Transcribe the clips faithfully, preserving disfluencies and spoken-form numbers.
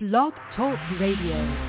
Blog Talk Radio.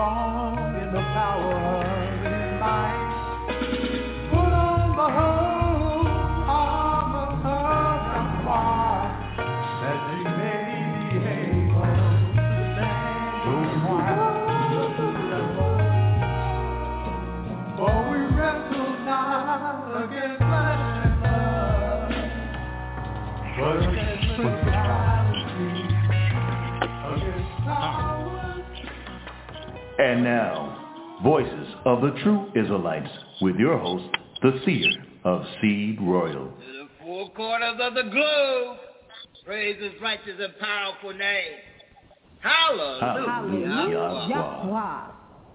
strong in the power of his might. Put on the whole armor of God, that you may be able to stand your trial. For we wrestle not against flesh and blood, but against principalities, against powers. And now, Voices of the True Israelites, with your host, the seer of Seed Royal. To the four corners of the globe, praise his righteous and powerful name. Hallelujah. Hallelujah. Yahweh.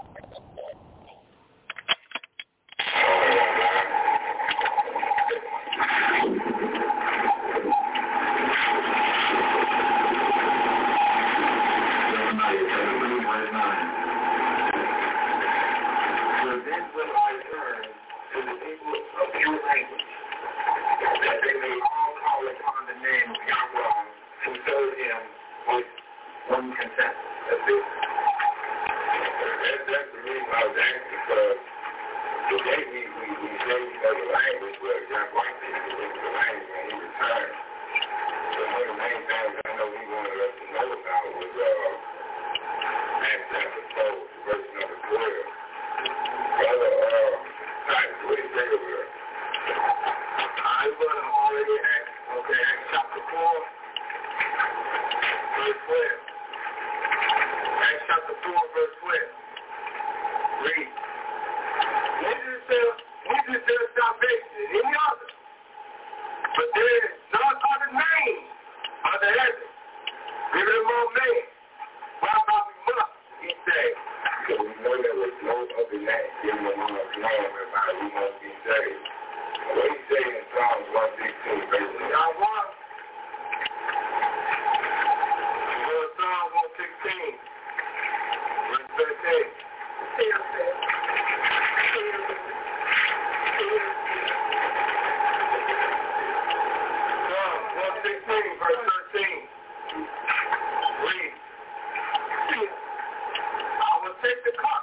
That they may all call upon the name of Yahweh, who serve him with one consent. That's it. That's, that's the reason I was asking, because today we, we, we say we know the language, but Yahweh didn't get the language when he returned. So one of the main things I know he wanted us to know about was uh, Acts chapter four, verse number twelve. Brother, uh, Titus, what do you say over there? I would have already asked. Okay, Acts chapter four, verse twelve. Acts chapter four, verse twelve. Read. Neither is there salvation in any other, but there is none other name under heaven given among men whereby we must be saved. So we know there was no other name given among us whereby we must be saved. What he say in Psalms one sixteen, verse Yahweh. Psalms one sixteen, verse thirteen. Psalms one sixteen, verse thirteen. Read. I will take the cup.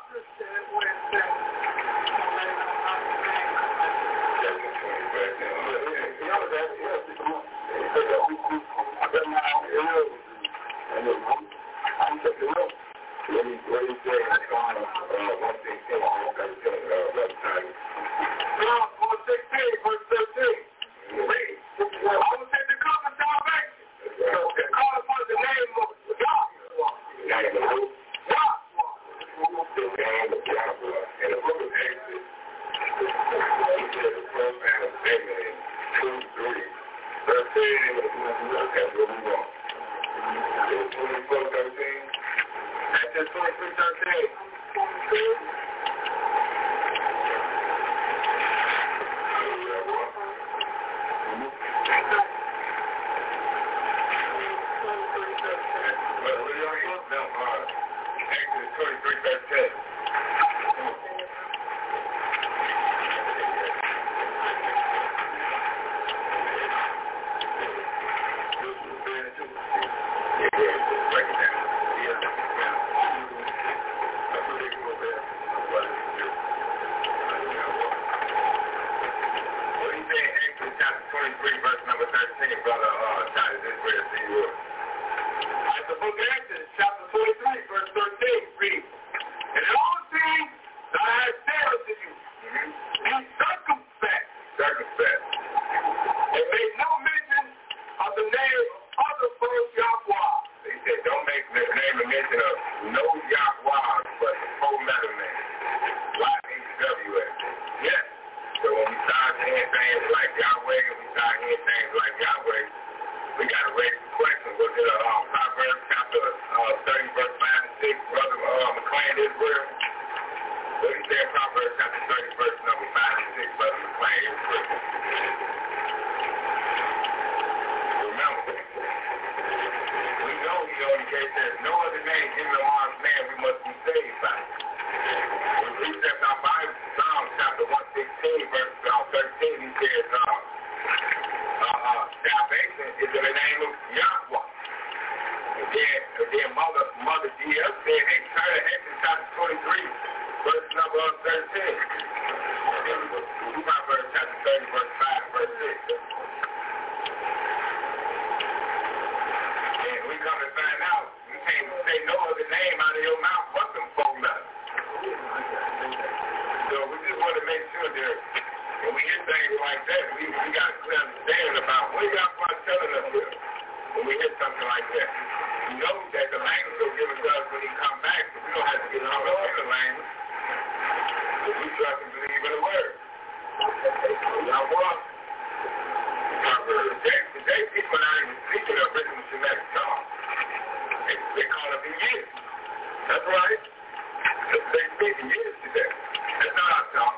there. When we hear things like that, we, we got to understand about what Yahweh is telling us here. When we hear something like that, we know that the language will give it to us when he come back, but we don't have to get all the other language. But we trust and believe in the word. Yahweh. Today, today people are not even speaking of written Semitic tongue. They, they call it in years. That's right. They speak in years today. That's not our tongue.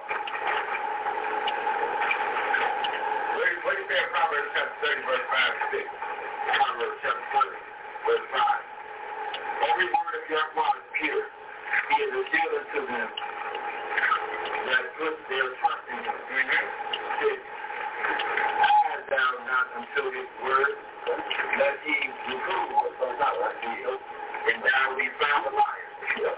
What do you say in Proverbs chapter thirty, verse five and six? Proverbs chapter thirty, verse five. Every word of Yahweh is pure. He is a shield unto them that put their trust in him. Six. Hide thou not until his word, lest he reprove, and thou be found a liar.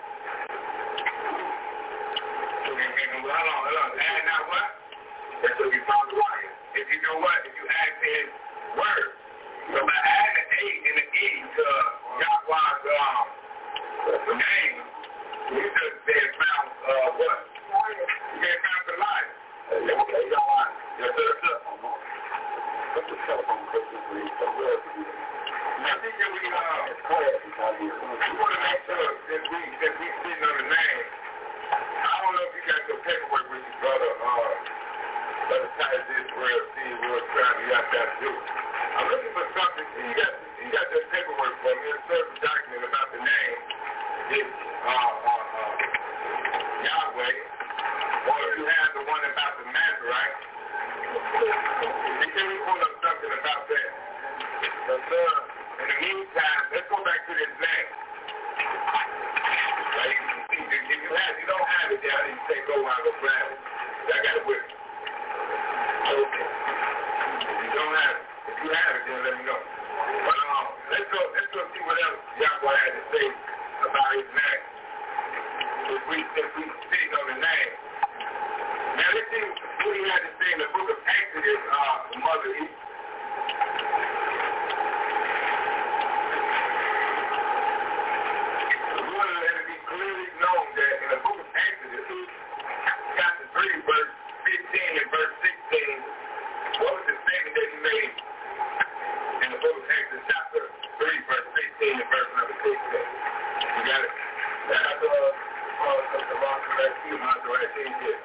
Hold on, hold on. Add not what? That's what you found a liar. If you know what? If you add to his word. So by adding an A and an E to Yahweh's um, name, you just said found uh, what? You said found the liar. Okay, Yahweh. Yes, sir, sir. Put the telephone close to me. I think that we, uh, we want to make sure that we, that we sitting on the name. I don't know if you got your paperwork with you, brother. Uh, brother Titus Israel, see what crime you got to do. I'm looking for something. You got, you got that paperwork for me, a certain document about the name. It's, uh, uh, uh, Yahweh. Or if you have the one about the Nazarite. Can we pull up something about that? So, sir, in the meantime, let's go back to this name. Like, if you have, you don't have it down, you say, go while I go grab it. I got it with me. Okay. If you don't have it, if you have it, then let me know. But um, let's go, let's go see what else Yahweh had to say about his name. If we, if we speak on the name. Now let's see what he had to say in the book of Exodus, uh, Mother Eve. We want to let it be clearly known that in the book of Exodus, chapter three, verse fifteen and verse sixteen, what was the statement that he made in the book of Exodus, chapter three, verse fifteen and verse number sixteen? You got it? That's uh, uh, the Maserati, Maserati, yes.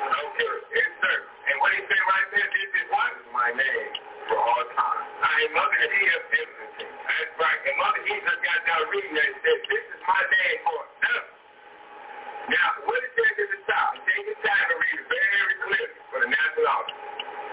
My name for all time. I am mother He has infancy. That's right. And Mother Jesus got down reading that and said, this is my name for them. Now, what it says at the top, take your time to read it very clearly for the national audience.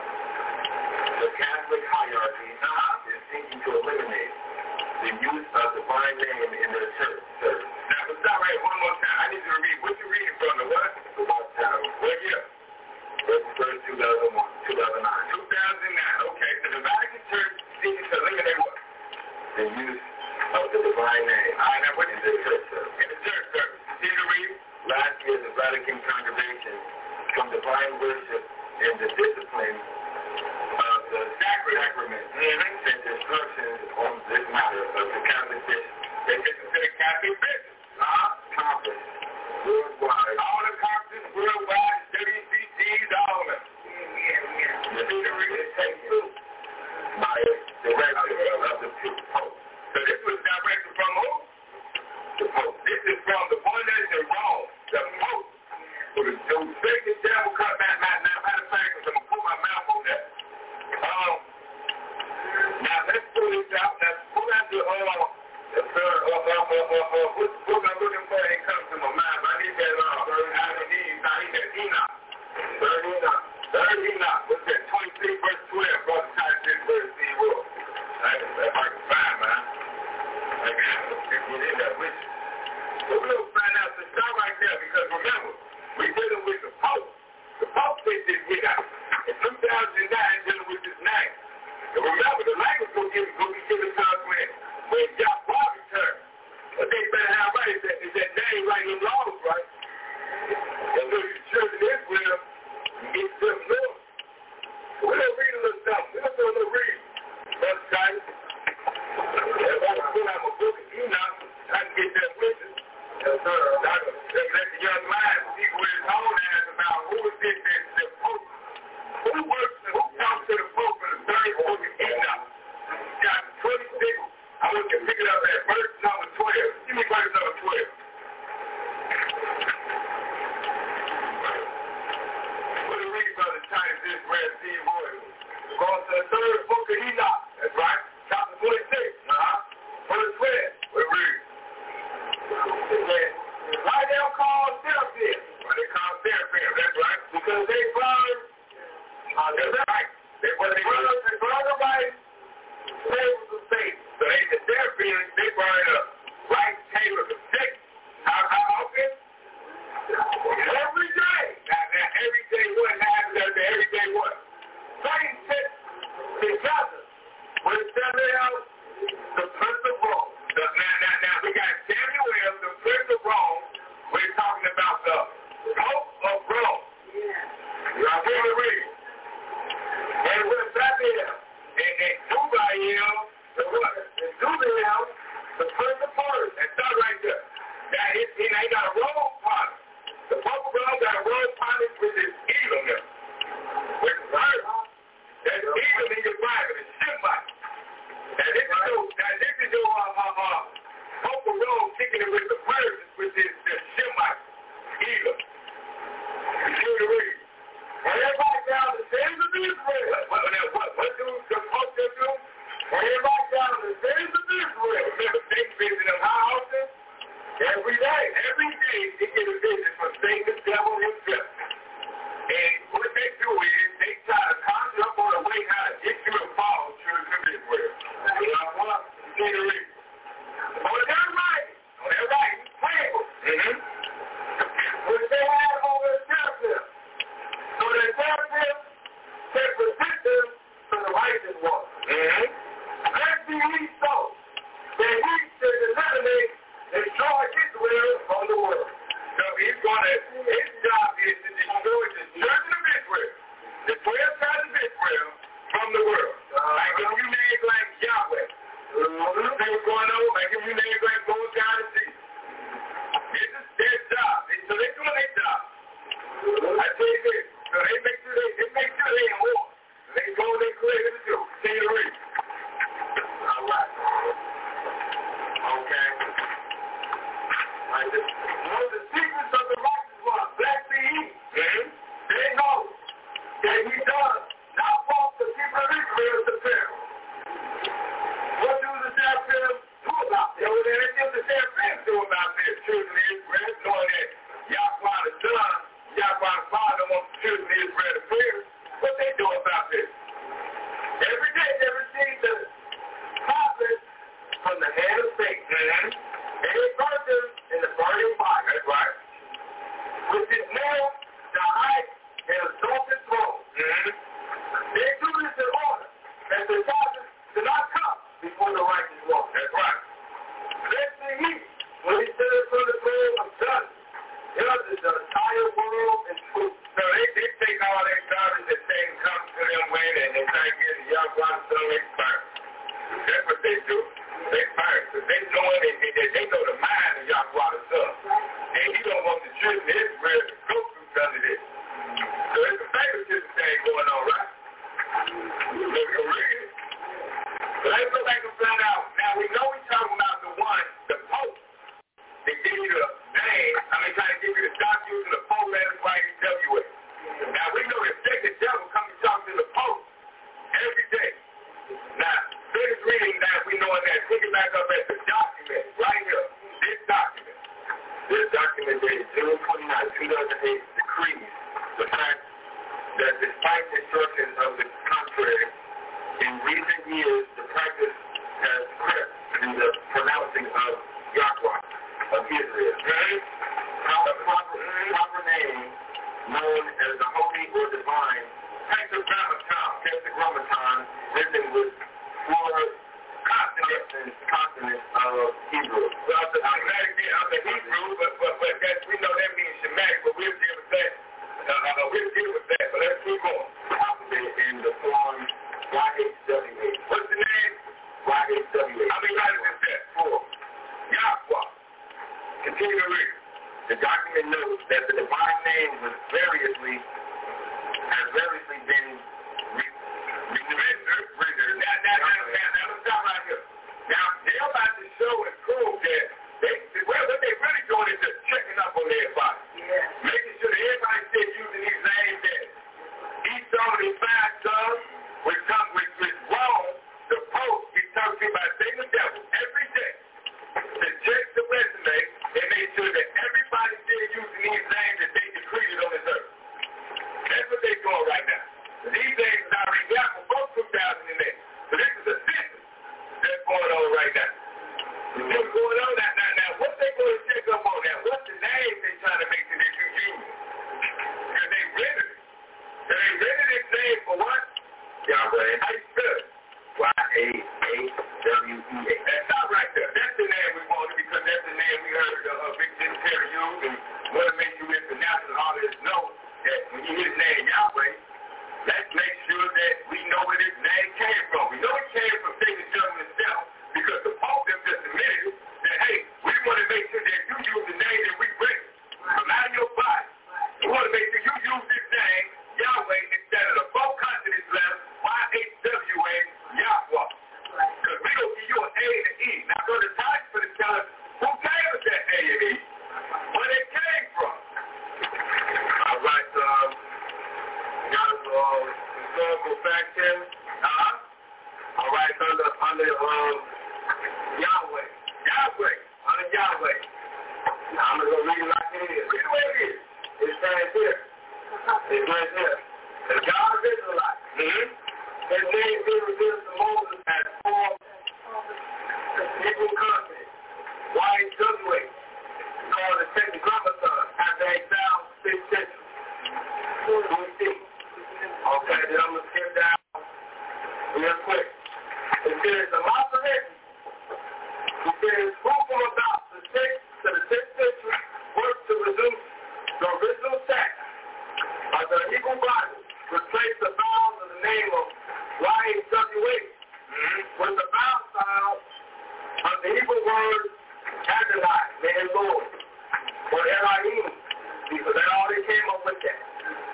The Catholic hierarchy uh-huh. is seeking to eliminate the use of the divine name in their church. church. Now, let's stop right one more time. I need you to read. What you reading from? The what? The what time? What year? First, two thousand one, two thousand nine. two thousand nine, okay. So the Vatican Church seeking to eliminate what? The use of the divine name. All right, now what is the church service? In the church service. Continue to read. Last year, the Vatican congregation from divine worship and the discipline of the sacrament mm-hmm. sent instructions on this matter of the Catholic bishops. They get to the Catholic bishops. Uh-huh. Conference. Worldwide. All the conferences worldwide, W C Cs, all of it. Yeah, yeah. The theory is taken by a directive of the Pope. So this was directed from who? The Pope. This is from the one that is in Rome, the Pope. So the Satan devil cut back. Now, matter of fact, I'm going to put my mouth on that. Um, now, let's pull this out. Let's pull out the, uh, the third, uh, uh, uh, uh, uh, what book I'm looking for, it comes to my mind. I need that, uh, third, I need, I need that Enoch. Third Enoch. Third Enoch. What's that? twenty-three, verse twelve. Brother Titus, verse C. Will. If I can find, man. I got to get in there with you. So we'll find out the start right there, because remember, we're dealing with the Pope. The Pope said this hit out. In two thousand nine, dealing with this name. And remember, the language will be given to us when, when Yahweh returns. What they better have right is that, is that name right in laws, right? And so the church of Israel, it's them Lord. We're going to read a little something. We're going to read. Brother Titus. If I can pull out my book of Enoch, I can get that with you. Yes, sir. I can let the young man see what his own ass about who is this that the Pope. Who works and who talks to the Pope in the third book of Enoch? Chapter twenty-six. I want you to pick it up at verse number twelve. Give me verse number twelve. What do you read, Brother Titus, this red sea voice? Go to the third book of Enoch. That's right. Chapter twenty-six. Uh-huh. Verse twelve. We read. Why they don't call seraphim? Why they call seraphim? That's right. Because they burn. Uh, that's right. They, when they burn, they burn the right tables of faith. So they, the seraphim, they burn up right tables of faith. How, how often? Every day. Now, now, every day what happens after every day what? Satan sits together with Samuel, the Prince of Rome. So now, now, now, we got Samuel, the Prince of Rome. We're talking about the Pope of Rome. Yeah. Y'all hear me read? And with Samuel, and, and Dubael, the what? And Dubael, the Prince of Persia. And start right there. Now, it, it ain't got a Rome pilot. The Pope of Rome got a Rome pilot with his Edom there. With her. That's Edom in your Bible. It's Shemite. Now, this is your, now, this is your, uh, uh, uh, Pope of Rome kicking it with the Persians, which is the Shemite, Edom. You see what it read? When everybody down the cities of Israel, what, what, what, what do the Pope do? When everybody down the cities of Israel, remember, they visit them how often? Every day. Every day, they get a visit from Satan, the devil himself. And what they do is, they try to conjure up on a way how to get you to follow children of Israel. You know what? You see the reason. On their right, on their right, table, mm-hmm. which they had over the seraphim. So the seraphim can present them to the righteous one. Mm-hmm. Let's be we so that he should eliminate and destroy Israel from the world. So he's going to, his job is to destroy the children of Israel, the twelve tribes of Israel, from the world. Uh, like if you names like Yahweh. Mm-hmm. See what's going on? Like if you names like going down the sea. This is their job. So they're doing their job. Mm-hmm. I tell you this. So they make sure they, they make sure they in war. They go, they clear the truth. See the reason. All right. But let's go back and find out. Now, we know we're talking about the one, the Pope, that give you the name. I mean, trying to give you the stock using the Pope letters Y H W A. Now, we know that the devil comes to talk to the Pope every day. Now, finish reading that. We know that. Pick it back up at the document right here. This document. This document dated June twenty-ninth, two thousand eight, decrees the fact that despite instructions of the contrary, in recent years, the practice has crept in the pronouncing of Yahweh of Israel. How the proper, proper name, known as the holy or divine, tetragrammaton, tetragrammaton, written with four consonants and consonants of Hebrew. Well, the Shemitic of the Hebrew, but, but, but that, we know that means Shemitic, but we'll deal with that. Uh, uh, we'll deal with that, but let's keep going. Alphabet in the form Y H W A. What's the name? Y H W A. How many letters is that? Four. Yahweh. Continue to read. The document notes that the divine name was variously, has variously been rendered. Now, now, now, now, now, let's stop right here. Now, they're about to show and prove that they, well, what they're really doing is just checking up on everybody. Yeah. Making sure that everybody stays using these names that each of these five sons, which comes with, with Rome, the Pope, is talking about Satan the devil every day to check the resume and make sure that everybody still using these names that they decreed on this earth. That's what they're doing right now. These names are already got for both two thousand eight. So this is a system that's going on right now. What's going on now? Now, now, what they going to check up on now? What's the name they're trying to make sure that you use? Because they rendered it. So they rendered this name for what? Yahweh. How you spell it? Y A H W E A. That's not right there. That's the name we wanted because that's the name we heard uh, Big Terry use and want to make you international artists know that when you hear the name Yahweh, let's make sure that we know where this name came from. We know it came from Satan himself because the Pope them just admitted that, hey, we want to make sure that you use the name that we bring from out of your body. We want to make sure you use this name, Yahweh, instead of the four consonants letter, Y H W A, Yahweh. Because we don't give you an A and an E. Now, go to Titus for the tell us who gave us that A and E, where they came from. All right, um, got us all historical facts here. Uh-huh. All right, under, under, um, Yahweh. Yahweh. Under Yahweh. Now, I'm going to go read it like it is. Read the way it is. It stands here. It stands here. The God of Israelites. Mm-hmm. His name being revealed to Moses as four Hebrew consonants. Y H W A. Called the Tetragrammaton after a thousand six centuries. B C. Okay, then I'm going to skip down real quick. It says the Masoretic. It says who from about the sixth to the sixth century worked to reduce the original text of the Hebrew Bible, replace the vowels of the name of Y H W A mm-hmm. with the vowel sound of the Hebrew word Adonai, man Lord, or Elohim, because that's all they came up with that.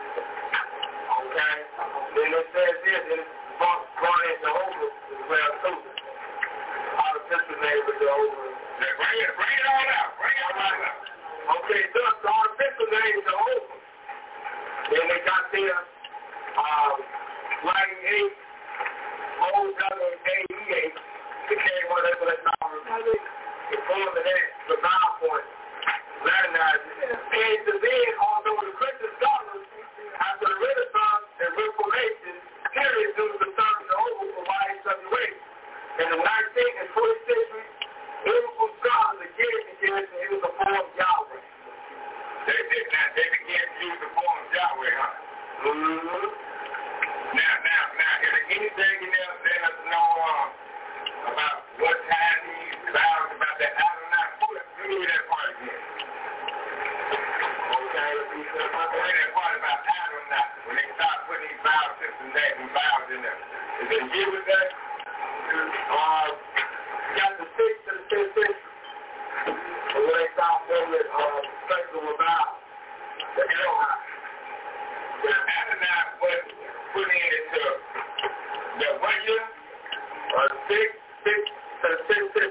Okay? Then it says this, and it's brought in Jehovah as well too. All the sister names are Jehovah. Bring it, bring it all out, bring it all out. Okay, thus all the sister names are Jehovah. Then they got there, um, writing eight, O W A E H, became one of the numbers. The form of that, the vowel point, Latinized. And the then, although the Christian scholars, after the Renaissance and Reformation, period due to the term Jehovah for Y H W A, in the nineteenth and twentieth century, biblical scholars again began to use the form Yahweh. They did not. They began to use the form Yahweh, huh? Mm-hmm. Now, now, now, is there anything in there that let us know uh, about what time these vowels about that Adonai? Let me hear that part again. Okay, let me hear that part about Adonai. When they start putting these vowels, systems, these vowels in there. Is there a year with that? Uh, got the sixth to the tenth century. And when they start forming uh, special vowels, the Elohim. Adonai was Uh, six, six, uh, six, six.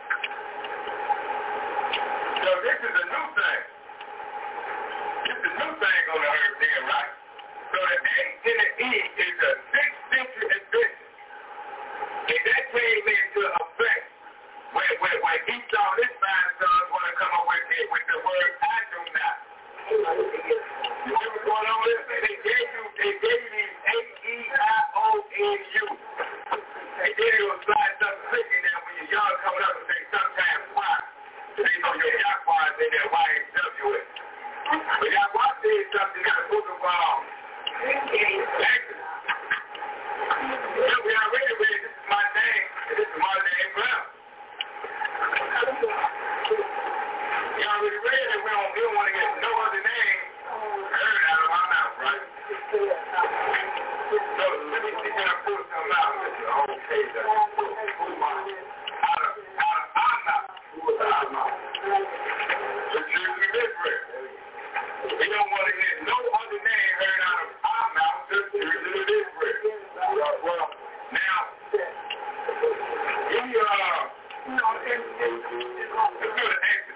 So this is a new thing. This is a new thing on the earth then, right? So the A and the E is a sixth century invention. And that came into effect when, when, when Esau and his five sons want to come up with the, with the word Adonai. You see what's going on with it? They gave you, they gave you A E I O N U. They gave you a slide something sick in there when you're young coming up and say sometimes why. So you know your Yahweh is in there, Y H W S. But Yahweh said something in the book of um, Exodus. Yeah, we already read, this is my name, and this is my name, Brown. You already read it, we don't, we don't want to get no other name heard out of our mouth, right? So let me see, can I pull something out? This is a whole page of out of, out of our mouth. Who was our mouth? The children of Israel. We don't want to get no other name heard out of our mouth, just the children of Israel. Well, now, we, uh, let's go to Exodus.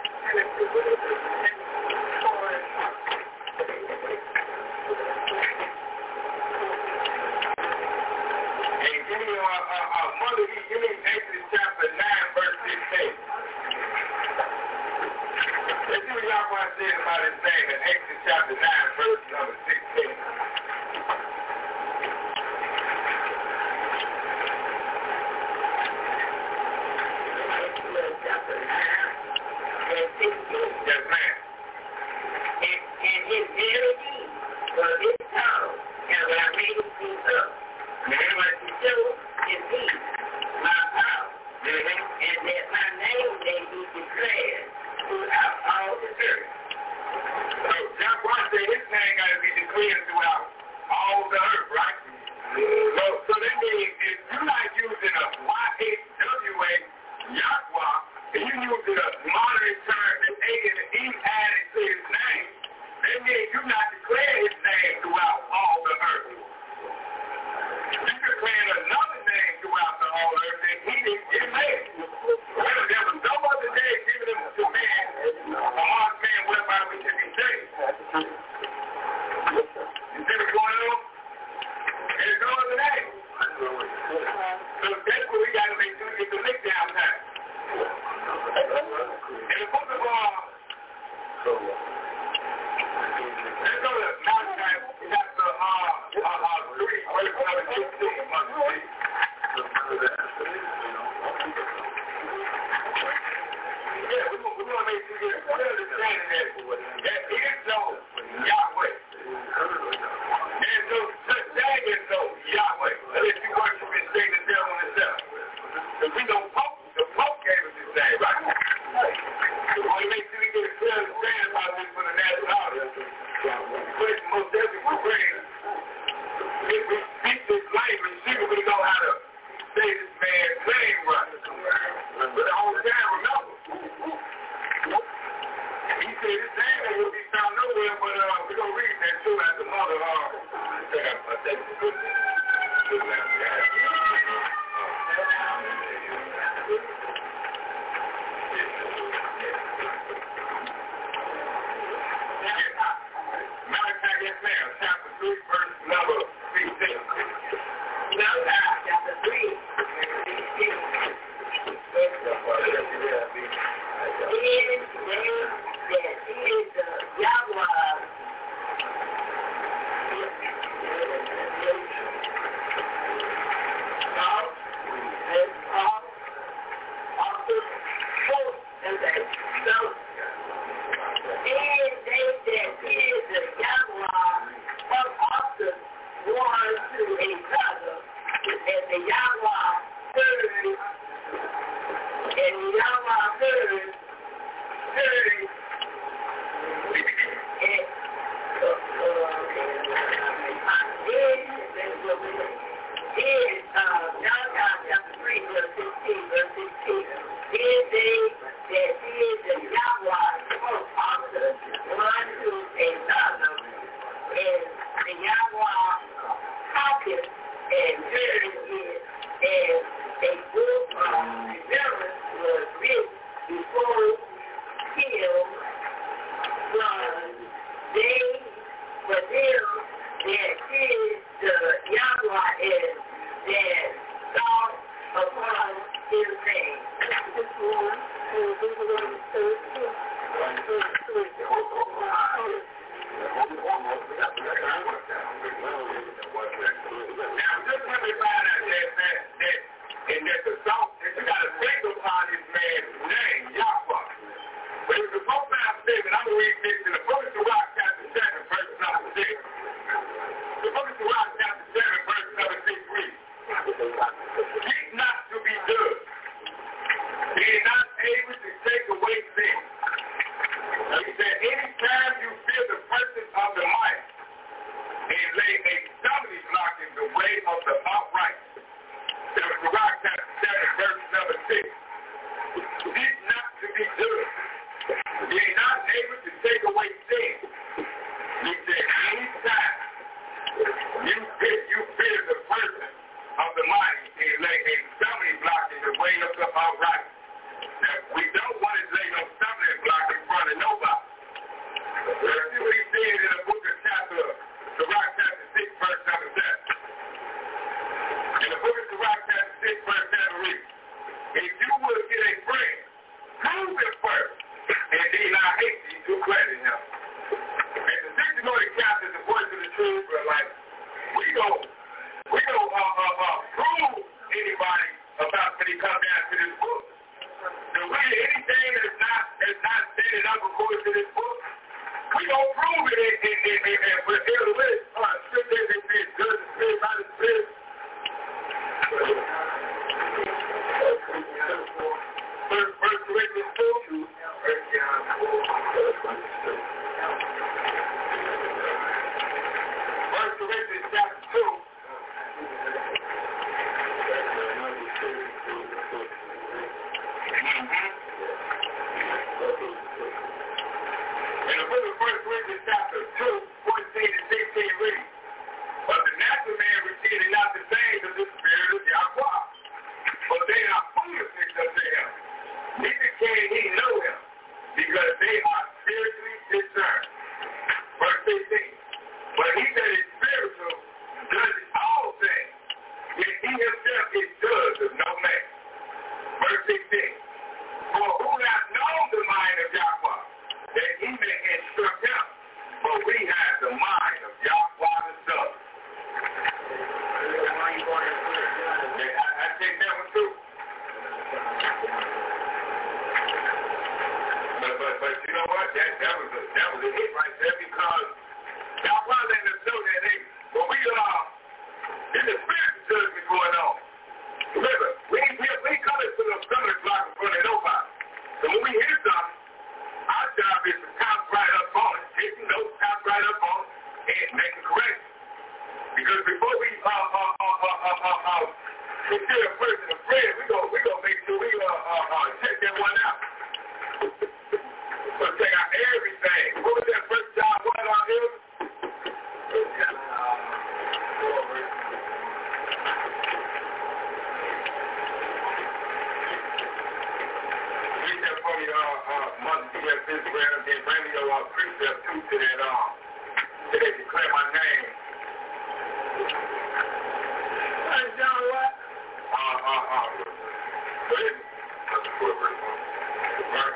And give me, uh, uh, uh, Mother, give me Exodus chapter nine, verse sixteen. Let's see what Yahweh said about his name in Exodus chapter nine, verse number sixteen. Yes, ma'am. And, and his very deed was his tongue, and when I made him speak up, and it was to show his deed, my power, and that my name may be declared throughout all the earth. So Yahweh said his name got to be declared throughout all the earth, right? So, so that means if you're not using a Y H W A, Yahweh, and you using a modern term that A and the E added to his name, that means you're not declaring his name throughout all the earth. You declared another name throughout the whole earth, and he didn't get made. Well, there was no other name given him to man, a hard man whereby we should be saved. You see what's going on? There's no other name. So that's what we got to make sure we get the lick down time. In the book of uh, let's go to Malachi chapter uh, uh, uh, three, verse number sixteen. Yeah, we want to make sure we get a clear understanding that there is no Yahweh. There's no such thing as no Yahweh, unless you worship and say the devil himself. Because we don't poke, the Pope gave us his name, right? So we want to make sure we get a clear understanding about this for the national audience. But most definitely we bring, if we speak this language, see if we know how to say this man's name right. But the whole time, remember, he said his name ain't going to be found nowhere, but uh, we're going to read that too as the mother. Uh, I think I think it's good. Good last guy. Malachi, yes ma'am, chapter three, verse number sixteen. Malachi, chapter three, verse sixteen. His name that is the Yahweh. Now, and all, also, both, and that, so, and they that is the Yahweh from also one to another, and the Yahweh heard, and the Yahweh heard, heard, and, uh, uh, is, uh, Malachi chapter three, verse sixteen, verse sixteen, is they that is the Yahweh from also one to another, and the Yahweh talketh and heard it, and a book of remembrance was written before him from they for them that did the Yahweh and that thought upon his name. This one, and this one, now, just let me find out that, that, that, and that the song, that you got to think upon this man's name, Yahweh. But it's a profound statement. I'm going to read this in the book of Sirach, chapter seven, verse number six. The book of Sirach, chapter seven, verse number six reads, seek not to be judged. He is not able to take away sin. Now he said, anytime you feel the presence of the mighty, and lay a stumbling block in the way of the upright. That was Sirach chapter seven, verse number six. Seek not to be judged. He is not able to take away sin. He said, anytime you feel, you feel the presence of the mighty, and lay a stumbling block in the way of the upright. Now, we don't want to lay no stumbling block in front of nobody. Let's see what he said in the book of chapter, Sirach chapter six, verse number seven. In the book of Sirach chapter six, verse seven reads, if you would get a friend, prove him first, and then I hate you to credit him. And the sixty know the chapter is the voice of the true Israelite. We go, we go uh, uh, uh, prove anybody about when he comes down to this book. So really anything that's not that's not stated up according to this book, we don't prove it in in in in in with the list. Uh, scripture that says good the spirit by the spirit. First, First Corinthians two. First John four. First Corinthians chapter two. In the book of First Corinthians chapter two, fourteen and sixteen reads, but the natural man received not the same as the spirit of Yahweh, for they are foolishness unto him. Neither can he know him, because they are spiritually discerned. Verse fifteen, but he that is spiritual judges all things, yet he himself is judge of no man. Verse sixteen, for who hath known the mind of Yahweh, that he may instruct him, for we have the mind of Yahweh the Son. I, I think that was true. But, but, but you know what? That, that, was a, that was a hit right there, because Yahweh letting us know that, hey, when we are, there's a spiritual judgment going on. Remember, we ain't we coming to the stumbling block in front of nobody. So when we hear something, our job is to count right up on it, take notes, count right up on it, and make a correction. Because before we uh uh uh uh uh uh, uh consider a person a friend, we go we go make sure we uh uh, uh check that one out. So check out everything. What was that first job? What out here? First job. Read that for me, uh, uh, Mother T S Israel, and then bring me your uh, precept too to that, um, so they declare my name. First John what? Uh, uh, uh. Go ahead. That's the fourth verse. Verse.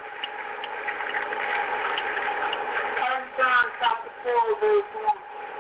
First John chapter four, verse one.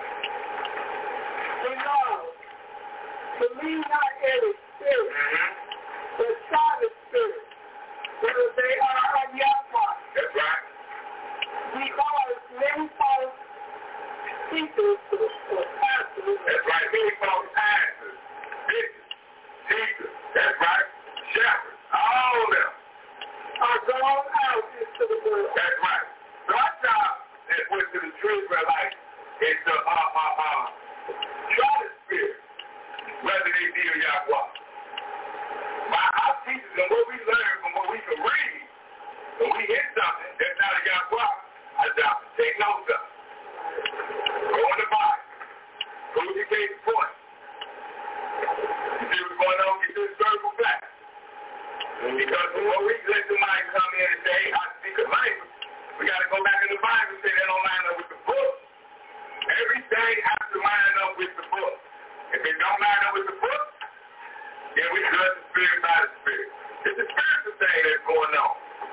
Beloved, believe not every spirit, but try the spirit, whether they are of Yahweh. That's right. Because many false teachers or pastors. That's right. Many false pastors, bishops, teachers. That's right. Shepherds. All of them are gone out into the world. That's right. So our job that went to the true Israelites is to uh uh uh try the spirit, whether they be of Yahweh. By our teachers and what we learn from what we can read, when we hear something that's not a Yahweh, our job is to take notes of it. Go in the Bible. Go to your case point. You see what's going on? Get to the circle back. Because when we let somebody come in and say, hey, I speak a language, we got to go back in the Bible and say that don't line up with the book. Everything has to line up with the book. If it don't line up with the book, then we judge the spirit by the spirit. It's a spiritual thing that's going on.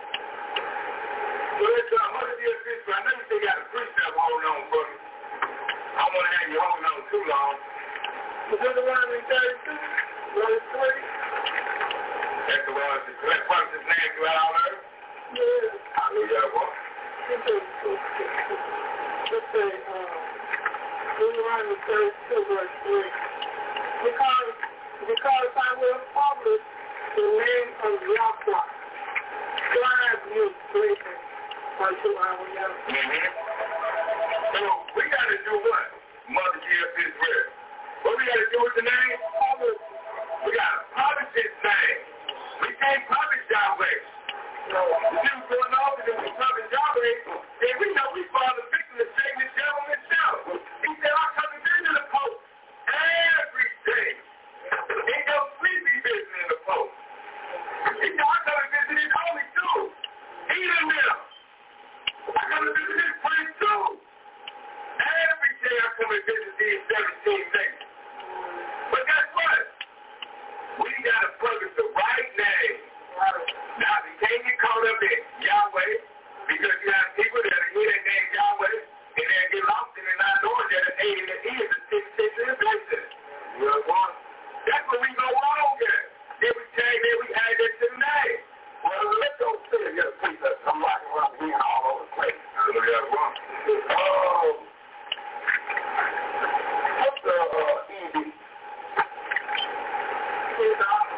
So let's uh, Mother Dear Sister, I know you still got a precept holding on for me. I don't want to have you holding on too long. Is that the one in thirty-two? Verse three? That's the one that let Prophet's name throughout all earth? Yeah. Hallelujah, boy. Let's say, let's say, um, Deuteronomy thirty-two, verse three. Because, because I will publish the name of Yahweh, strive you greatly unto our Yahweh. Mm-hmm. So we got to do what? Mother Dear Israel. What we got to do with the name? We got to publish his name. We can't publish Yahweh. No. If you was going off and we publish Yahweh, then we know we fall the victim of Satan, the devil himself. He said, I come and visit the Pope every day. Ain't no sleepy visiting the Pope. He said, I come and visit his holy too. Eating them. I come and visit his priest too. Every day I come and visit these seventeen days. But guess what? We got to publish the right name. Now, we can't get caught up in Yahweh because you have people that hear that name Yahweh and they get lost in it not knowing that the A and the E is a six six in the basis. You know what? That's where we go wrong at. Then we change it, we add that to the name. Well, let's go see it. Yes, please. I'm rocking around being all over the place. Hallelujah. Oh. What's the uh, E D? You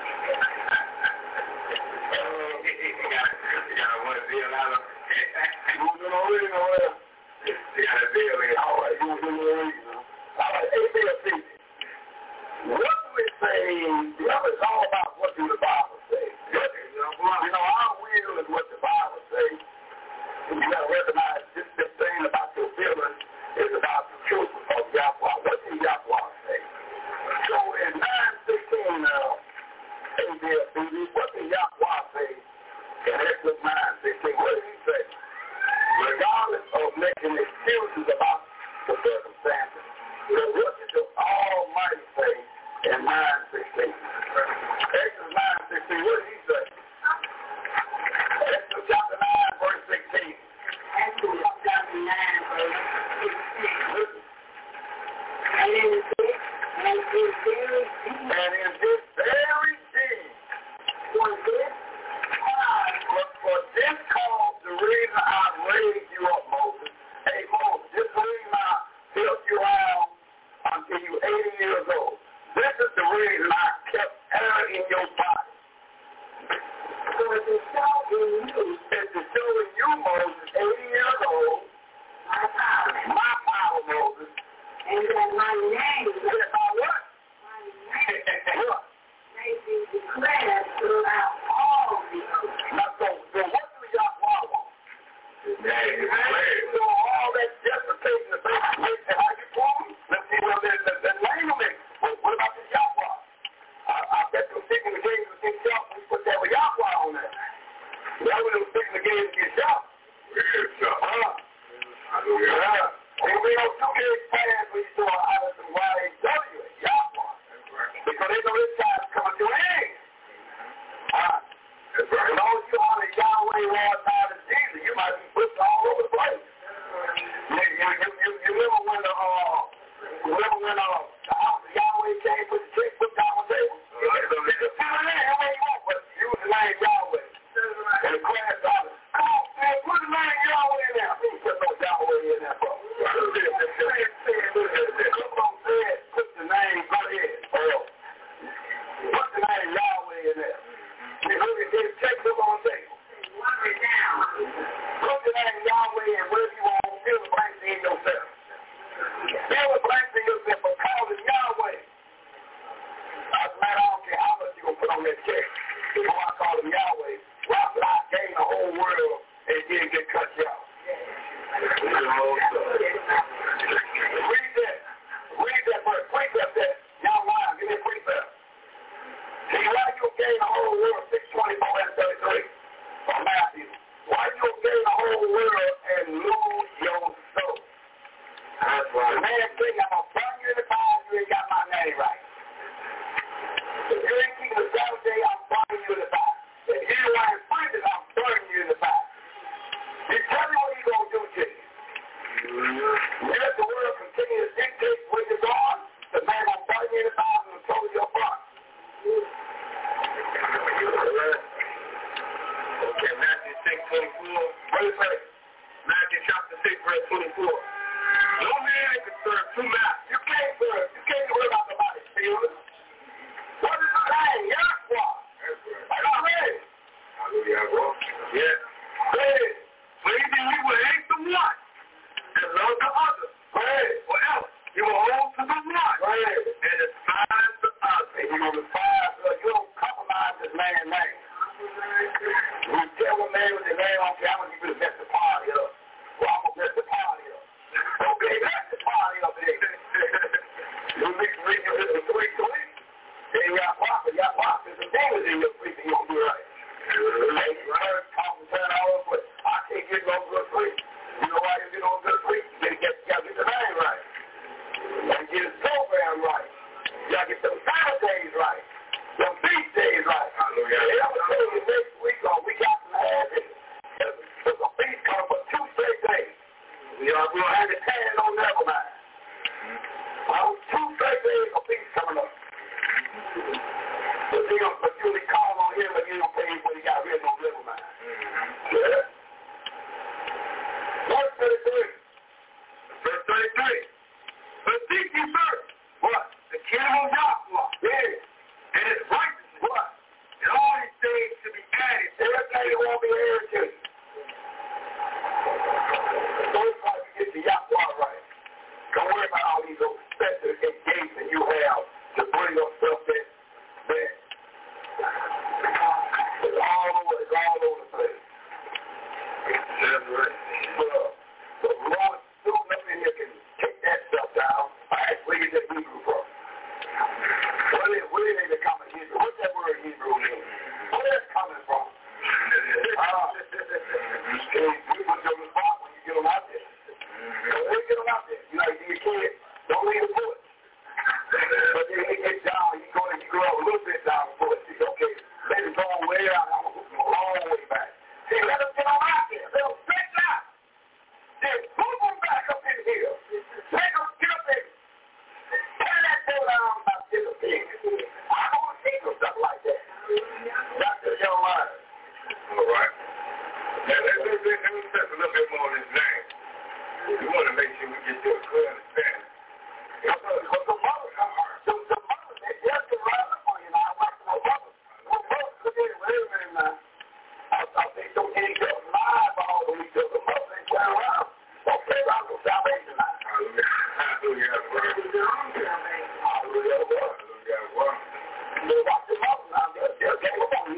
got one deal out of it. You don't really know where. You got a deal in. All right, you don't really know. All right, A B C. What do we say? You know, it's all about what do the Bible say. You know, our will is what the Bible says. And you got to recognize this, this thing about your feelings is about the truth of Yahweh. What did Yahweh say? So in nine sixteen now, A B C, what did Yahweh say? In Exodus nine sixteen, what did he say? Regardless of making excuses about the circumstances, what did the Almighty say in nine sixteen? Exodus nine sixteen, what did he say? Exodus chapter nine, verse sixteen. Exodus chapter nine, verse sixteen. Listen. And in this, and in this very deed, and in this very deed, for this cause, but for this cause, the reason I raised you up, Moses. Hey, Moses, this reason I built you out until you eighty years old. This is the reason I kept air in your body. for to show in you, It's to show in you, Moses, eighty years old, my power, my power, Moses. and that my name, Yes, my what? my name What? may be declared throughout all the earth. Now, so, so what do Yahweh want? So all that justification, the faith, and how you prove? Let's see what the, the, the name of it. What, what about the Yahweh? I, I bet them sticking the games against y'all, we put that with Yahweh on there. Y'all would have sticking the games against y'all. Huh? Yeah. And we don't do this fast when you throw out of some Y H W, Yahweh. Because they know this time's coming to an end. Huh? As long as you honor Yahweh, Lord, God, and Jesus, you might be pushed all over the place. You, you, you, you, you remember when the, uh, you remember when, uh, the house of Yahweh came, put the checkbook down on the table? You can put it in there, where you want, but use the name Yahweh. And the class out, come on, man, put the name Yahweh in there. Who put no Yahweh in there, bro? Come on, man, put the name, go ahead. Oh, put the name Yahweh in there. You look at this checkbook on the table. Mark it down. Put the name Yahweh and whatever you want, fill the blanks in yourself. Fill the blanks in yourself, but call it Yahweh. As a matter, I don't care how much you're going to put on that check. Before I call him Yahweh, why would I gain the whole world and then get cut out? Read that. Read that verse. Precept that. Yahweh, give me a precept. See, why you gain the whole world six twenty-four What it say? Matthew chapter six, verse twenty-four. No man can serve two masters. You can't serve. You can't worry about the body. What is the name? Yahweh. I got ready. Hallelujah, bro. Yeah. Hey. So either you will hate the one and love the other. Right. Or else you will hold to the one. Right. And despise the other. And you will despise the other. You don't compromise this man's name. You tell a man with the name on you, I'm going to give you the best of party up. Well, I'm going to mess the party up. Okay, that's the party up there. You mix read your little three three. Then you got prophet. You got prophet. The demons in your feet, you don't do right. Hey, you heard talking ten hours, but I can't get no good sleep. You know why you get no good sleep? You gotta get, you gotta get the name right. You gotta get his program right. You gotta get some Sabbath days right. Some feast days right. Hallelujah. They ever tell you next week or week after the half it. There's a feast coming for two straight days. You know, we'll have it ten on never mind. Well, two straight days of feast coming up. But you know, but you only call on him and you don't pay when you got rid of no never mind. Yeah. Verse thirty-three. Verse thirty-three. But seek ye first. What? The kingdom of Yahweh. Yeah. And his righteousness. What? And all these things to be added. Everything you want to be added to. First time you get the Yahweh right. Don't worry about all these little special engagements you have to bring up stuff that, that is all over, it's all over the place. That's right. But the Lord, soon up in here can take that stuff down. I actually get that Hebrew from. Where did, where did they come in Hebrew? What's that word Hebrew mean? Where that's coming from? Ah, you put your response when you get them out there. Don't wait get them out there. You know, you see your kids, don't leave the bullets. But then he gets down, he go, he go a little bit down the bullets. Okay, maybe going way out, I'm going to hook him a long way back. See, let them get on out there. Let them stretch out. Then move them back up in here. Let them get up in. Turn that door down about this thing. I don't want to see some stuff like that. That's the young man. All right. Now, let's, let's, let's, let's touch a little bit more on this name. We want to make sure we get to a clear understanding. Because the mother, the, the mother, they just get right up on you now. I watch my mother. My mother, look at it, wait a minute now. I, I think don't get each other live all the week. The mother, they turn around. Don't play around with salvation now. Hallelujah. Hallelujah. Hallelujah. Hallelujah. They watch the mother now. They'll, they'll get up on you.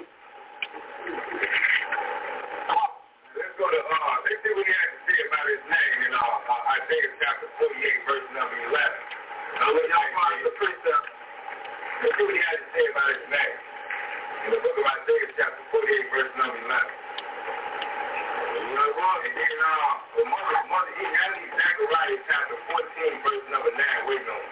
Let's go to, uh, let's see what he has to say about his name in uh, uh, Isaiah chapter forty-eight, verse number eleven. Now, when y'all find the precept, let's see what he has to say about his name. In the book of Isaiah chapter forty-eight, verse number eleven. You know what? And then, uh, the mother, mother, he had Zechariah chapter fourteen, verse number nine, waiting on him.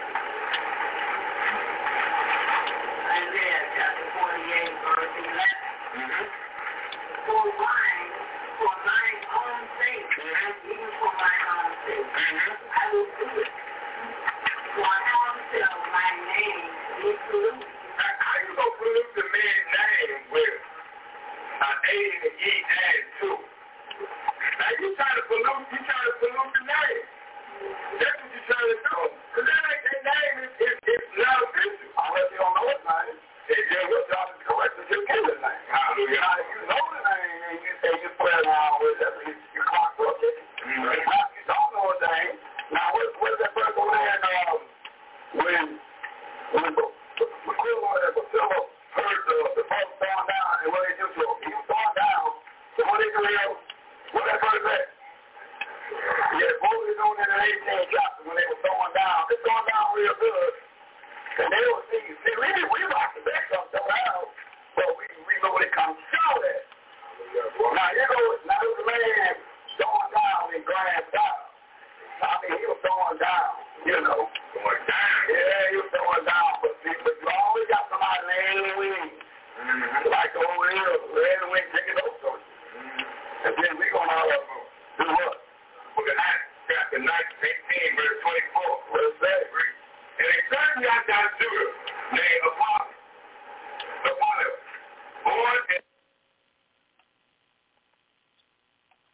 Isaiah chapter forty-eight, verse eleven. Mm-hmm. For mine, for mine own sake, mm-hmm. even for mine own sake, mm-hmm. I will do it. For how shall my name be polluted? How you gonna pollute the man's name with an A and an E added to? Now you trying to pollute, you trying to pollute the name. That's what you trying to do. Because that ain't their name is, is, is not official. Unless you don't know his name. And then your job is correct to just get his name. Hallelujah. Now if you know the name and you say you play around with it, you, you clock up it. Mm-hmm. But now if you don't know his name, now what, what is that person man um, when when the McQuillan and Priscilla heard the, the folks going down and what they do to him? He was going down, so what they do here, what that person said? Yeah, Moses on in the eighteenth chapter when they were throwing down. They're throwing down real good. And they were see, see, we we rock the back up so loud, but we we know when it comes to show that. Now you know, now the man throwing down in grand style. I mean, he was throwing down, you know. Throwing down? Yeah, he was throwing down, but see, but you always got somebody laying in the wings. Mm-hmm. Like the old hills, laying in the wings, taking those sorts. Mm-hmm. And then we gonna uh, do what? Book of Acts, chapter nineteen, verse twenty-four. What is that? And a certain young guy Judah named Apollos, Apollos, born in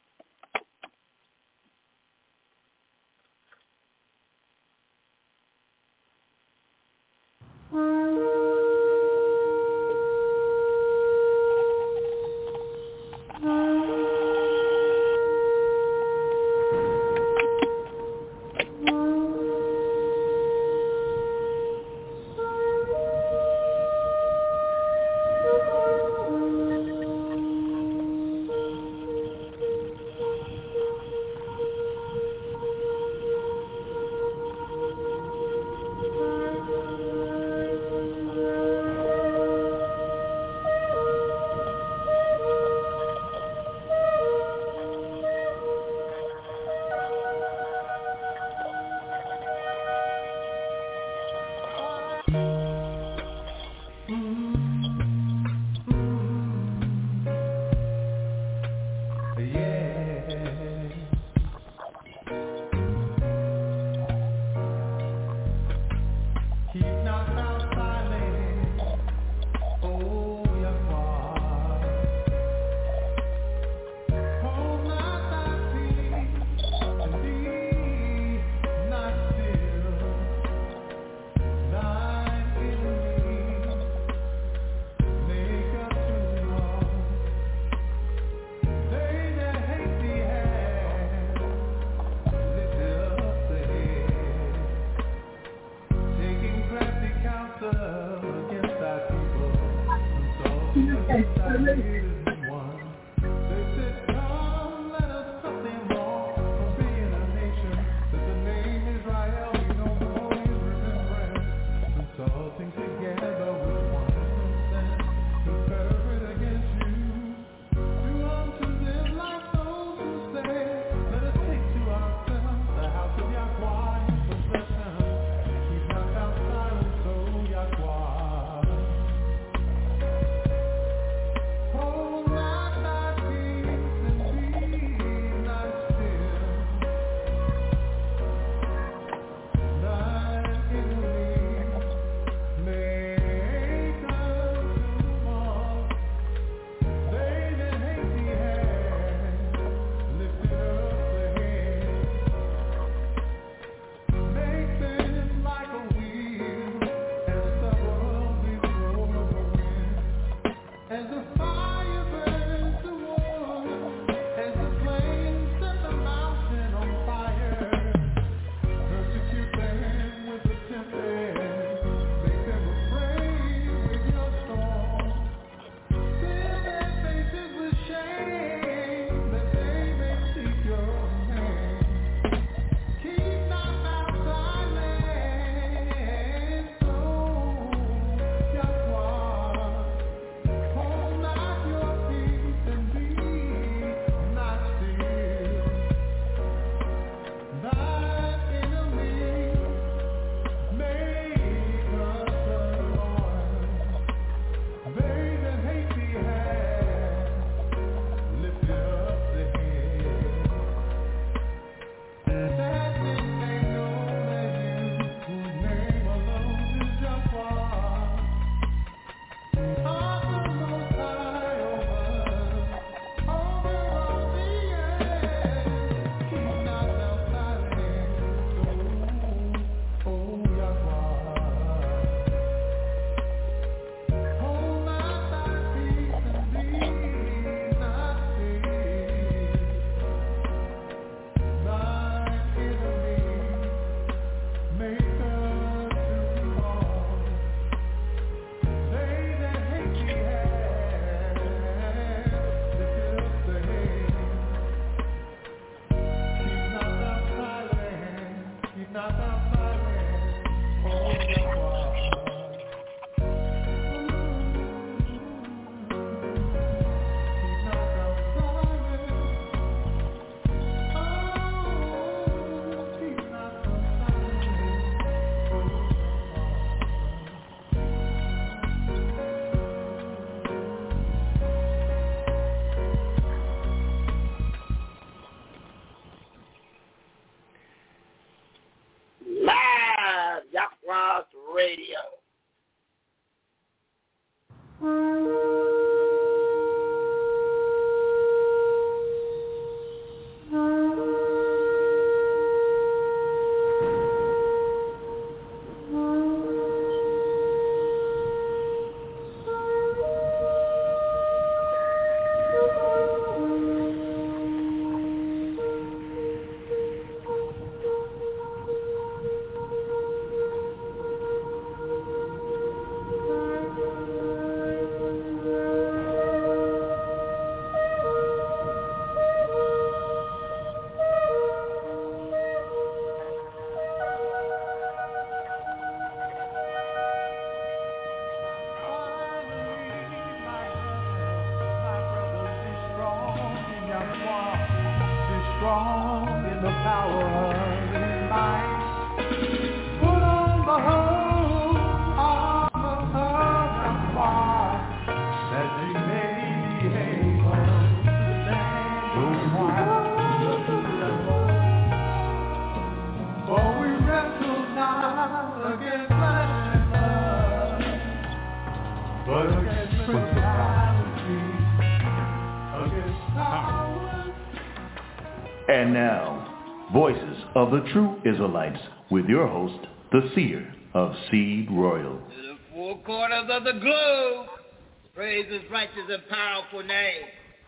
And now, Voices of the True Israelites with your host, the Seer of Seed Royal. To the four corners of the globe, praise his righteous and powerful name.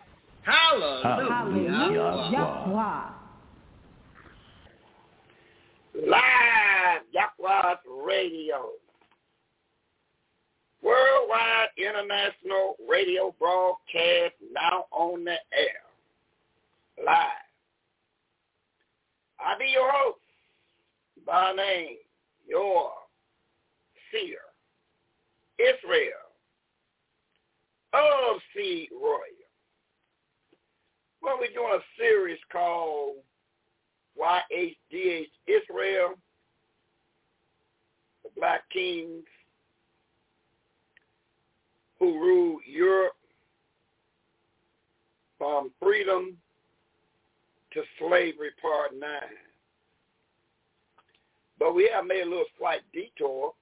Hallelujah. Hallelujah. Yahweh. Live Yahweh Radio. Word worldwide international radio broadcast now on the air, live. I be your host, by name, your seer, Israel of Seed Royal. Well, we're doing a series called Y H D H Israel, the Black Kings who ruled Europe from freedom to slavery, part nine. But we have made a little slight detour.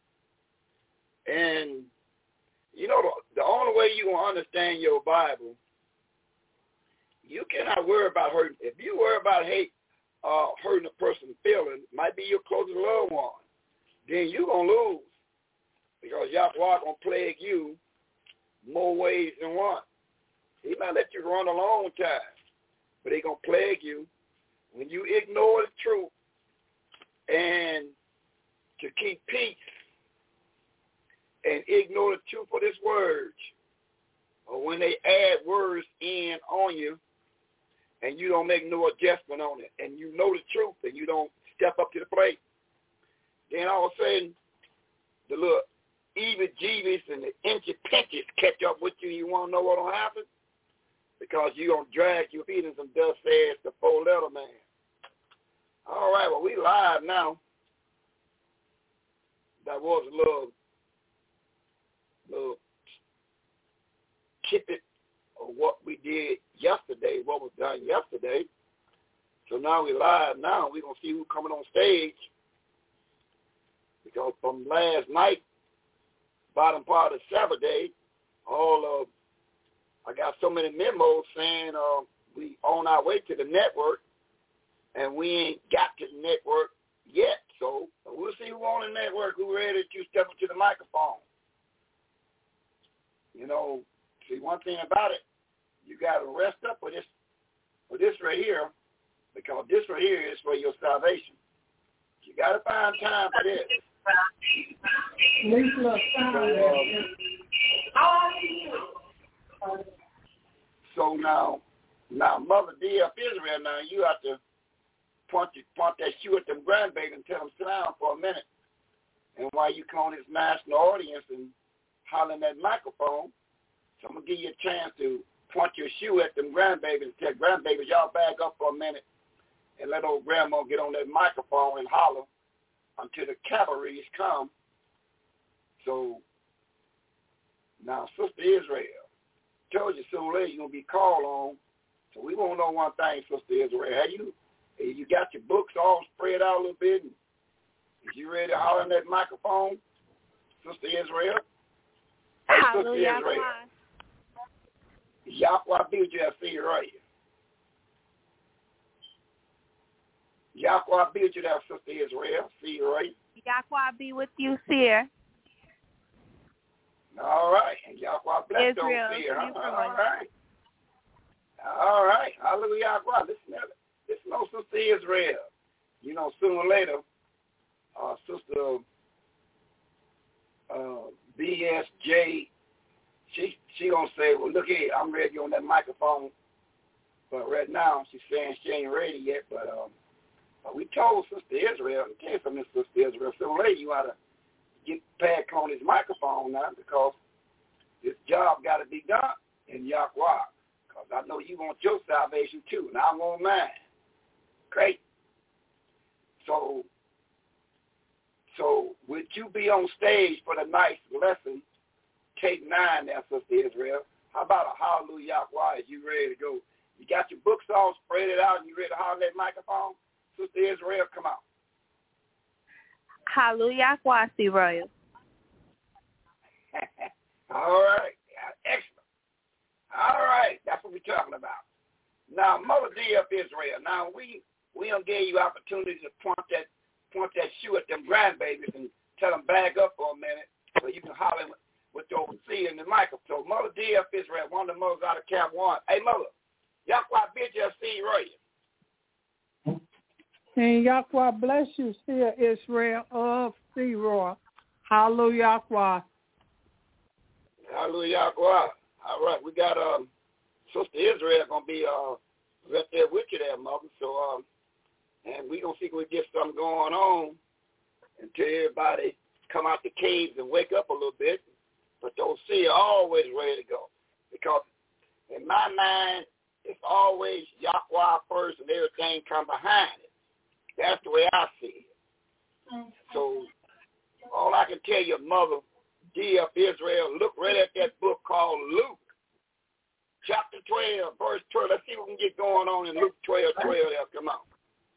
And, you know, the, the only way you will understand your Bible, you cannot worry about hurting. If you worry about hate, uh, hurting a person's feelings, might be your closest loved one, then you're going to lose. Because Yahweh going to plague you more ways than one. He might let you run a long time, but he's going to plague you when you ignore the truth and to keep peace and ignore the truth of this word. Or when they add words in on you and you don't make no adjustment on it and you know the truth and you don't step up to the plate, then all of a sudden the little Eebie-jeebies and the inchy-pinchies catch up with you. You want to know what will happen? Because you're going to drag your feet in some dust ass the four-letter man. All right, well, we live now. That was a little, little tidbit of what we did yesterday, what was done yesterday. So now we live now. We're going to see who's coming on stage. Because from last night, bottom part of Saturday, all of I got so many memos saying uh, we on our way to the network, and we ain't got to the network yet. So we'll see who on the network, who ready to step up to the microphone. You know, see, one thing about it, you got to rest up for this, for this right here, because this right here is for your salvation. You got to find time for this. So now, now, Mother D F Israel, now you have to point, the, point that shoe at them grandbabies and tell them sit down for a minute. And while you come on this national audience and hollering that microphone, so I'm going to give you a chance to point your shoe at them grandbabies and tell grandbabies, y'all back up for a minute and let old grandma get on that microphone and holler until the cavalries come. So now, Sister Israel, told you sooner or later you're going to be called on. So we want to know one thing, Sister Israel. Have you, you got your books all spread out a little bit? And is you ready to holler on that microphone, Sister Israel? Hey, Sister Israel. Yahweh be with you, I see you right here. Yahweh be with you there, Sister Israel. See you right. Yahweh be with you, Seer. All right. And Yahweh bless those Seer. Huh? All right. All right. Hallelujah, Yahweh. Listen, listen on Sister Israel. You know, sooner or later, uh, Sister uh, B S J, she she gonna say, well, look here, I'm ready on that microphone. But right now, she's saying she ain't ready yet. But um, But we told Sister Israel, and came from this Sister Israel, so lady, you ought to get back on his microphone now because this job got to be done in Yahweh. Because I know you want your salvation too, and I want mine. Great. So, so would you be on stage for the nice lesson, take nine there, Sister Israel? How about a hallelujah Yahweh? Is you ready to go? You got your books all spread it out, and you ready to holler that microphone? Sister Israel, come out. Hallelujah, Kwasi Royal. All right. Excellent. All right. That's what we're talking about. Now, Mother D F Israel. Now, we we don't give you opportunity to point that point that shoe at them grandbabies and tell them back up for a minute so you can holler with, with the overseer in the microphone. So, Mother D F Israel, one of the mothers out of Camp One. Hey, Mother, Yahweh bid you see Royal. And Yahweh bless you, Seer Israel of Seroy. Hallelujah, Yahweh. Hallelujah. All right, we got um, Sister Israel going to be uh, right there with you there, Mother. So, um, and we going to see if we get something going on until everybody come out the caves and wake up a little bit. But those see are always ready to go. Because in my mind, it's always Yahweh first and everything come behind it. That's the way I see it. So all I can tell you, Mother D of Israel, look right at that book called Luke, chapter twelve, verse twelve. Let's see what we can get going on in Luke twelve, twelve. There, come on.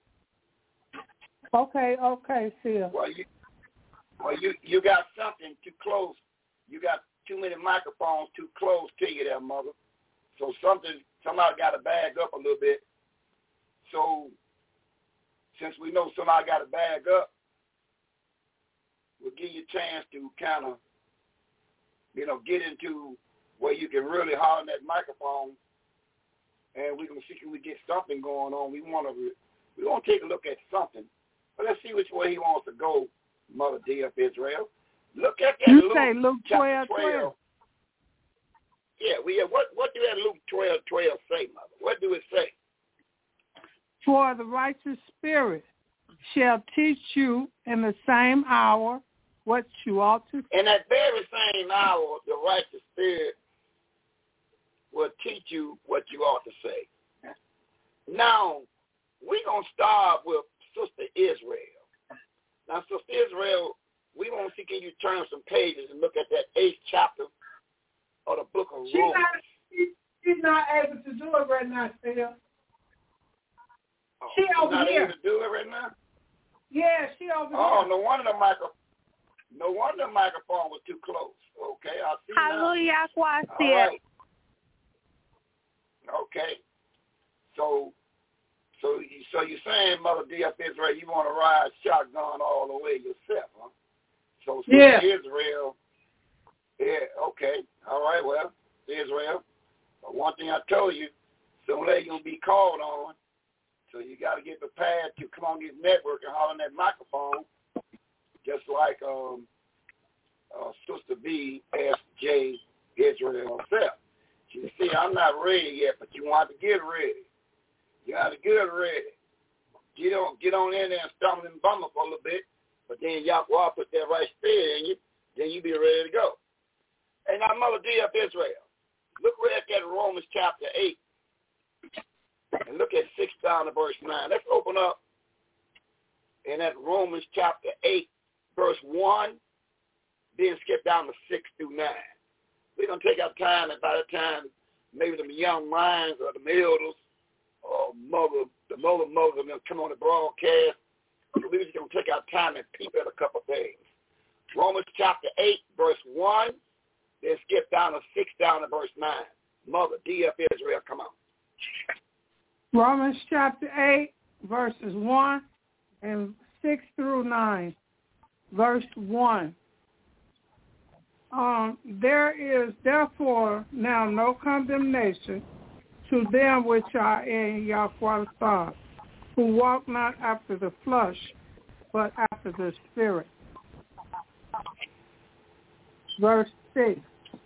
Okay, okay, Sia. Well, you, well, you, you got something too close. You got too many microphones too close to you there, Mother. So something, somebody got to bag up a little bit. So since we know somebody got to bag up, we'll give you a chance to kind of, you know, get into where you can really holler in that microphone, and we can see if we get something going on. We want to, we want to take a look at something, but let's see which way he wants to go, Mother D of Israel. Look at that. You Luke, say Luke twelve, twelve. twelve. Yeah, we have, what what do that Luke twelve, twelve say, Mother? What do it say? For the righteous spirit shall teach you in the same hour what you ought to say. In that very same hour, the righteous spirit will teach you what you ought to say. Now, we're going to start with Sister Israel. Now, Sister Israel, we want to see, can you turn some pages and look at that eighth chapter of the book of She's Romans. not, she, she's not able to do it right now, Phil. Oh, she she's over not here. able to do it right now? Yeah, she over oh, here. Oh, no wonder the microphone. No wonder the microphone was too close. Okay, I see Hallelujah, now. All right. Okay. So, so, so you're saying, Mother D of Israel, you want to ride shotgun all the way yourself, huh? So, so yeah. Israel. Yeah. Okay. All right. Well, Israel. But one thing I told you, sooner or later you're gonna be called on. So you got to get prepared to come on this network and holler on that microphone. Just like um, uh, Sister B asked J Israel herself. She said, I'm not ready yet, but you want to get ready. You got to get ready. Get on, get on in there and stumble and bumble for a little bit, but then Yahweh put that right spirit in you, then you be ready to go. And now, Mother D of Israel, look right at that Romans chapter eight, and look at six down to verse nine. Let's open up in that Romans chapter eight, verse one, then skip down to six through nine. We're going to take our time, and by the time maybe the young minds or the elders or mother, the mother mother will come on the broadcast, we're just going to take our time and peep at a couple things. Romans chapter eight, verse one, then skip down to six down to verse nine. Mother, D F Israel, come on. Romans chapter eight, verses one and six through nine. Verse one. Um, there is therefore now no condemnation to them which are in Yahweh's Son, who walk not after the flesh, but after the Spirit. Verse six.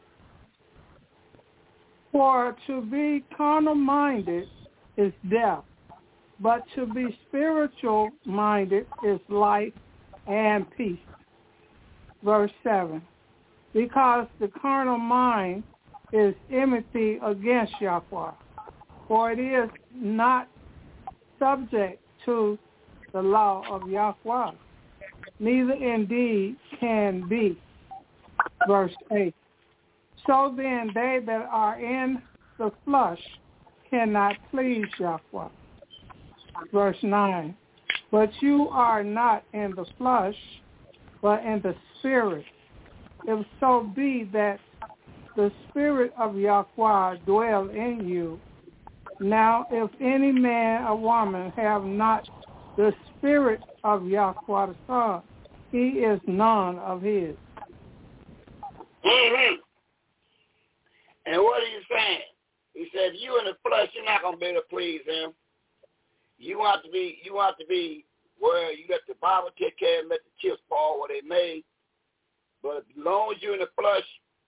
For to be carnal-minded is death, but to be spiritual-minded is life and peace. Verse seven. Because the carnal mind is enmity against Yahweh, for it is not subject to the law of Yahweh, neither indeed can be. Verse eight. So then they that are in the flesh cannot please Yahweh. Verse nine. But you are not in the flesh, but in the Spirit, if so be that the Spirit of Yahweh dwell in you. Now, if any man or woman have not the Spirit of Yahweh the Son, he is none of his. Mm-hmm. And what are you saying? He said, if you in the flesh, you're not going to be able to please him. You want to be, you want to be where you let the Bible take care and let the chips fall where they may. But as long as you're in the flesh,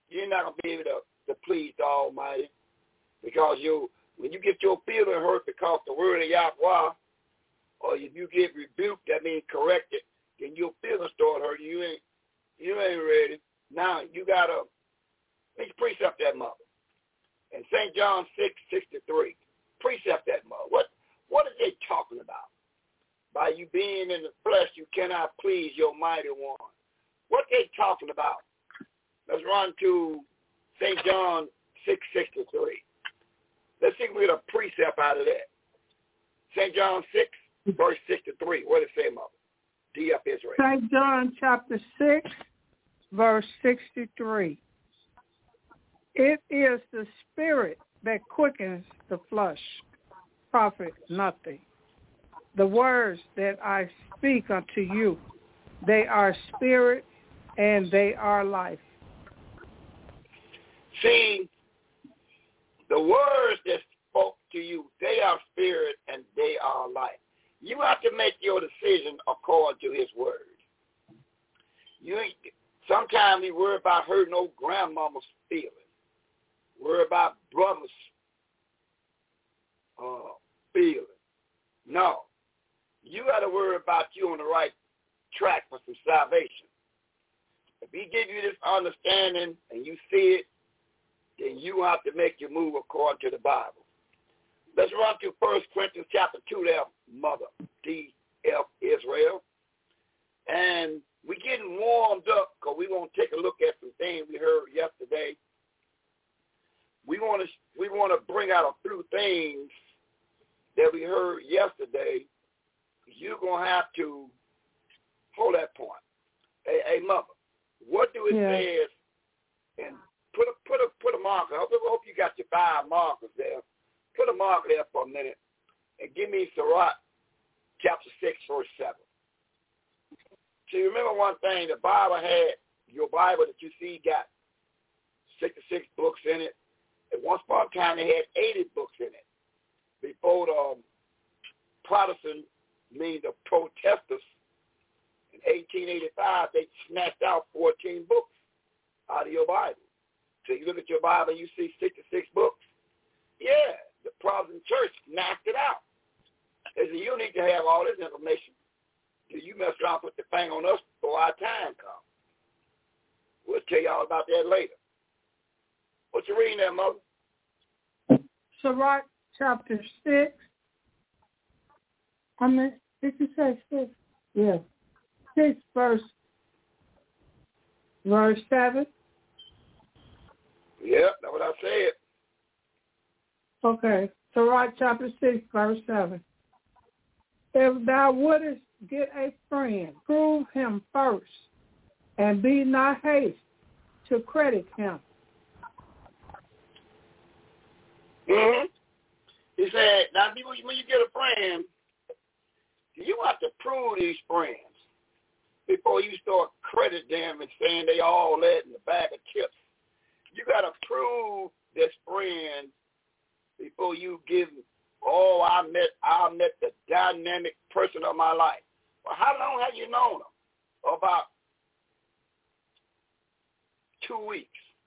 you're not going to be able to, to please the Almighty, because you, when you get your feeling hurt because the word of Yahweh, or if you get rebuked, that means corrected, then your feelings start hurting. You ain't, you ain't ready. Now you got to, let's precept that mother. In Saint John six sixty-three, precept that mother. What, what are they talking about? By you being in the flesh, you cannot please your mighty one. What they talking about? Let's run to Saint John six sixty-three. Let's see if we get a precept out of that. Saint John six, verse sixty-three. What does it say, mother? D F Israel. Saint John chapter six, verse sixty-three. It is the spirit that quickens the flesh, profit nothing. The words that I speak unto you, they are spirit and they are life. See, the words that spoke to you, they are spirit and they are life. You have to make your decision according to his word. You sometimes we worry about hurting old grandmama's feelings. Worry about brothers' uh, feelings. No. You got to worry about you on the right track for some salvation. If he give you this understanding and you see it, then you have to make your move according to the Bible. Let's run to First Corinthians chapter two there, mother, D F Israel. And we're getting warmed up because we want to take a look at some things we heard yesterday. We want to we want to bring out a few things that we heard yesterday. You're going to have to hold that point. Hey, hey mother, what do it yeah. says? And put a put a put a marker. I hope you got your five markers there. Put a marker there for a minute and give me Sirach chapter six, verse seven. See, remember one thing, the Bible had, your Bible that you see got sixty-six books in it. At once upon a time, they had eighty books in it. Before the um, Protestant, meaning the protesters, in eighteen eighty-five, they snatched out fourteen books out of your Bible. So you look at your Bible and you see sixty-six books. Yeah, the Protestant church knocked it out. They said, you need to have all this information. You mess around and put the thing on us before our time comes. We'll tell you all about that later. What you reading there, mother? Sirach chapter six. I mean, did you say six? Yeah. Six verse, verse seven. Yeah, that's what I said. Okay. Sirach chapter six, verse seven. If thou wouldest get a friend, prove him first, and be not hasty to credit him. Mm-hmm. He said, now when you get a friend, you have to prove these friends before you start crediting them and saying they all that in the bag of chips. You got to prove this friend before you give them, oh, I met I met the dynamic person of my life. Well, how long have you known them? About two weeks.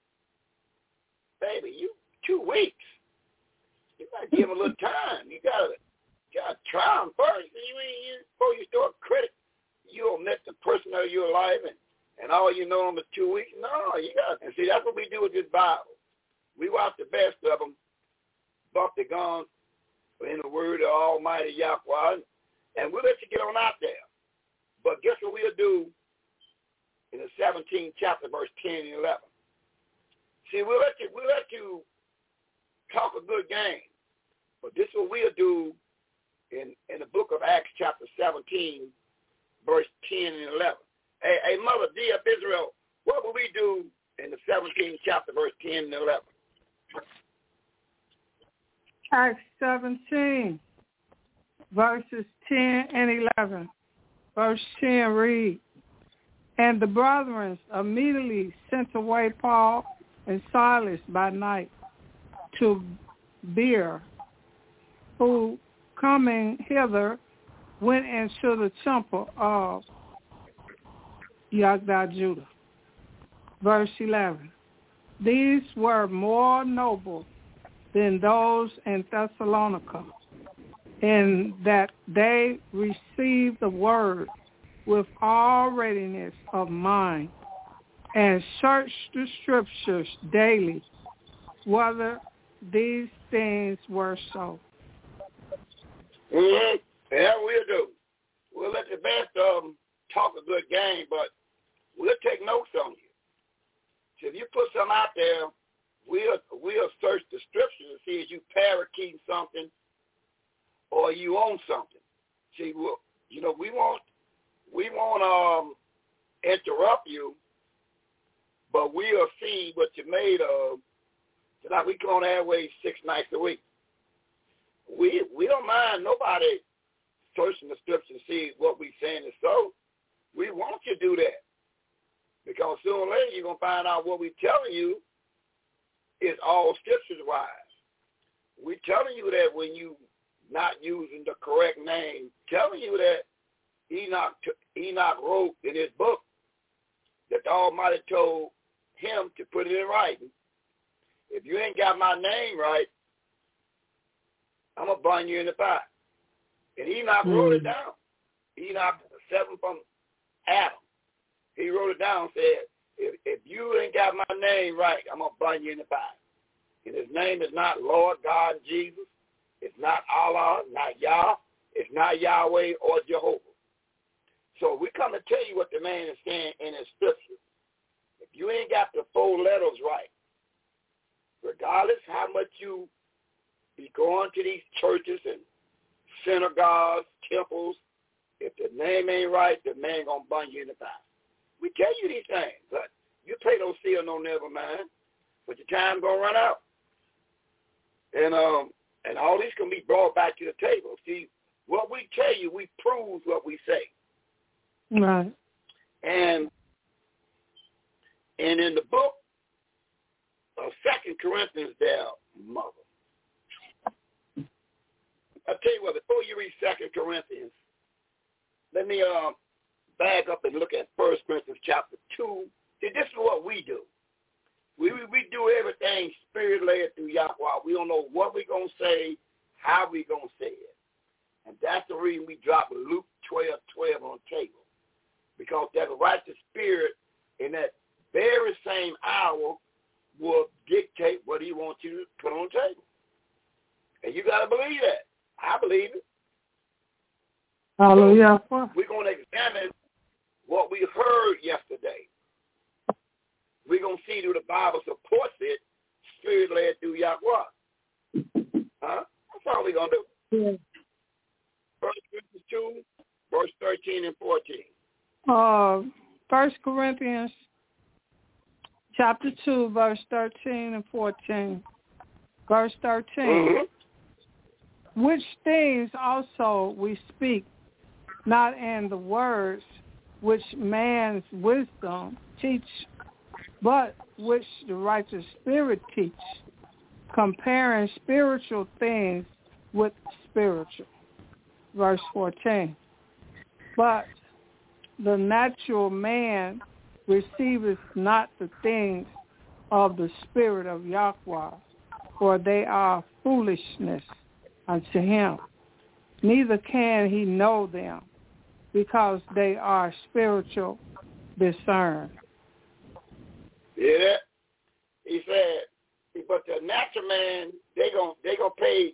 Baby, you two weeks. You got to give them a little time. You got to gotta try them first. You, you, before you start credit, you'll met the person of your life and, and all you know them for two weeks. No, you got to. And see, that's what we do with this Bible. We watch the best of them, bump the guns in the word of Almighty Yahweh, and we'll let you get on out there. But guess what we'll do in the seventeenth chapter, verse ten and eleven? See, we'll let you, we'll let you talk a good game. But this is what we'll do in, in the book of Acts chapter seventeen, verse ten and eleven. Hey, hey, Mother D F Israel, what will we do in the seventeenth chapter, verse ten and eleven? Acts seventeen, verses ten and eleven. Verse ten reads, and the brethren immediately sent away Paul and Silas by night to Beer, who coming hither went into the temple of Yahweh Judah. Verse eleven. These were more noble than those in Thessalonica, in that they received the word with all readiness of mind and searched the scriptures daily whether these things were so. Mm-hmm. Yeah, we'll do. We'll let the best of them talk a good game, but we'll take notes on you. So if you put something out there, we'll we'll search the scriptures to see if you parakeeting something or you own something. See, we'll, you know, we won't we won't um interrupt you, but we'll see what you're made of. So like we come on airways six nights a week. We we don't mind nobody searching the scripture to see what we're saying is so. We want you to do that. Because sooner or later you're going to find out what we're telling you is all scriptures-wise. We're telling you that when you not using the correct name, telling you that Enoch, Enoch wrote in his book that the Almighty told him to put it in writing. If you ain't got my name right, I'm going to burn you in the fire. And Enoch mm. wrote it down. Enoch, seven from Adam. He wrote it down and said, if, if you ain't got my name right, I'm going to burn you in the fire. And his name is not Lord God Jesus. It's not Allah, not Yah. It's not Yahweh or Jehovah. So we come to tell you what the man is saying in his scripture. If you ain't got the four letters right, regardless how much you be going to these churches and synagogues, temples, if the name ain't right, the man going to burn you in the fire. We tell you these things, but you pay no seal, no never mind. But your time going to run out. And um, and all these can be brought back to the table. See, what we tell you, we prove what we say. Right. And and in the book of Second Corinthians there, mother. I'll tell you what, before you read Second Corinthians, let me uh, back up and look at First Corinthians chapter two. See, this is what we do. We, we we do everything spirit-led through Yahweh. We don't know what we're going to say, how we're going to say it. And that's the reason we drop Luke twelve twelve on the table. Because that righteous spirit in that very same hour will dictate what he wants you to put on the table. And you got to believe that. I believe it. Hallelujah. So we're going to examine what we heard yesterday. We're going to see do the Bible supports it, spirit-led through Yahweh. Huh? That's all we're going to do. Yeah. First Corinthians two, verse thirteen and fourteen. Uh, First Corinthians chapter two, verse thirteen and fourteen. Verse thirteen. Mm-hmm. Which things also we speak, not in the words which man's wisdom teach, but which the righteous spirit teach, comparing spiritual things with spiritual. Verse fourteen. But the natural man receiveth not the things of the Spirit of Yahweh, for they are foolishness unto him. Neither can he know them, because they are spiritual discerned. Yeah, he said, but the natural man, they gon' they gonna pay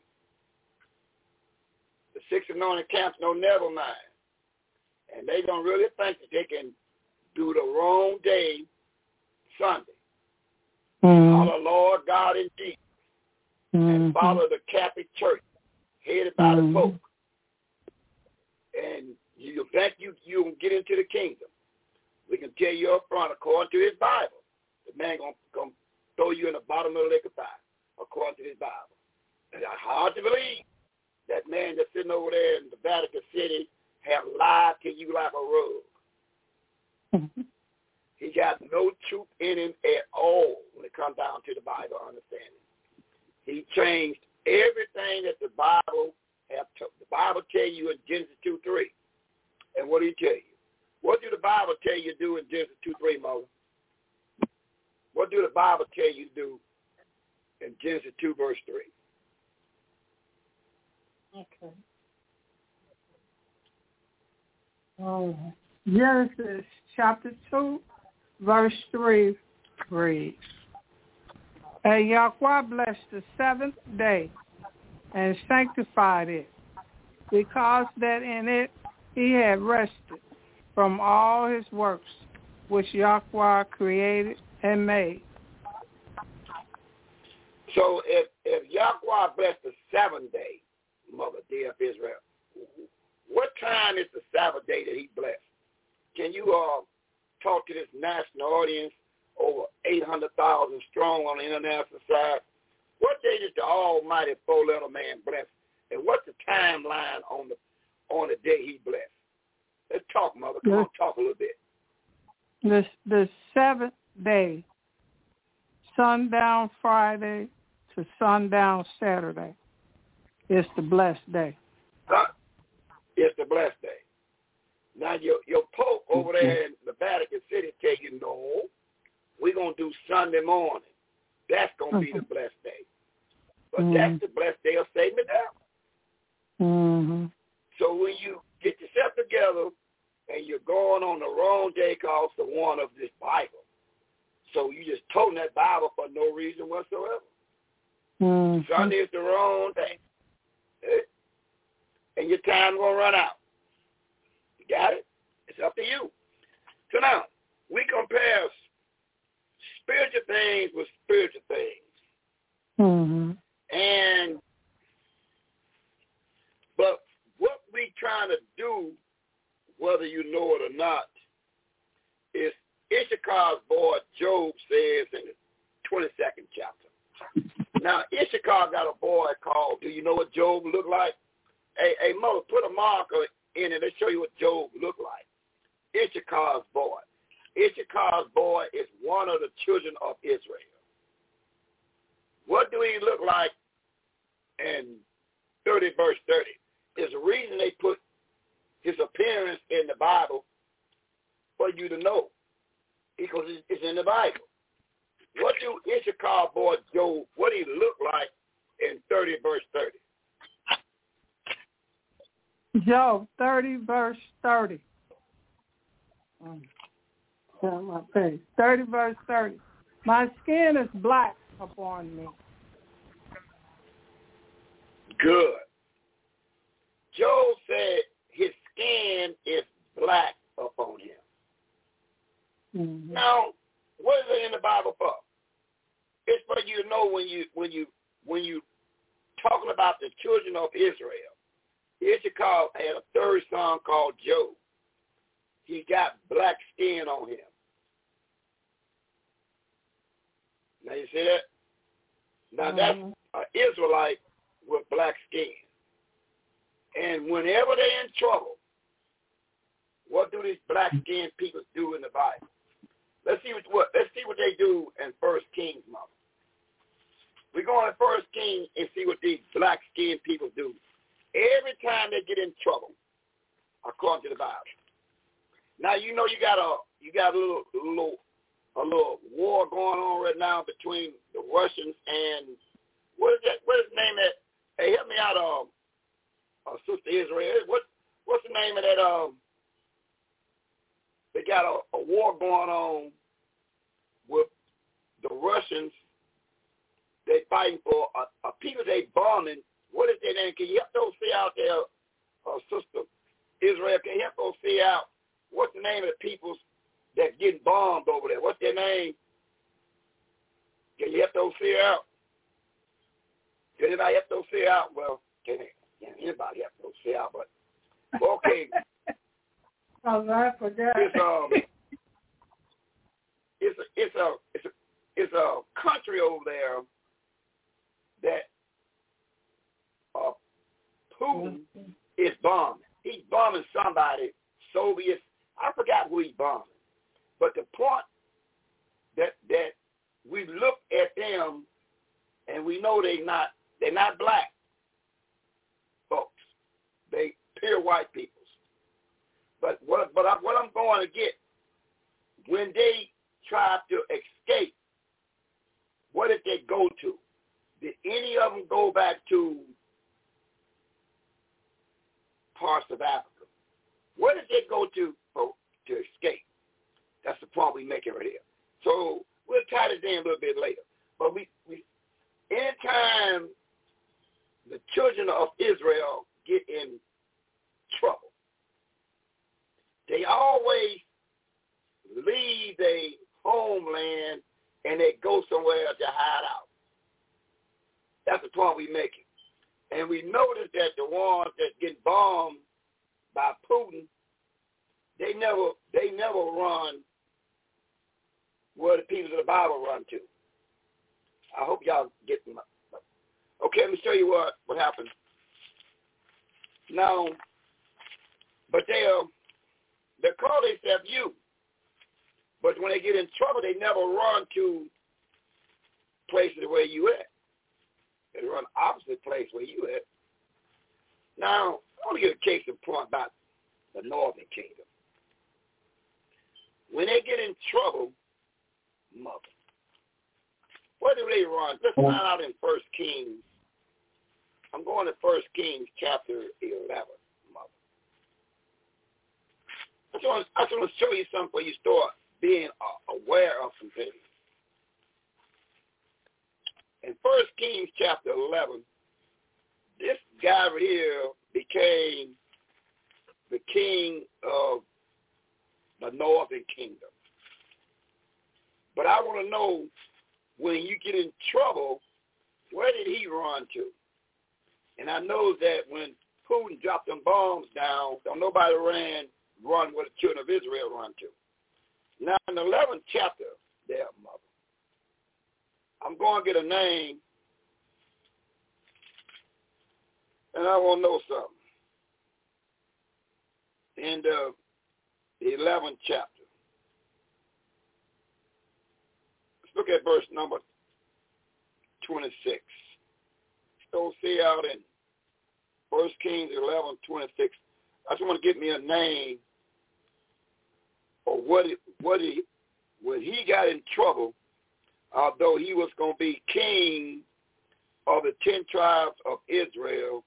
the six anointed camps no never mind. And they don't really think that they can do the wrong day Sunday. Mm-hmm. Follow Lord God in Jesus. Mm-hmm. And follow the Catholic Church, headed by mm-hmm. the Pope. And you think you you can get into the kingdom. We can tell you up front, according to his Bible, the man gonna, gonna throw you in the bottom of the lake of fire, according to his Bible. And it's hard to believe that man that's sitting over there in the Vatican City have lied to you like a rug. Mm-hmm. He got no truth in him at all when it comes down to the Bible understanding. He changed everything that the Bible have to, the Bible tell you in Genesis two three. And what do he tell you? What do the Bible tell you to do in Genesis two three, Moses? What do the Bible tell you to do in Genesis two, verse three? Okay. Oh, Genesis chapter two, verse three reads, And Yahweh blessed the seventh day and sanctified it, because that in it he had rested from all his works which Yahweh created and made. So if, if Yahweh blessed the seventh day, Mother dear of Israel, what time is the Sabbath day that he blessed? Can you uh, talk to this national audience, over eight hundred thousand strong on the international side? What day did the almighty four-letter man bless? And what's the timeline on the on the day he blessed? Let's talk, Mother. Come on, talk a little bit. The, the seventh day, sundown Friday to sundown Saturday, is the blessed day. Huh? It's the blessed day. Now, your your Pope over there in the Vatican City tell you, no, we're going to do Sunday morning. That's going to be the blessed day. But mm-hmm. that's the blessed day of Satan the devil. Mm-hmm. So when you get yourself together and you're going on the wrong day called the one of this Bible, so you just toting that Bible for no reason whatsoever. Mm-hmm. Sunday is the wrong day. And your time going to run out. You got it? It's up to you. So now, we compare spiritual things with spiritual things. Mm-hmm. And, but what we trying to do, whether you know it or not, is Issachar's boy Job says in the twenty-second chapter. Now, Issachar got a boy called, do you know what Job looked like? Hey, hey, Mother, put a marker in it. Let's show you what Job looked like. Issachar's boy. Issachar's boy is one of the children of Israel. What do he look like in thirty, verse thirty? There's a reason they put his appearance in the Bible for you to know, because it's in the Bible. What do Issachar boy Job, what he look like in thirty, verse thirty? Job thirty, verse thirty. Oh, my face. thirty, verse thirty. My skin is black upon me. Good. Job said his skin is black upon him. Mm-hmm. Now, what is it in the Bible for? It's for you to know when you when you when you talking about the children of Israel. Issachar had a third son called Job. He got black skin on him. Now you see that? Now mm-hmm. that's an Israelite with black skin. And whenever they're in trouble, what do these black skinned people do in the Bible? Let's see what, what let's see what they do in First Kings, Mother. We're going to First Kings and see what these black skinned people do. Every time they get in trouble, according to the Bible. Now you know you got a you got a little a little a little war going on right now between the Russians and what is that? What is the name of that? Hey, help me out, um, uh, Sister Israel. What what's the name of that? Um, they got a, a war going on with the Russians. They fighting for a, a people they bombing. What is their name? Can you help those see out there, uh, Sister Israel? Can you help those see out? What's the name of the peoples that's getting bombed over there? What's their name? Can you help those see out? Can anybody help those see out? Well, can, can anybody help those see out? But okay. Oh, I forgot. It's um, it's a it's a it's a it's a country over there that uh, Putin mm-hmm. is bombing. He's bombing somebody, Soviets. I forgot who he's bombing. But the point that that we look at them and we know they not they're not black folks. They pure white peoples. But what but I, what I'm going to get, when they try to escape what did they go to? Did any of them go back to parts of Africa? Where did they go to for, to escape? That's the point we make it right here. So we'll tie this in a little bit later. But we, we anytime the children of Israel get in trouble, they always leave their homeland and they go somewhere to hide out. That's the point we make it. And we notice that the ones that get bombed by Putin, they never they never run where the people of the Bible run to. I hope y'all get them. Okay, let me show you what, what happened. Now, but they uh, they call themselves you. But when they get in trouble, they never run to places where you at. They run opposite place where you at. Now, I want to get a case in point about the Northern Kingdom. When they get in trouble, mother, where do they run? Let's find out in First Kings. I'm going to First Kings chapter eleven, mother. I just want, I just want to show you something before you start being uh, aware of some things. In First Kings chapter eleven, this guy right here became the king of the Northern Kingdom. But I want to know, when you get in trouble, where did he run to? And I know that when Putin dropped them bombs down, don't nobody ran, run where the children of Israel run to. Now, in the eleventh chapter, there, mother, I'm going to get a name, and I want to know something. In the, the eleventh chapter, let's look at verse number twenty-six. So see out in First Kings eleven twenty-six. I just want to get me a name or what it, what he, when he got in trouble, although he was going to be king of the ten tribes of Israel,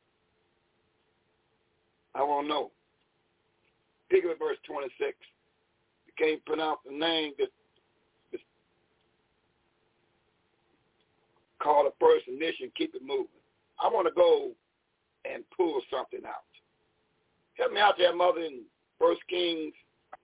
I want to know. Pick up verse twenty-six. You can't pronounce the name that call the first mission, keep it moving. I want to go and pull something out. Help me out there, mother, in First Kings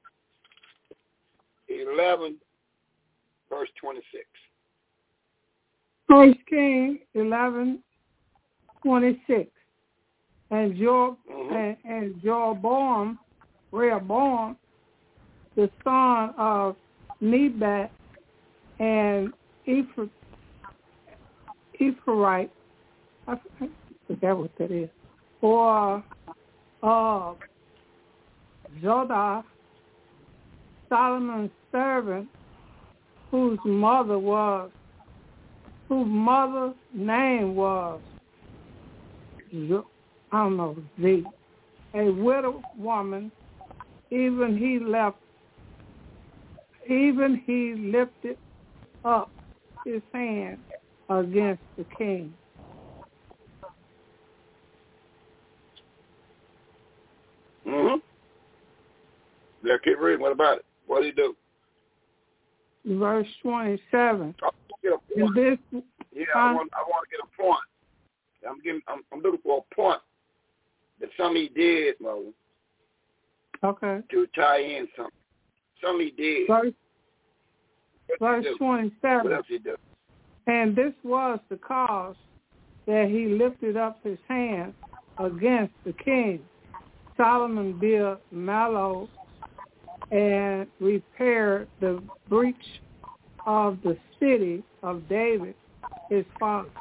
eleven, verse twenty-six. First Kings eleven, twenty-six. And Job mm-hmm. and, and Jeroboam, Rehoboam, the son of Nebat and Ephraim, Ephraite, I forget what that is, or uh, Jodah, Solomon's servant, whose mother was, whose mother's name was, I don't know, Z, a widow woman, even he left, even he lifted up his hand against the king. Mm-hmm. Yeah, keep reading. What about it? What did he do? Verse twenty-seven. I get a point. This, yeah, I want, I want to get a point. I'm getting. I'm, I'm looking for a point that something he did, Mo. Okay. To tie in something. Something he did. Verse, verse twenty-seven. What else he do? And this was the cause that he lifted up his hand against the king. Solomon built Millo and repaired the breach of the city of David, his father.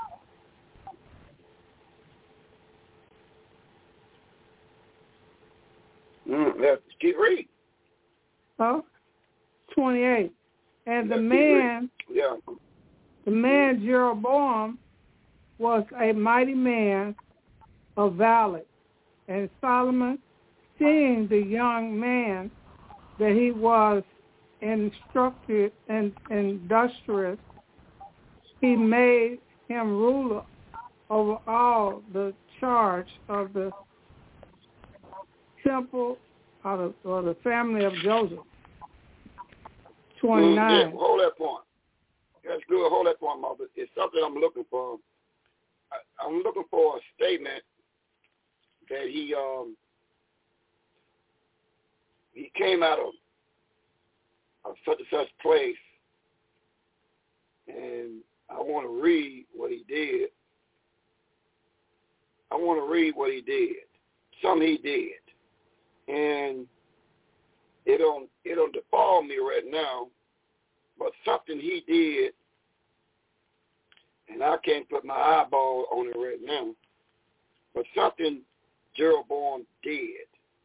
Mm, let's keep reading. Oh, twenty-eight. And the man, yeah. the man Jeroboam was a mighty man of valor. And Solomon, seeing the young man that he was instructed and industrious he made him ruler over all the charge of the temple or the, or the family of Joseph. twenty-nine. Mm, yeah, hold that point. That's good. Hold that point, Mother. It's something I'm looking for. I, I'm looking for a statement that he um he came out of, of such and such place, and I want to read what he did. I want to read what he did. Something he did, and it don't it don't defile me right now, but something he did, and I can't put my eyeball on it right now, but something Jeroboam did.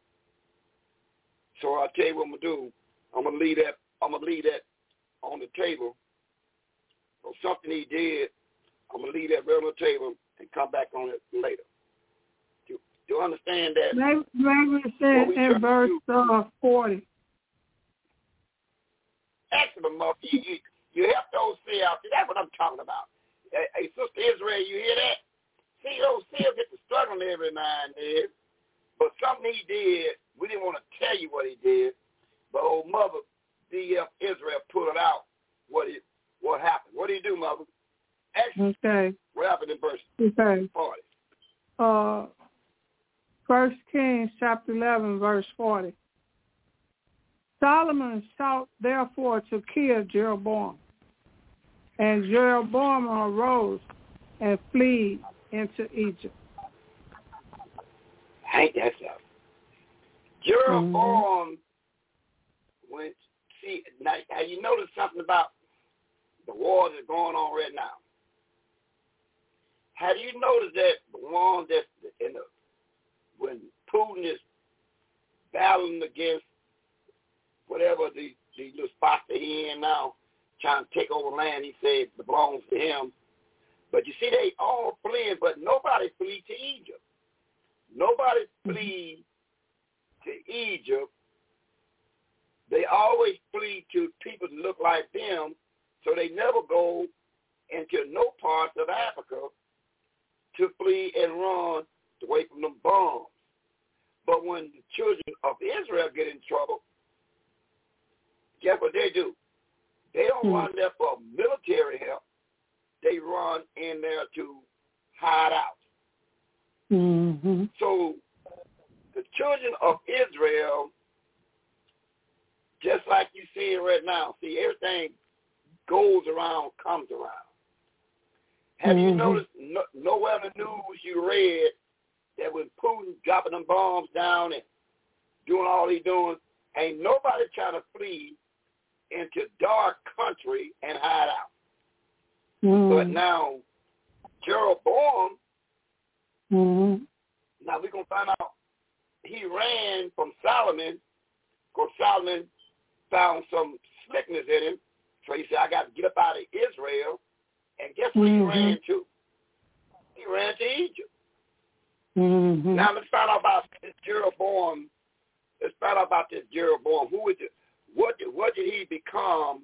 So I'll tell you what I'm gonna do. I'm gonna leave that. I'm gonna leave that on the table. So something he did, I'm gonna leave that right on the table and come back on it later. Do you understand that? Maybe, maybe it says in verse uh, forty. Excellent, Mother. You, you, you help those seals. See, that's what I'm talking about. Hey, hey, Sister Israel, you hear that? See, those seals get to struggling every now and then. But something he did, we didn't want to tell you what he did, but old Mother D F Israel put it out what it what happened. What did he do, Mother? Excellent. Okay. What happened in verse okay. forty? Uh, First Kings chapter eleven, verse forty. Solomon sought therefore to kill Jeroboam, and Jeroboam arose and fled into Egypt. Ain't that something? Jeroboam mm-hmm. went, see, now, now you notice something about the war that's going on right now. Have you noticed that the one that's in the, when Putin is battling against whatever the, the little spots that he in now, trying to take over land, he said it belongs to him. But you see, they all fleeing, but nobody flee to Egypt. Nobody flee to Egypt. They always flee to people that look like them, so they never go into no parts of Africa to flee and run away from them bombs. But when the children of Israel get in trouble, guess what they do? They don't mm-hmm. run there for military help. They run in there to hide out. Mm-hmm. So the children of Israel, just like you see it right now, see, everything goes around, comes around. Have mm-hmm. you noticed no, nowhere in the news you read that when Putin dropping them bombs down and doing all he's doing, ain't nobody trying to flee into dark country and hide out. Mm-hmm. But now, Jeroboam, mm-hmm. now we're going to find out he ran from Solomon because Solomon found some slickness in him. So he said, I got to get up out of Israel. And guess what mm-hmm. he ran to? He ran to Egypt. Mm-hmm. Now let's find out about this Jeroboam. Let's find out about this Jeroboam. Who is it? What did, what did he become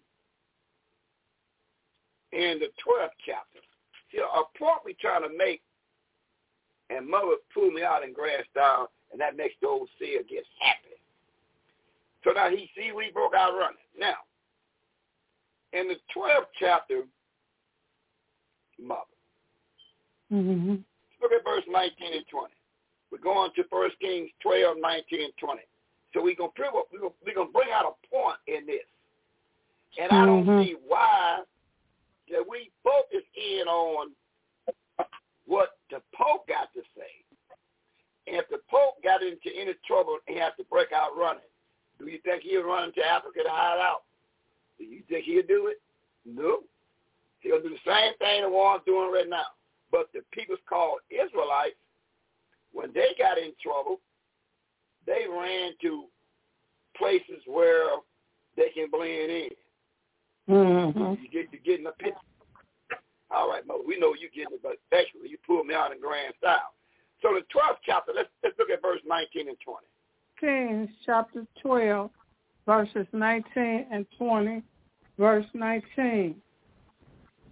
in the twelfth chapter? See, a point we're trying to make, and Mother pulled me out and grass down, and that makes the old seer get happy. So now he see we broke out running. Now, in the twelfth chapter, Mother, mm-hmm. look at verse nineteen and twenty. We're going to First Kings twelve, nineteen, and twenty. So we're going to we're going to bring out a point in this. And I don't mm-hmm. see why that we focus in on what the Pope got to say. And if the Pope got into any trouble and he had to break out running, do you think he'll run to Africa to hide out? Do you think he'll do it? No. He'll do the same thing the one's doing right now. But the people called Israelites, when they got in trouble, they ran to places where they can blend in. Mm-hmm. You get you getting a picture. All right, Mother, we know you getting it, but actually you pulled me out in grand style. So the twelfth chapter, let's let's look at verse nineteen and twenty. Kings chapter twelve, verses nineteen and twenty. Verse nineteen.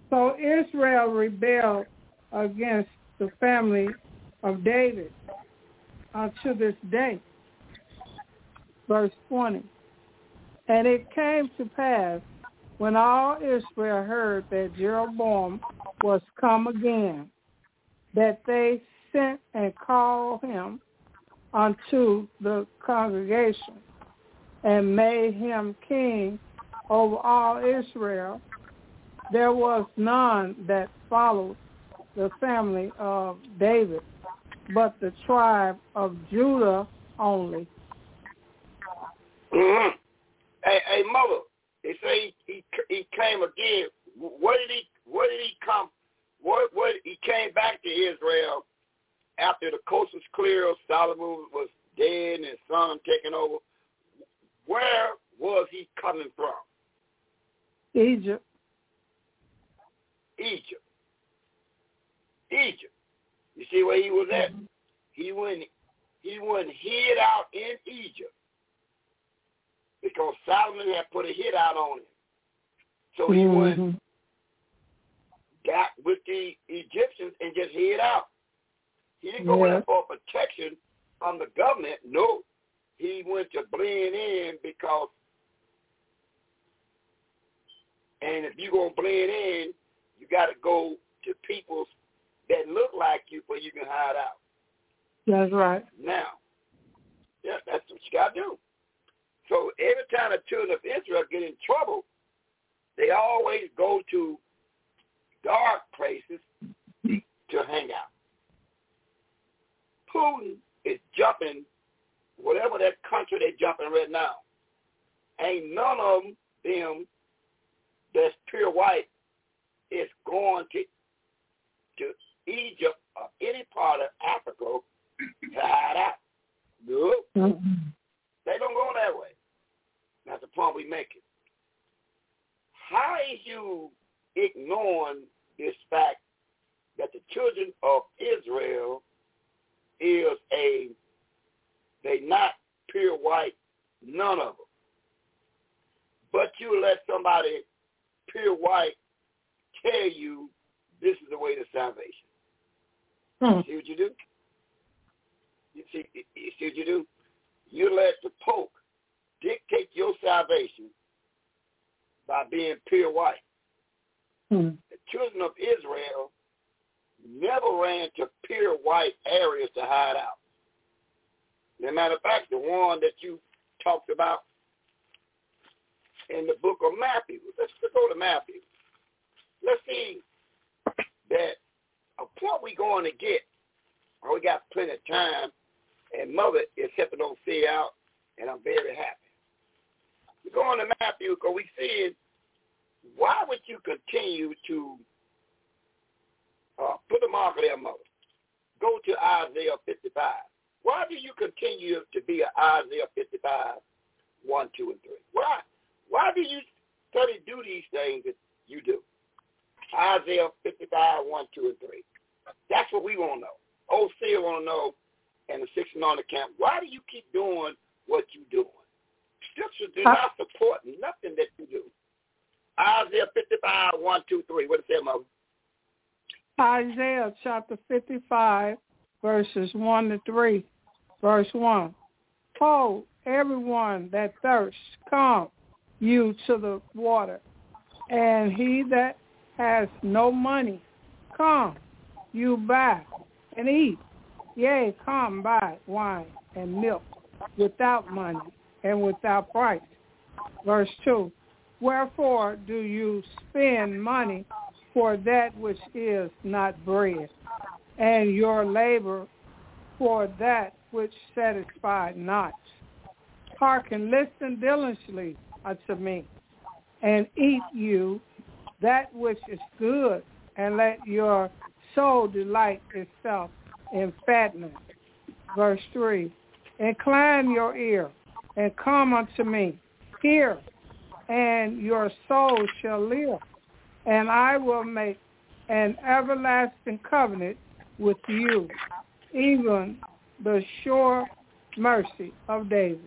So Israel rebelled against the family of David unto this day. Verse twenty. And it came to pass, when all Israel heard that Jeroboam was come again, that they sent and called him unto the congregation, and made him king over all Israel. There was none that followed the family of David, but the tribe of Judah only. Mm-hmm. Hey, hey, mother, they say he, he he came again. What did he? What did he come? What? What? He came back to Israel after the coast was clear. Solomon was dead and his son taken over. Where was he coming from? Egypt. Egypt. Egypt. You see where he was at? He went. He went hid out in Egypt because Solomon had put a hit out on him. So he mm-hmm. went, got with the Egyptians and just hid out. He didn't go yeah. in for protection from the government. No, he went to blend in because, and if you're going to blend in, you got to go to people that look like you where you can hide out. That's right. Now, yeah, that's what you got to do. So every time the children of Israel get in trouble, they always go to dark places to hang out. Putin is jumping, whatever that country they're jumping right now, ain't none of them, them that's pure white is going to, to Egypt or any part of Africa to hide out. No. Mm-hmm. They don't go that way. That's the point we make it. How is you ignoring this fact that the children of Israel is a, they not pure white, none of them. But you let somebody pure white tell you this is the way to salvation. Hmm. See what you do? You see, you see what you do? You let the Pope dictate your salvation by being pure white. Hmm. The children of Israel never ran to pure white areas to hide out. As a matter of fact, the one that you talked about in the book of Matthew, let's, let's go to Matthew. Let's see that a point we're going to get, or we got plenty of time, and Mother is helping those see out, and I'm very happy. We're going to Matthew because we see why would you continue to uh, put a marker there, Mother? Go to Isaiah fifty-five. Why do you continue to be an Isaiah fifty-five, one, two, and three? Why? Why do you study do these things that you do? Isaiah fifty-five, one, two, and three. That's what we want to know. O C want to know, and the six and on the camp. Why do you keep doing what you're doing? Scripture do not support nothing that you do. Isaiah fifty-five, one, two, three. What does it say, Mother? Isaiah chapter fifty-five, verses one to three. Verse one. Oh, everyone that thirsts, come you to the water. And he that has no money, come, you buy and eat. Yea, come buy wine and milk without money and without price. Verse two. Wherefore do you spend money for that which is not bread, and your labor for that which satisfied not? Hearken, listen diligently unto me, and eat you that which is good, and let your soul delight itself in fatness. Verse three. Incline your ear, and come unto me. Hear, and your soul shall live, and I will make an everlasting covenant with you, even the sure mercy of David.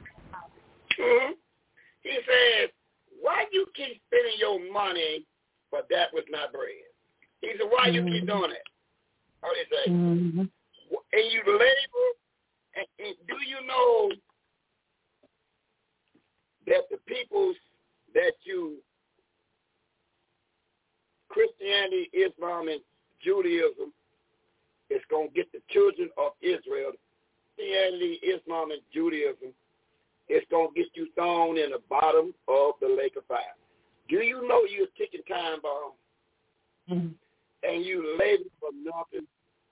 Mm-hmm. He says, why you keep spending your money but that was not bread. He said, why mm-hmm. you keep doing that? How do you say? Mm-hmm. And you labor, and, and do you know that the peoples that you, Christianity, Islam, and Judaism, is going to get the children of Israel, Christianity, Islam, and Judaism, it's going to get you thrown in the bottom of the lake of fire. Do you know you're a ticking time bomb? Mm-hmm. And you labor for nothing?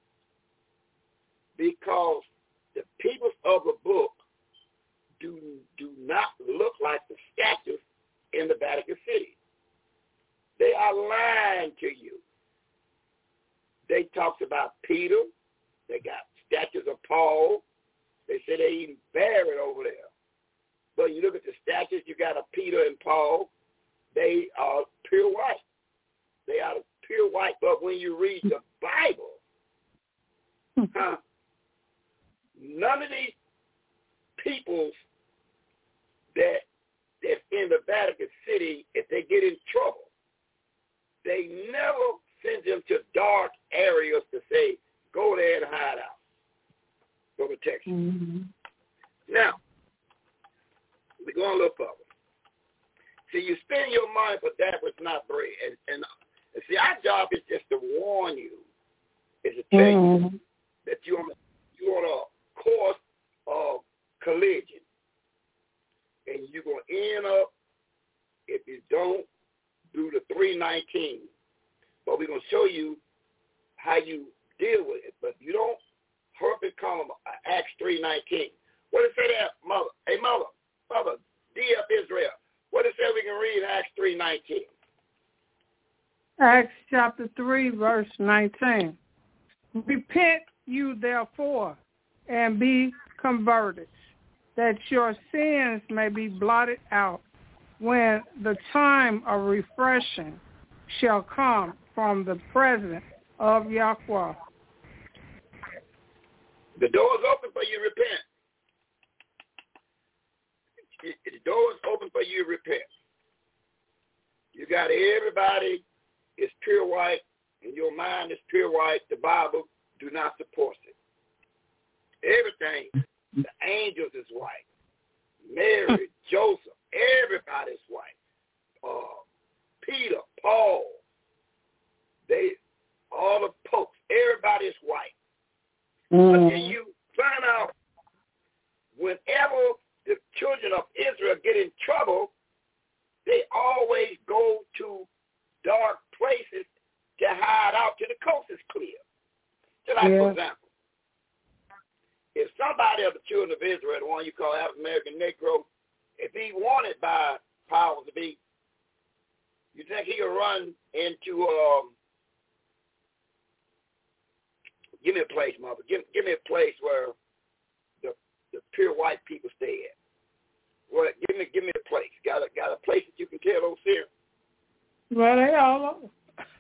Because the people of the book do, do not look like the statues in the Vatican City. They are lying to you. They talks about Peter. They got statues of Paul. They say they even buried over there. But you look at the statues, you got a Peter and Paul. They are pure white. They are pure white. But when you read the Bible, huh, none of these peoples that that's in the Vatican City, if they get in trouble, they never send them to dark areas to say, go there and hide out for protection. Mm-hmm. Now, we're going a little further. See, you spend your money for that which not bread. And, and, and see, our job is just to warn you, is to tell mm-hmm. you that you're on, you're on a course of collision. And you're going to end up, if you don't, do the three nineteen. But we're going to show you how you deal with it. But you don't hurry and call them Acts three nineteen. What does it say there, mother? Hey, mother, mother, D F Israel. What does it say we can read in Acts three nineteen? Acts chapter three, verse nineteen. Repent you therefore and be converted, that your sins may be blotted out when the time of refreshing shall come from the presence of Yahweh. The door is open for you to repent. The door is open for you to repent. You got everybody is pure white, and your mind is pure white. The Bible do not support it. Everything, the angels is white. Mary, Joseph, everybody's white. Uh, Peter, Paul, they, all the popes, everybody's white. Mm. But then you find out whenever the children of Israel get in trouble, they always go to dark places to hide out till the coast is clear. So like, yeah. For example, if somebody of the children of Israel, the one you call African-American Negro, if he wanted by powers to be, you think he could run into, um, give me a place, mother, give, give me a place where the the pure white people stay at. Well, give me give me a place. Got a got a place that you can tell those here? Well, they all over.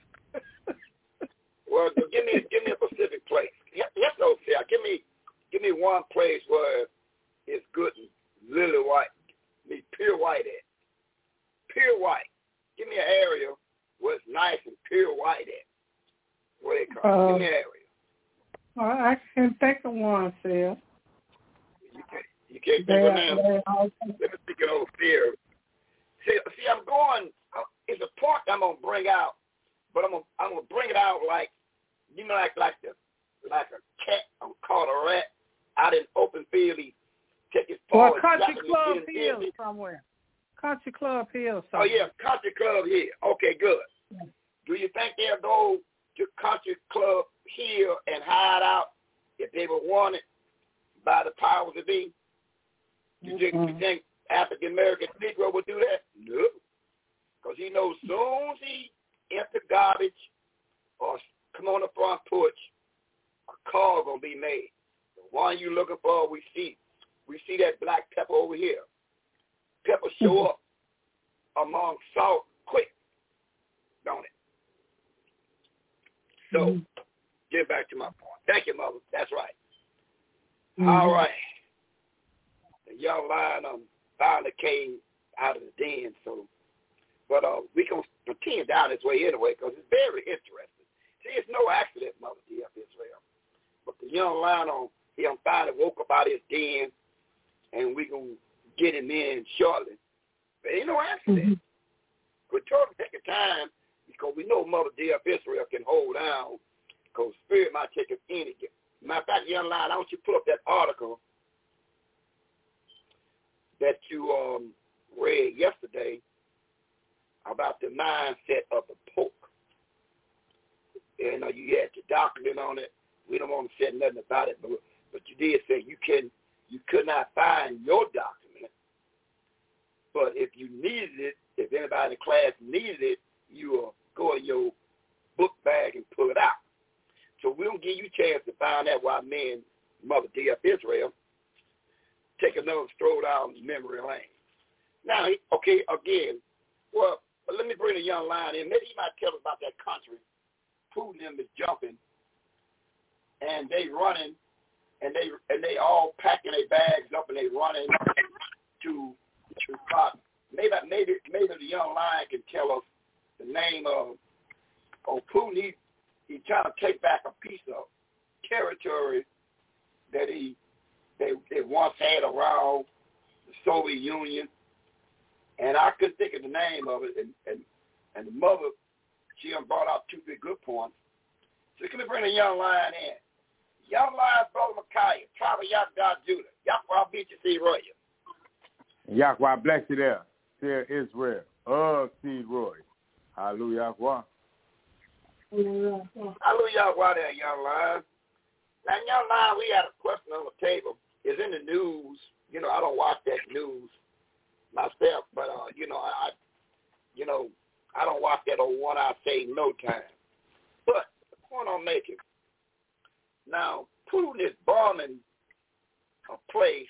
Well, give me give me a specific place. Yes, those here. Give me give me one place where it's good and lily white, me pure white at. Pure white. Give me an area where it's nice and pure white at. What they call it? Uh, give me an area. Well, I can think of one, Phil. You can't, you can't think of one now? Let me speak it over here. See, see, I'm going, uh, it's a part I'm going to bring out, but I'm going I'm to bring it out like, you know, like like the like a cat, I'm called a rat, out in open field. He take his paw. Well, Country Club Hill somewhere. Country Club Hill somewhere. Oh, yeah, Country Club Hill. Okay, good. Yeah. Do you think they'll go to Country Club Hill and hide out if they were wanted by the powers that be? You think, mm-hmm. you think African-American Negro would do that? No. Because he knows as soon as he empty garbage or come on the front porch, a call going to be made. The one you looking for, we see. We see that black pepper over here. Pepper show up among salt quick, don't it? So, mm-hmm. get back to my point. Thank you, Mother. That's right. Mm-hmm. All right. The young lion um, finally came out of the den, so But uh, we can continue down this way anyway because it's very interesting. See, it's no accident, Mother D F Israel. But the young lion on him finally woke up out of his den, and we going to get him in shortly. But ain't no accident. Mm-hmm. We're trying to take a time because we know Mother D F Israel can hold down because spirit might take us in again. Matter of fact, young lion, I want you to pull up that article that you um, read yesterday about the mindset of the Pope. And uh, you had your document on it. We don't want to say nothing about it, but but you did say you can you could not find your document. But if you needed it, if anybody in the class needed it, you will go in your book bag and pull it out. So we'll give you a chance to find out why me and Mother D F Israel take another stroll down memory lane. Now, okay, again, well, let me bring a young lion in. Maybe he might tell us about that country. Putin them is jumping, and they running, and they and they all packing their bags up, and they running to to spot. Maybe maybe maybe the young lion can tell us the name of of Putin. He he trying to take back a piece of territory that he they they once had around the Soviet Union, and I couldn't think of the name of it, and and, and the mother. She brought out two big good points. So can we bring a young lion in? Young lion, Brother Micaiah, tribe of Yahweh Judah. Yahweh beat you, see Roy. Yahweh bless you there. Seer Israel. Oh, Seed Roy. Hallelujah. Hallelujah. Hallelujah there, young lion. Now, young lion, we had a question on the table. It's in the news. You know, I don't watch that news myself, but, uh, you know, I, you know, I don't watch that old one I say no time. But the point I'm making, now Putin is bombing a place,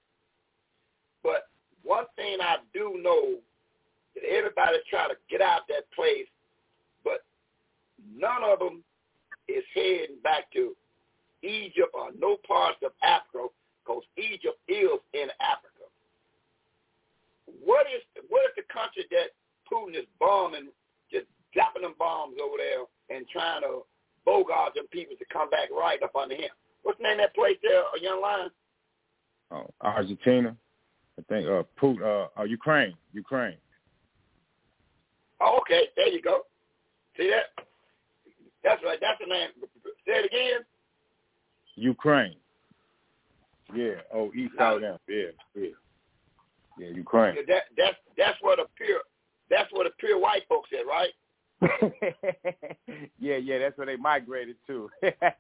but one thing I do know that everybody's trying to get out that place, but none of them is heading back to Egypt or no parts of Africa because Egypt is in Africa. What is what is the country that Putin is bombing, just dropping them bombs over there and trying to bogart them people to come back right up under him? What's the name of that place there, a young lion? Oh, Argentina. I think uh, Putin, uh, uh, Ukraine. Ukraine. Oh, okay. There you go. See that? That's right. That's the name. Say it again. Ukraine. Yeah. Oh, East out there. Yeah. Yeah. Yeah. Ukraine. Yeah, that that's that's where the pure. That's where the pure white folks at, right? yeah, yeah, that's where they migrated to.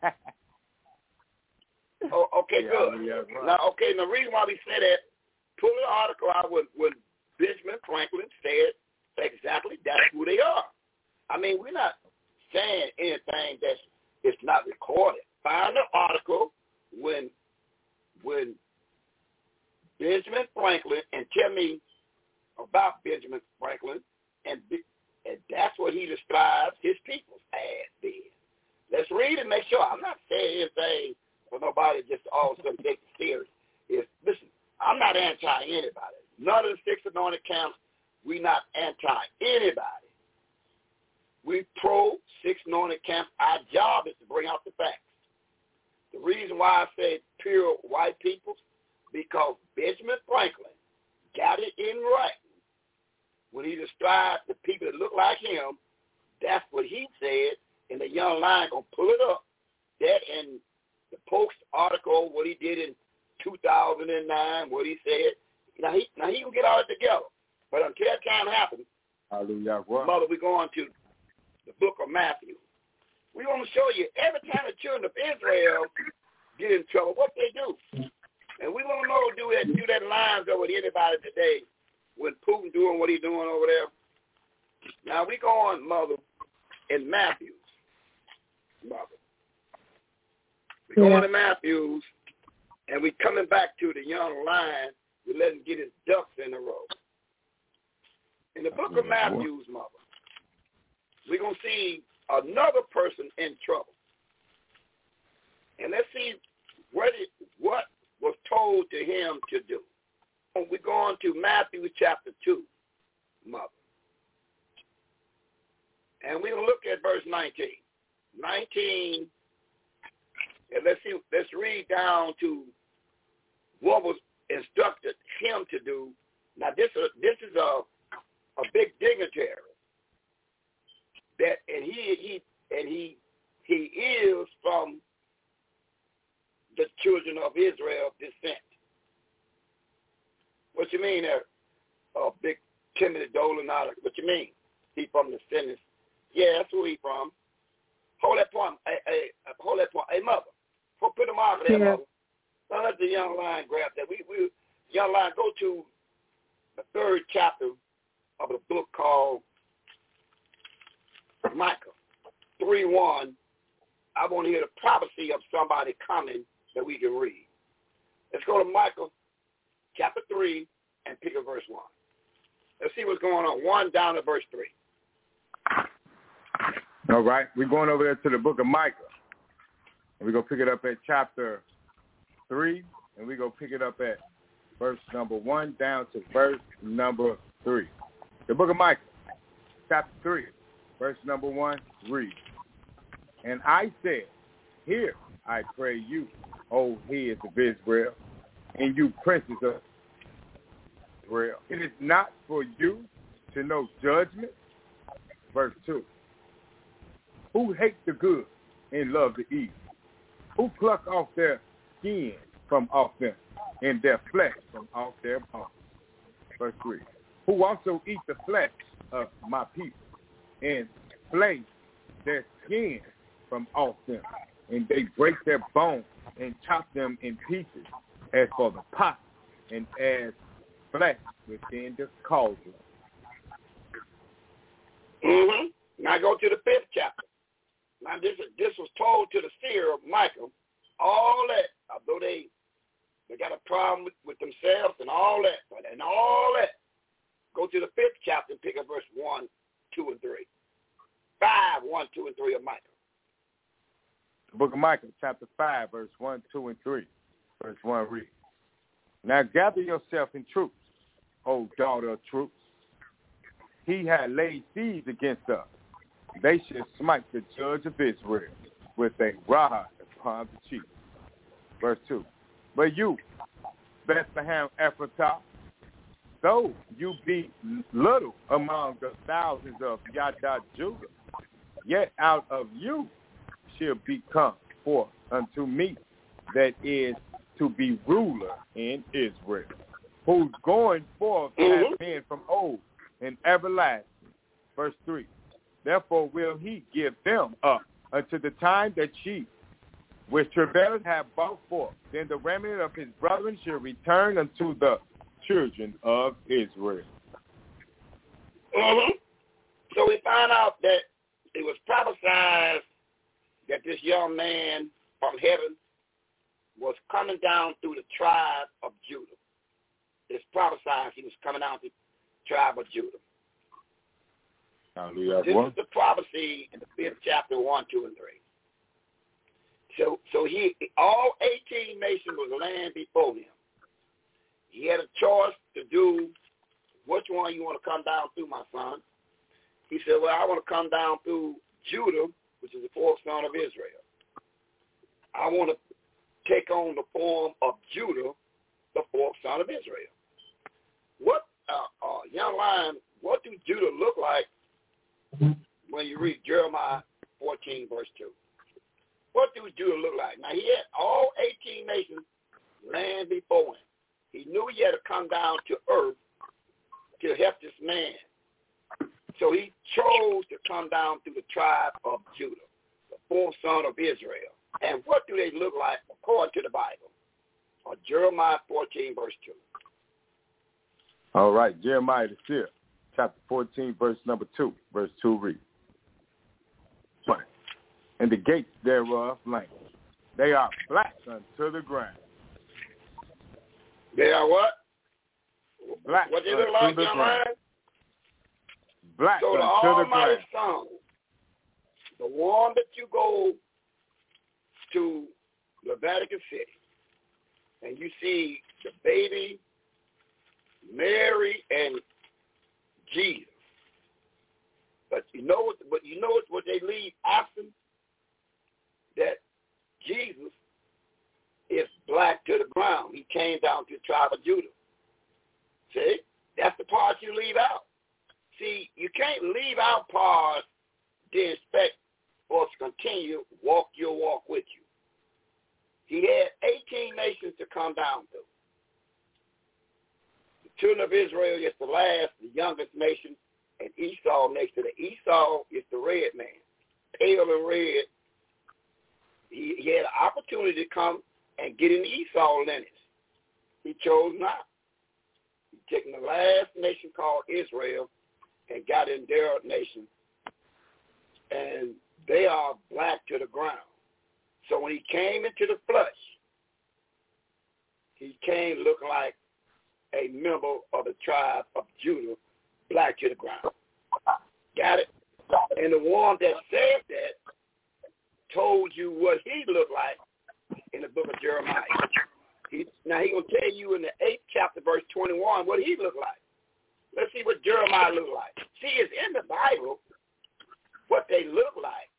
oh, okay, yeah, good. Yeah, right. Now, okay, the reason why we say that, pull the article out when, when Benjamin Franklin said exactly that's who they are. I mean, we're not saying anything that's it's not recorded. Find the article when when Benjamin Franklin and tell me about Benjamin Franklin, and, and that's what he describes his people as being. Let's read and make sure. I'm not saying anything for nobody just all of a sudden take it serious. If, listen, I'm not anti-anybody. None of the six anointed camps, we not anti-anybody. We pro six anointed camps. Our job is to bring out the facts. The reason why I say pure white peoples, because Benjamin Franklin got it in writing. When he described the people that look like him, that's what he said, and the young lion going to pull it up. That in the Post article, what he did in two thousand nine, what he said. Now he now he will get all it together. But until that time happens, Hallelujah. Mother, we're going to the book of Matthew. We want to show you every time the children of Israel get in trouble, what they do. And we want to know, do that, do that lines over with anybody today when Putin doing what he's doing over there. Now we go on, Mother, in Matthews. Mother. We go on to Matthews, and we coming back to the young lion. We let him get his ducks in a row. In the book of Matthews, Mother, we're going to see another person in trouble. And let's see what it, what was told to him to do. We're going to Matthew chapter two, Mother. And we're going to look at verse nineteen. nineteen, and let's see, let's read down to what was instructed him to do. Now, this is, this is a, a big dignitary. That, and he, he, and he, he is from the children of Israel descent. What you mean there? A big Timothy Dolan, what you mean? He from the descendants. Yeah, that's who he from. Hold that point. Hey, hey, hold that point. Hey, mother, put, put them out there, yeah. Mother. Now let the young lion grab that. We, we, young lion, go to the third chapter of the book called Micah three one. I want to hear the prophecy of somebody coming that we can read. Let's go to Micah chapter three and pick up verse one. Let's see what's going on. one down to verse three. All right. We're going over there to the book of Micah. And we're going to pick it up at chapter three, and we're going to pick it up at verse number one down to verse number three. The book of Micah, chapter three, verse number one, read. And I said, hear, I pray you, O heads of Israel, and you princes of Israel. It is not for you to know judgment. Verse two. Who hate the good and love the evil? Who pluck off their skin from off them, and their flesh from off their bones? Verse three. Who also eat the flesh of my people, and flay their skin from off them, and they break their bones and chop them in pieces, as for the pot, and as flesh within the cauldron. Mm-hmm. Now go to the fifth chapter. Now this this was told to the seer of Micah. All that, although they they got a problem with, with themselves and all that, but and all that, go to the fifth chapter and pick up verse one, two, and three. Five, one, two, and three of Micah. The book of Micah, chapter five, verse one, two, and three. Verse one reads. Now gather yourself in troops, O daughter of troops. He had laid siege against us. They should smite the judge of Israel with a rod upon the cheek. Verse two. But you, Bethlehem Ephratah, though you be little among the thousands of Yada Judah, yet out of you shall become forth unto me that is to be ruler in Israel, whose going forth mm-hmm. has been from old and everlasting. Verse three. Therefore will he give them up until the time that she, which travaileth, have brought forth. Then the remnant of his brethren shall return unto the children of Israel. Mm-hmm. So we find out that it was prophesied that this young man from heaven was coming down through the tribe of Judah. It's prophesied he was coming out through the tribe of Judah. Hallelujah. This is the prophecy in the fifth chapter, one, two, and three. So, so he, all eighteen nations was land before him. He had a choice to do which one you want to come down through, my son. He said, well, I want to come down through Judah, which is the fourth son of Israel. I want to take on the form of Judah, the fourth son of Israel. What, uh, uh, young lion, what do Judah look like when you read Jeremiah fourteen, verse two? What do Judah look like? Now, he had all eighteen nations land before him. He knew he had to come down to earth to help this man. So he chose to come down through the tribe of Judah, the fourth son of Israel. And what do they look like according to the Bible? Or Jeremiah fourteen, verse two. All right, Jeremiah the seer, chapter fourteen, verse number two. Verse two reads. And the gates thereof lame. They are black unto the ground. They are what? Black what they look like, the young ground. man? Black so the unto the Almighty ground. Son, the one that you go to the Vatican City, and you see the baby, Mary, and Jesus, the But you know what? But you know what? What they leave absent? That Jesus is black to the ground. He came down to the tribe of Judah. See, that's the part you leave out. See, you can't leave out parts to expect or to continue walk your walk with you. He had eighteen nations to come down to. The children of Israel is the last, the youngest nation, and Esau next to the Esau is the red man, pale and red. He, he had an opportunity to come and get in Esau lineage. He chose not. He taken the last nation called Israel and got in their nation, and they are black to the ground. So when he came into the flesh, he came looking like a member of the tribe of Judah, black to the ground. Got it? And the one that said that told you what he looked like in the book of Jeremiah. He, now he's going to tell you in the eighth chapter, verse twenty-one, what he looked like. Let's see what Jeremiah looked like. See, it's in the Bible what they look like.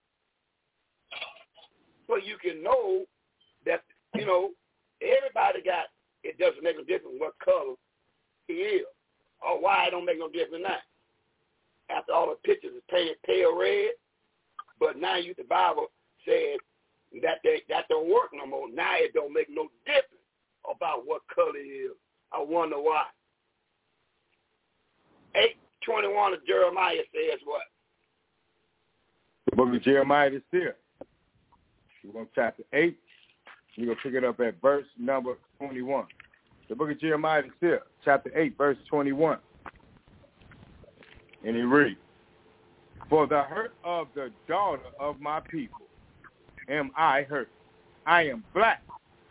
So you can know that, you know, everybody got, it doesn't make a difference what color he is or why it don't make no difference now. After all the pictures is painted pale red, but now you, the Bible says that they, that don't work no more. Now it don't make no difference about what color it is. I wonder why. eight twenty-one of Jeremiah says what? The book of Jeremiah is here. We're on chapter eight. We're going to pick it up at verse number twenty-one. The book of Jeremiah is here, chapter eight, verse twenty-one. And he reads, "For the hurt of the daughter of my people am I hurt. I am black."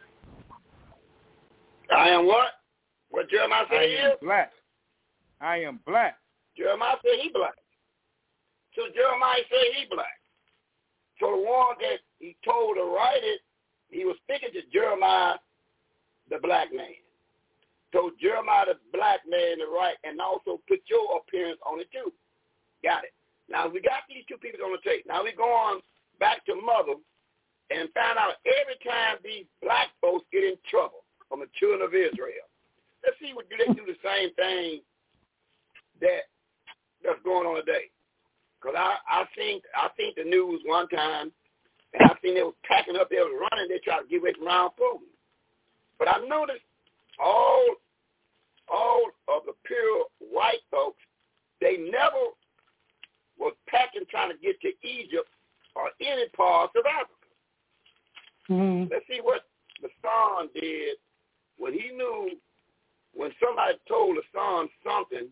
I am what? What Jeremiah said he is? Black. I am black. Jeremiah said he black. So Jeremiah said he black. So the one that he told to write it, he was speaking to Jeremiah, the black man. So Jeremiah, the black man, to write, and also put your appearance on it too. Got it. Now we got these two people on the tape. Now we go on back to Mother and find out every time these black folks get in trouble from the children of Israel. Let's see what do they do the same thing that that's going on today. Because I, I seen I seen the news one time, and I seen they was packing up, they was running, they tried to get away from Round Food. But I noticed all all of the pure white folks, they never was packing trying to get to Egypt or any parts of Africa. Mm-hmm. Let's see what the son did when he knew, when somebody told the son something.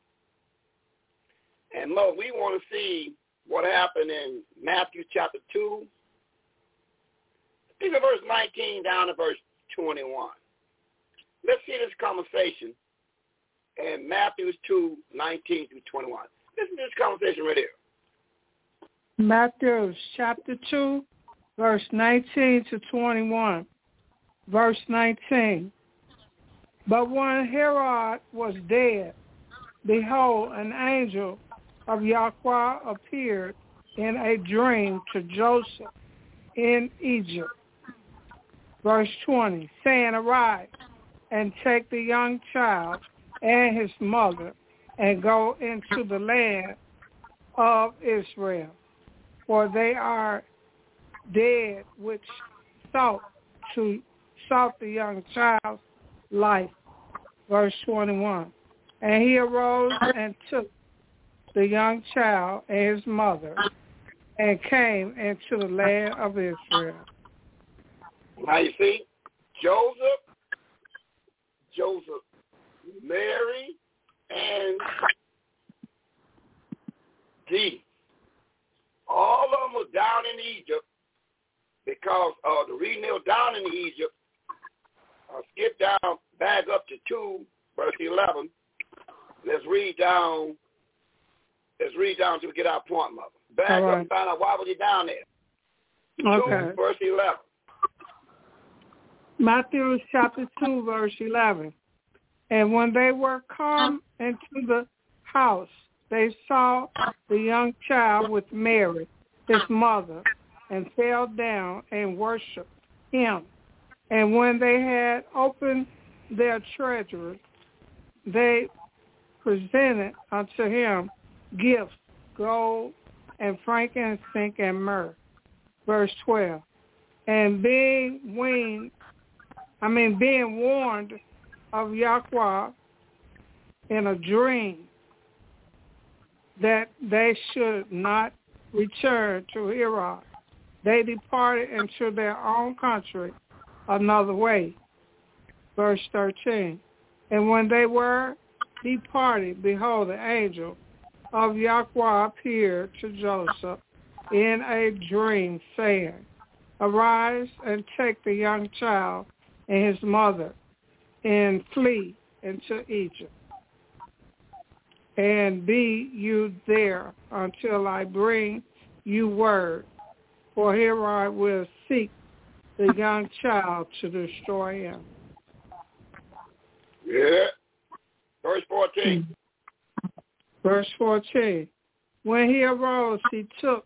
And Mo, we want to see what happened in Matthew chapter two. Think of verse nineteen down to verse twenty-one. Let's see this conversation in Matthew two, nineteen through twenty-one. Listen to this conversation right here. Matthew chapter two, verse nineteen to twenty-one. Verse nineteen. But when Herod was dead, behold, an angel of Yahweh appeared in a dream to Joseph in Egypt. Verse twenty, saying, "Arise and take the young child and his mother and go into the land of Israel, for they are dead which sought to sought the young child's life." Verse twenty-one, and he arose and took the young child and his mother and came into the land of Israel. Now you see, Joseph, Joseph, Mary, and Jesus. All of them were down in Egypt because uh, the reading they were down in Egypt. Uh, skip down, back up to two, verse eleven. Let's read down. Let's read down till we get our point, Mother. Back All right. up and find out why was he down there. Okay. two, verse eleven. Matthew chapter two, verse eleven. And when they were come into the house, they saw the young child with Mary, his mother, and fell down and worshipped him. And when they had opened their treasuries, they presented unto him gifts, gold and frankincense and myrrh. Verse twelve. And being weaned, I mean being warned of Yahweh in a dream that they should not return to Herod, they departed into their own country another way. Verse thirteen. And when they were departed, behold, the angel of Yahweh appeared to Joseph in a dream, saying, Arise and take the young child and his mother and flee into Egypt. And be you there until I bring you word, for Herod will seek the young child to destroy him. Yeah. Verse fourteen. Verse fourteen. When he arose, he took,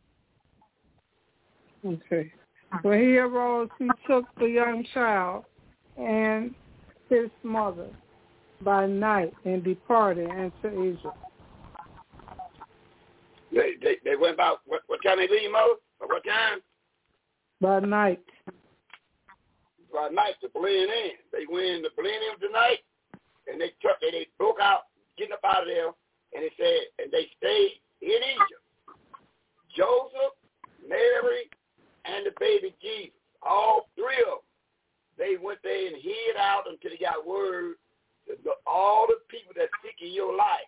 okay. When he arose, he took the young child and his mother by night and departed into Egypt. They, they, they went about, what, what time they leave, Mo? Or what time? By night. By night to blend in. They went in to blend in tonight, and they took, and they broke out, getting up out of there, and it said, and they stayed in Egypt. Joseph, Mary, and the baby Jesus, all three of them, they went there and hid out until they got word that the, all the people that seeking your life,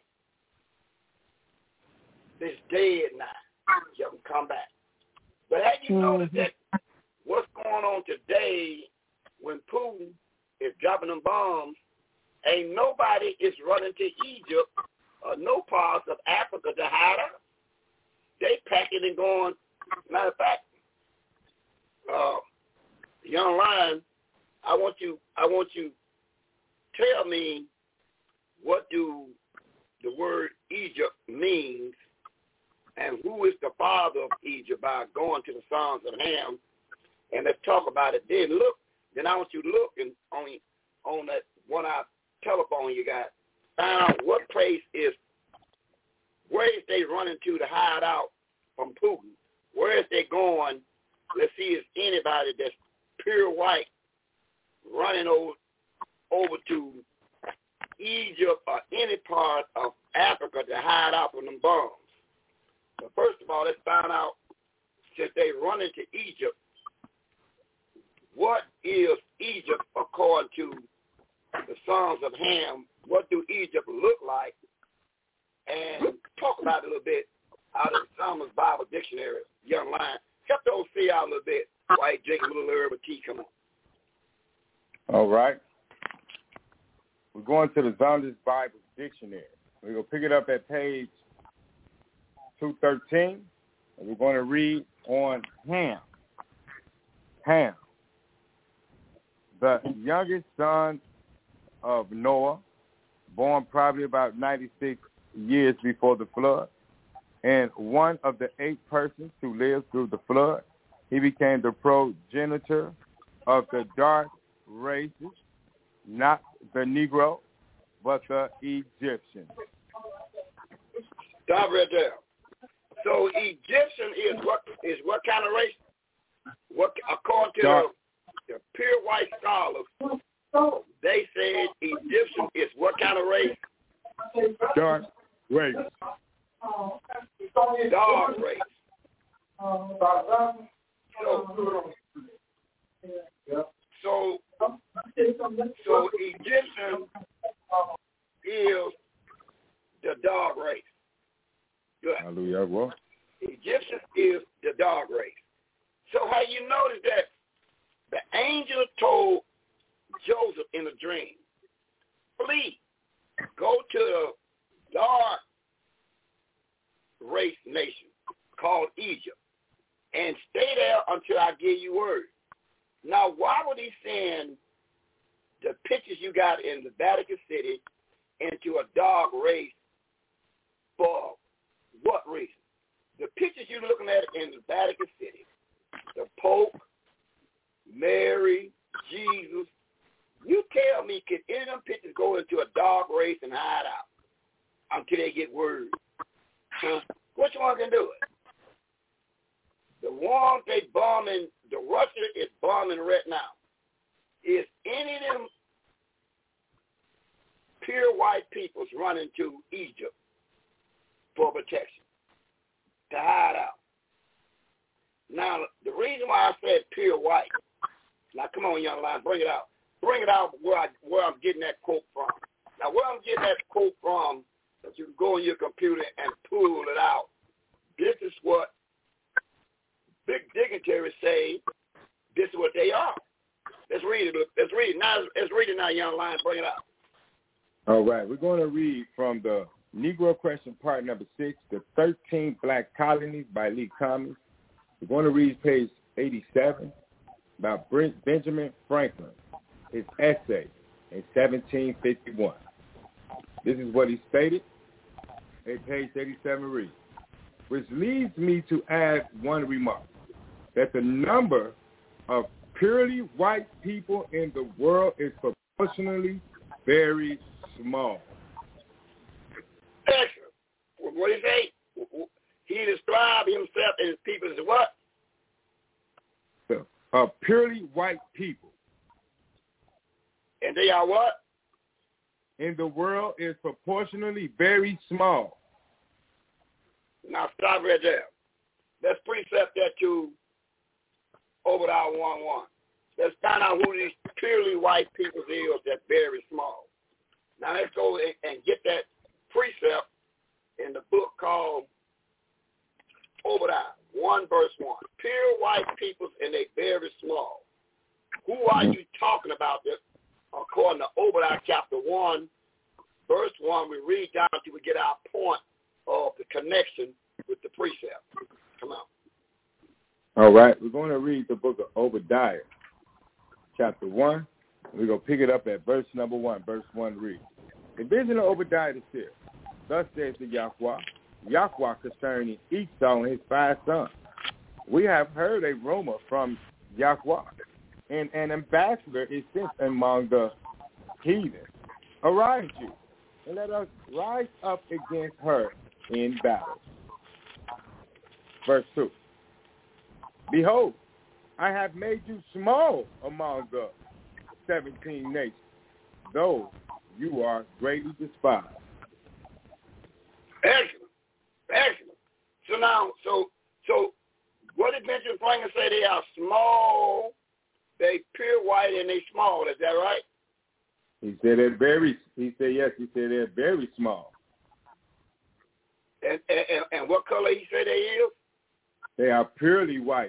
this dead now, you can come back. But have you mm-hmm. noticed that what's going on today when Putin is dropping them bombs, ain't nobody is running to Egypt or no parts of Africa to hide out. They packing and going. Matter of fact, uh, young lion, I want you, I want you tell me what do the word Egypt means and who is the father of Egypt by going to the Sons of Ham, and let's talk about it. Then look, then I want you to look and on on that one hour telephone you got, find out what place is, where is they running to to hide out from Putin? Where is they going? Let's see if anybody that's pure white running over over to Egypt or any part of Africa to hide out from them bombs. But first of all, let's find out, since they run into Egypt, what is Egypt according to the Sons of Ham? What do Egypt look like? And talk about it a little bit out of Thomas Bible Dictionary, young lion. Help those see out a little bit while you drink a little herb of tea. Come on. All right. We're going to the Zonder's Bible Dictionary. We're going to pick it up at page two thirteen, and we're going to read on Ham. Ham, the youngest son of Noah, born probably about ninety-six years before the flood, and one of the eight persons who lived through the flood. He became the progenitor of the dark races, not the Negro, but the Egyptian. Stop right there. So Egyptian is what is what kind of race? What according to the, the pure white scholars, they said Egyptian is what kind of race? Dark race. Dark race. So, so, so Egyptian is the dog race. Good. Hallelujah. Well, Egyptian is the dog race. So how you notice that the angel told Joseph in a dream, flee, go to the dark race nation called Egypt and stay there until I give you word. Now, why would he send the pictures you got in the Vatican City into a dog race For what reason? The pictures you're looking at in the Vatican City, the Pope, Mary, Jesus, you tell me, can any of them pictures go into a dark race and hide out until they get word? Huh? Which one can do it? The one they bombing, the Russia is bombing right now. Is any of them pure white peoples running to Egypt for protection, to hide out? Now, the reason why I said pure white, now come on, young line, bring it out. Bring it out where, I, where I'm getting that quote from. Now, where I'm getting that quote from, that you can go on your computer and pull it out. This is what big dignitaries say. This is what they are. Let's read it. Let's read it now. Let's read it now, young line. Bring it out. All right. We're going to read from the Negro Question, part number six, the thirteen Black Colonies by Lee Cummings. We're going to read page eighty-seven about Benjamin Franklin, his essay in seventeen fifty-one. This is what he stated. At page eighty-seven reads, which leads me to add one remark, that the number of purely white people in the world is proportionally very small. Excellent. What did he say? He described himself and his people as what? So, uh, purely white people. And they are what? In the world is proportionally very small. Now stop right there. Let's precept that to Obadiah one one. Let's find out who these purely white people is that's very small. Now let's go and, and get that precept in the book called Obadiah one verse one. Pure white peoples and they very small. Who are you talking about this? According to Obadiah chapter one, verse one, we read down until we get our point of the connection with the precept. Come on. All right, we're going to read the book of Obadiah, chapter one. We're going to pick it up at verse number one. Verse one reads, the vision of Obadiah the seer. Thus says the Yahweh, Yahweh concerning Esau and his five sons. We have heard a rumor from Yahweh, and an ambassador is sent among the heathen. Arise you, and let us rise up against her in battle. Verse two. Behold, I have made you small among the seventeen nations, though you are greatly despised. Excellent. Excellent. So now, so so what did Benjamin Franklin say? They are small, they pure white, and they small. Is that right? He said they're very, he said yes, he said they're very small. And and, and what color he said they is? They are purely white.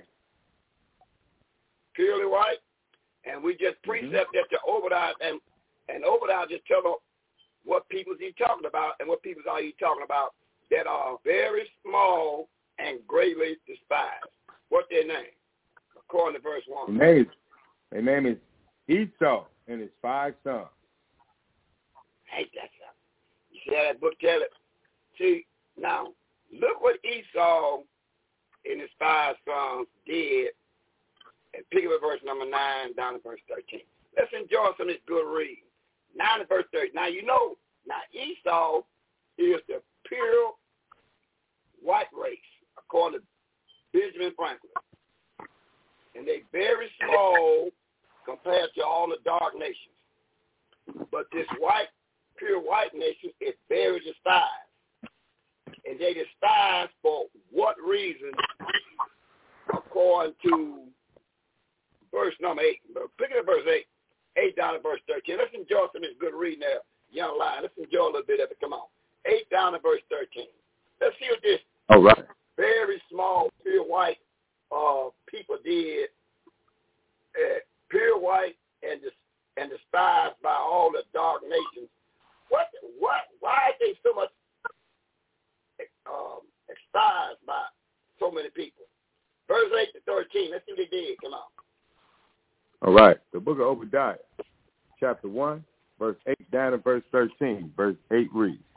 Purely white? And we just precept mm-hmm. that to Obadiah, and, and Obadiah just tell them what peoples he's talking about, and what peoples are you talking about that are very small and greatly despised. What's their name? According to verse one. Their name is, their name is Esau and his five sons. Hate that stuff. You see how that book tell it? See, now, look what Esau and his five sons did, and pick up at verse number nine down to verse thirteen. Let's enjoy some of this good reading. nine to verse thirteen. Now, you know, now Esau is the pure white race, according to Benjamin Franklin. And they very small compared to all the dark nations. But this white, pure white nation is very despised. And they despise for what reason, according to verse number eight. Pick it up verse eight. eight down to verse thirteen. Let's enjoy some of this good reading there, young lion. Let's enjoy a little bit of it. Come on. eight down to verse thirteen. Let's see what this All right. very small, pure white uh, people did. Uh, pure white and dis- and despised by all the dark nations. What? What? Why are they so much um, despised by so many people? Verse eight to thirteen. Let's see what they did. Come on. All right. The book of Obadiah, chapter one, verse eight down to verse thirteen. Verse eight reads,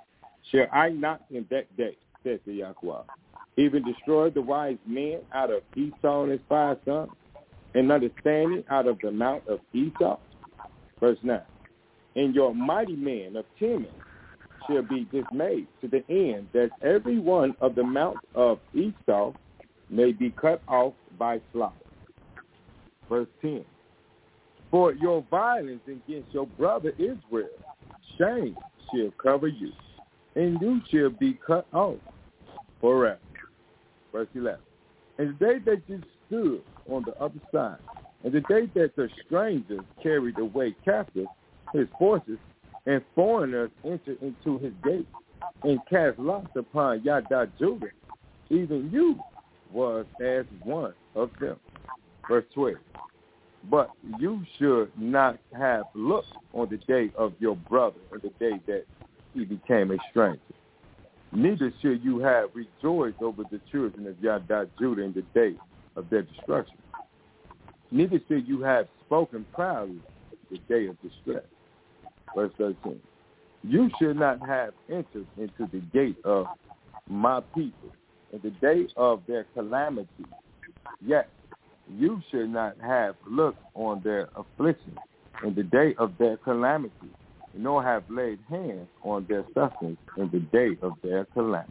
shall I not in that day, says the Yahweh, even destroy the wise men out of Esau and his five sons, and understanding out of the mount of Esau? Verse nine. And your mighty men of Teman shall be dismayed to the end that every one of the mount of Esau may be cut off by slaughter. Verse ten. For your violence against your brother Israel, shame shall cover you, and you shall be cut off forever. Verse eleven. And the day that you stood on the other side, and the day that the strangers carried away captive his forces, and foreigners entered into his gates, and cast lots upon Yada Judah, even you was as one of them. Verse twelve. But you should not have looked on the day of your brother, or the day that he became a stranger. Neither should you have rejoiced over the children of Yada Judah in the day of their destruction. Neither should you have spoken proudly the day of distress. Verse thirteen. You should not have entered into the gate of my people in the day of their calamity. Yet you should not have looked on their affliction in the day of their calamity, nor have laid hands on their sustenance in the day of their calamity.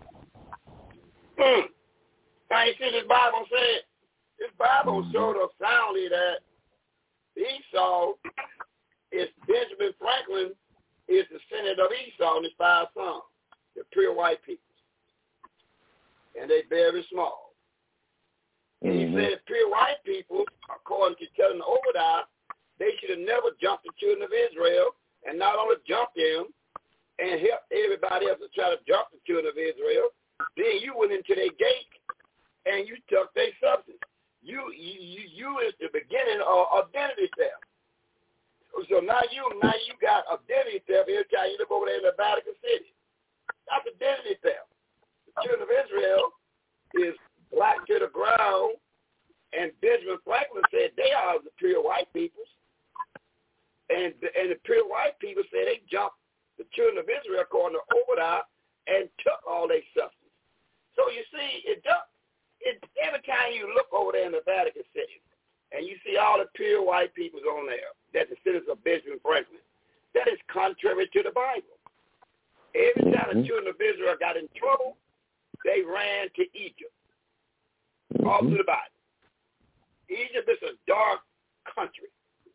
Hmm. Now you see this Bible said, this Bible mm-hmm. showed us soundly that Esau is Benjamin Franklin is the descendant of Esau and his five sons, the pure white people. And they very small. And he mm-hmm. said pure white people, according to telling the Obadiah, they should have never jumped the children of Israel, and not only jumped them and helped everybody else to try to jump the children of Israel, then you went into their gate and you took their substance. You you you, you is the beginning of identity theft. So now you now you got identity theft every time you look over there in the Vatican City. That's identity theft. The children of Israel is black to the ground, and Benjamin Franklin said they are the pure white peoples. And the, and the pure white people said they jumped the children of Israel according to Obadiah and took all their substance. So you see, it does. It, every time you look over there in the Vatican City and you see all the pure white peoples on there, that's the citizens of Benjamin Franklin, that is contrary to the Bible. Every time mm-hmm. the children of Israel got in trouble, they ran to Egypt. Mm-hmm. All through the Bible. Egypt is a dark country.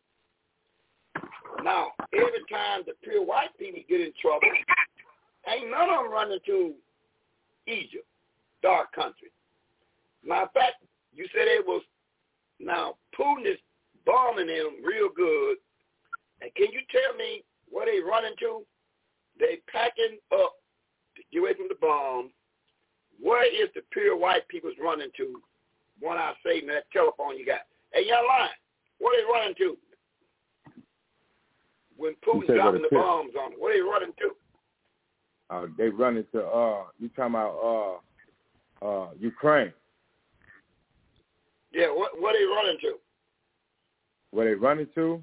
Now, every time the pure white people get in trouble, ain't none of them running to Egypt, dark country. Matter of fact, you said it was, now, Putin is bombing them real good. And can you tell me where they running to? They packing up to get away from the bombs. Where is the pure white people's running to? One I say in that telephone you got. Hey, y'all lying. Where they running to? When Putin's dropping the bombs on them, where they running to? Uh, they running to, uh, you talking about uh, uh, Ukraine. Yeah, what what they running to? Where they running to?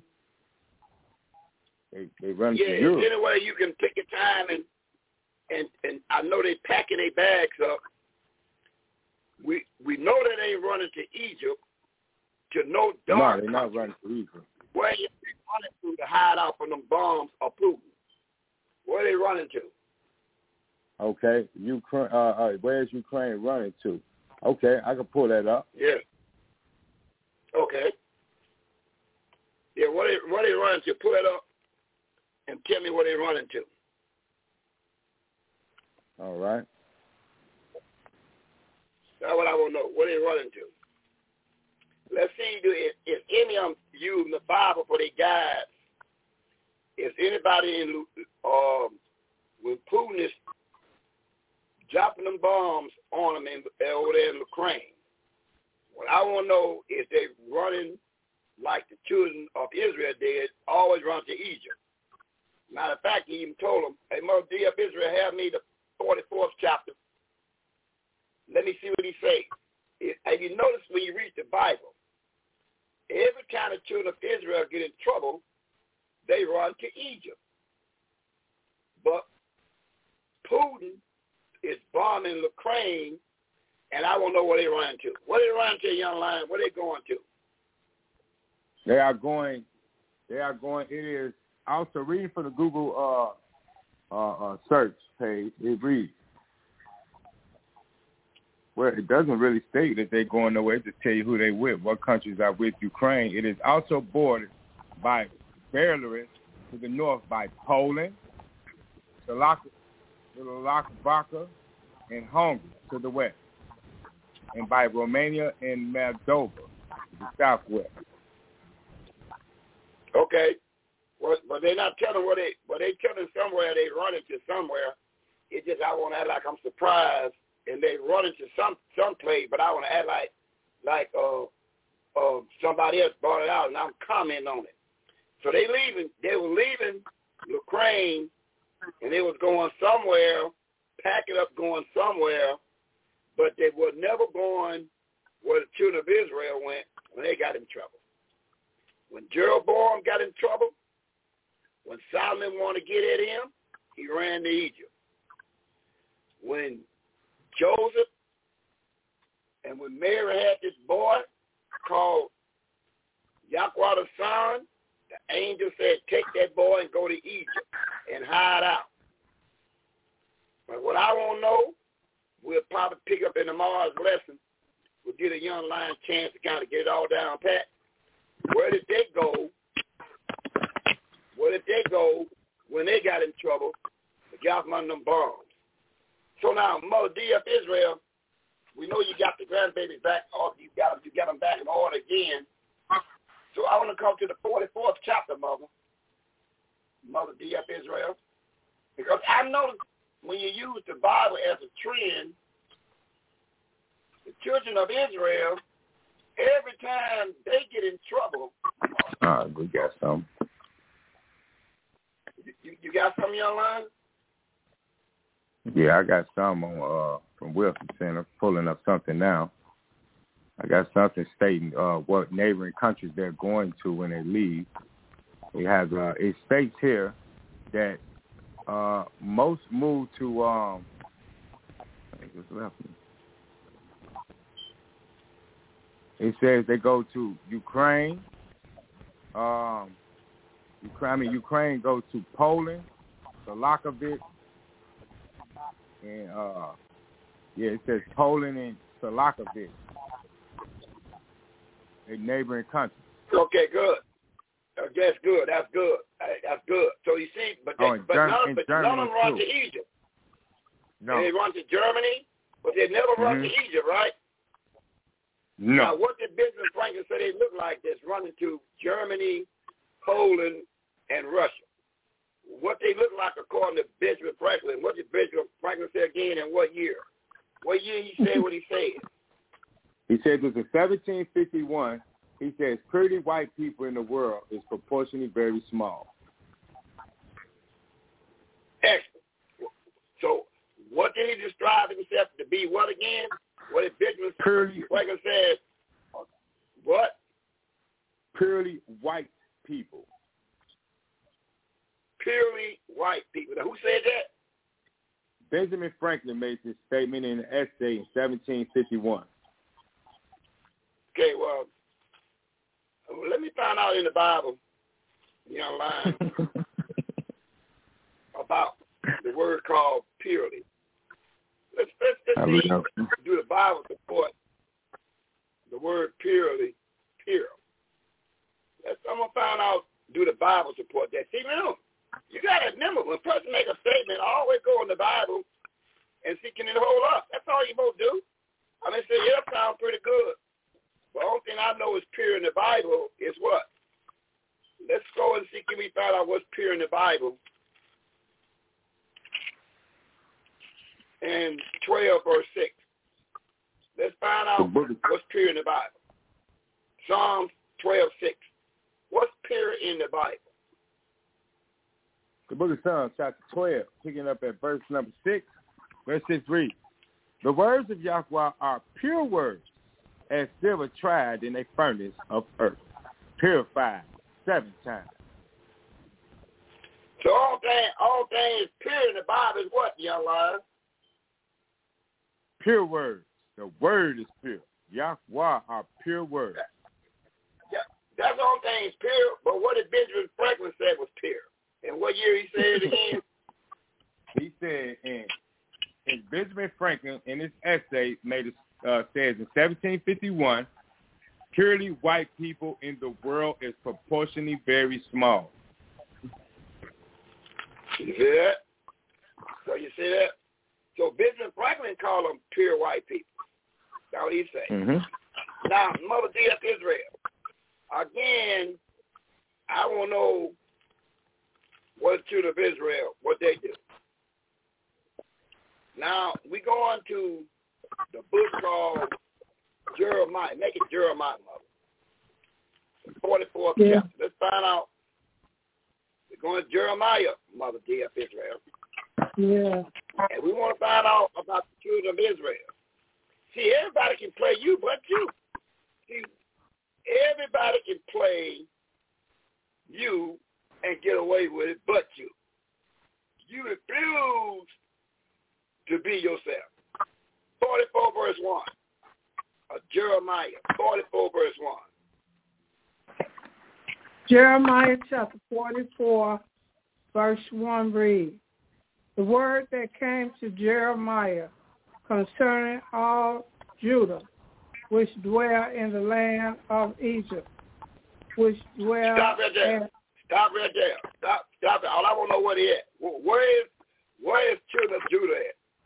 They they running yeah, to Europe. Yeah, anyway you can take your time and and and I know they packing their bags up. We we know that they ain't running to Egypt to no dark. No, they're not running to Egypt. Where are they running to to hide out from them bombs of Putin? Where are they running to? Okay, Ukraine. Uh, uh, where's Ukraine running to? Okay, I can pull that up. Yeah. Okay. Yeah, where they where they running to? Pull it up and tell me where they running to. All right. That's what I want to know. Where they running to? Let's see if, if any of them using the Bible for their guides. If anybody in um, when Putin is dropping them bombs on them in, over there in Ukraine, what I want to know is they running like the children of Israel did, always run to Egypt. Matter of fact, he even told them, hey, Mother D of Israel, have me the forty-fourth chapter. Let me see what he says. If you notice when you read the Bible, every time the children of Israel get in trouble, they run to Egypt. But Putin is bombing Ukraine, and I won't know where they run to. Where they run to, young lion? Where they going to? They are going. They are going. It is also reading from the Google uh, uh, uh, search page. It reads. Well, it doesn't really state that they're going nowhere. It just tell you who they with, what countries are with Ukraine. It is also bordered by Belarus to the north, by Poland, Slovakia, and Hungary to the west, and by Romania and Moldova to the southwest. Okay. Well, but they're not telling where they, but they telling somewhere they run into somewhere. It just, I want to act like I'm surprised, and they run into some some place, but I want to act like like uh uh somebody else brought it out, and I'm commenting on it. So they leaving, they were leaving Ukraine, and they was going somewhere, packing up, going somewhere, but they were never going where the children of Israel went when they got in trouble. When Jeroboam got in trouble, when Solomon wanted to get at him, he ran to Egypt. When Joseph and when Mary had this boy called Yahweh the son, the angel said, take that boy and go to Egypt and hide out. But what I want to know, we'll probably pick up in tomorrow's lesson. We'll give a young lion a chance to kind of get it all down pat. Where did they go? Where did they go when they got in trouble? They got one of them bombs. So now, Mother D of Israel, we know you got the grandbabies back. Or you got them, you got them back in order again. So I want to come to the forty-fourth chapter, Mother, Mother D of Israel, because I know when you use the Bible as a trend, the children of Israel, every time they get in trouble. Uh, we got some. You, you got some, young line? Yeah, I got some on uh, from Wilson Center, pulling up something now. I got something stating uh, what neighboring countries they're going to when they leave. It has uh, it states here that uh, most move to. Um, I just left me. It says they go to Ukraine. Um, Ukraine. I mean, Ukraine goes to Poland, Slovakia, and uh, yeah, it says Poland and Slovakia. A neighboring country. Okay, good. Uh, that's good. That's good. Uh, that's good. So you see, but, they, oh, but, Germ- none, but none of them run too. to Egypt. No. And they run to Germany, but they never run mm-hmm. to Egypt, right? No. Now, what did Benjamin Franklin say they look like this, running to Germany, Poland, and Russia? What they look like according to Benjamin Franklin? What did Benjamin Franklin say again, and what year? What year he said what he said? He said this in seventeen fifty-one. He says pretty white people in the world is proportionally very small. Excellent. So what did he describe himself to be? What again? What did Benjamin Franklin said? What? Purely white people. Purely white people. Now, who said that? Benjamin Franklin made this statement in an essay in seventeen fifty-one. Okay, well, let me find out in the Bible, young line, about the word called purity. Let's, let's, let's see, do the Bible support the word purely, pure. Let's, I'm going to find out, do the Bible support that. See, remember, you got to remember, when a person make a statement, always go in the Bible and see, can it hold up? That's all you're supposed to do. I mean, say, yeah, that sounds pretty good. The only thing I know is pure in the Bible is what? Let's go and see, can we find out what's pure in the Bible? And twelve, verse six. Let's find out what's pure in the Bible. Psalms twelve, six. What's pure in the Bible? The book of Psalms, chapter twelve, picking up at verse number six. Verse six reads, the words of Yahweh are pure words, as silver tried in a furnace of earth, purified seven times. So all thing, all things pure in the Bible is what, young lion? Pure words. The word is pure. Yahweh are pure words. Yeah, that's all things pure. But what did Benjamin Franklin say was pure? And what year he said it again? He said, in, in Benjamin Franklin, in his essay, made it uh, says in seventeen fifty-one, purely white people in the world is proportionally very small. You see that? So you see that? So Benjamin Franklin called them pure white people. That's what he said. Mm-hmm. Now, Mother D F Israel, again, I want to know what the children of Israel, what they do. Now, we go on to the book called Jeremiah. Make it Jeremiah, Mother. forty-fourth Yeah. chapter. Let's find out. We're going to Jeremiah, Mother D F Israel. Yeah. And we want to find out about the children of Israel. See, everybody can play you but you. See, everybody can play you and get away with it but you. You refuse to be yourself. forty-four verse one. Of Jeremiah, forty-four verse one. Jeremiah chapter forty-four, verse one reads, the word that came to Jeremiah concerning all Judah, which dwell in the land of Egypt, which dwell... Stop right there. At, stop right there. Stop, stop it. All I want to know what he at. Where is, where is children of Judah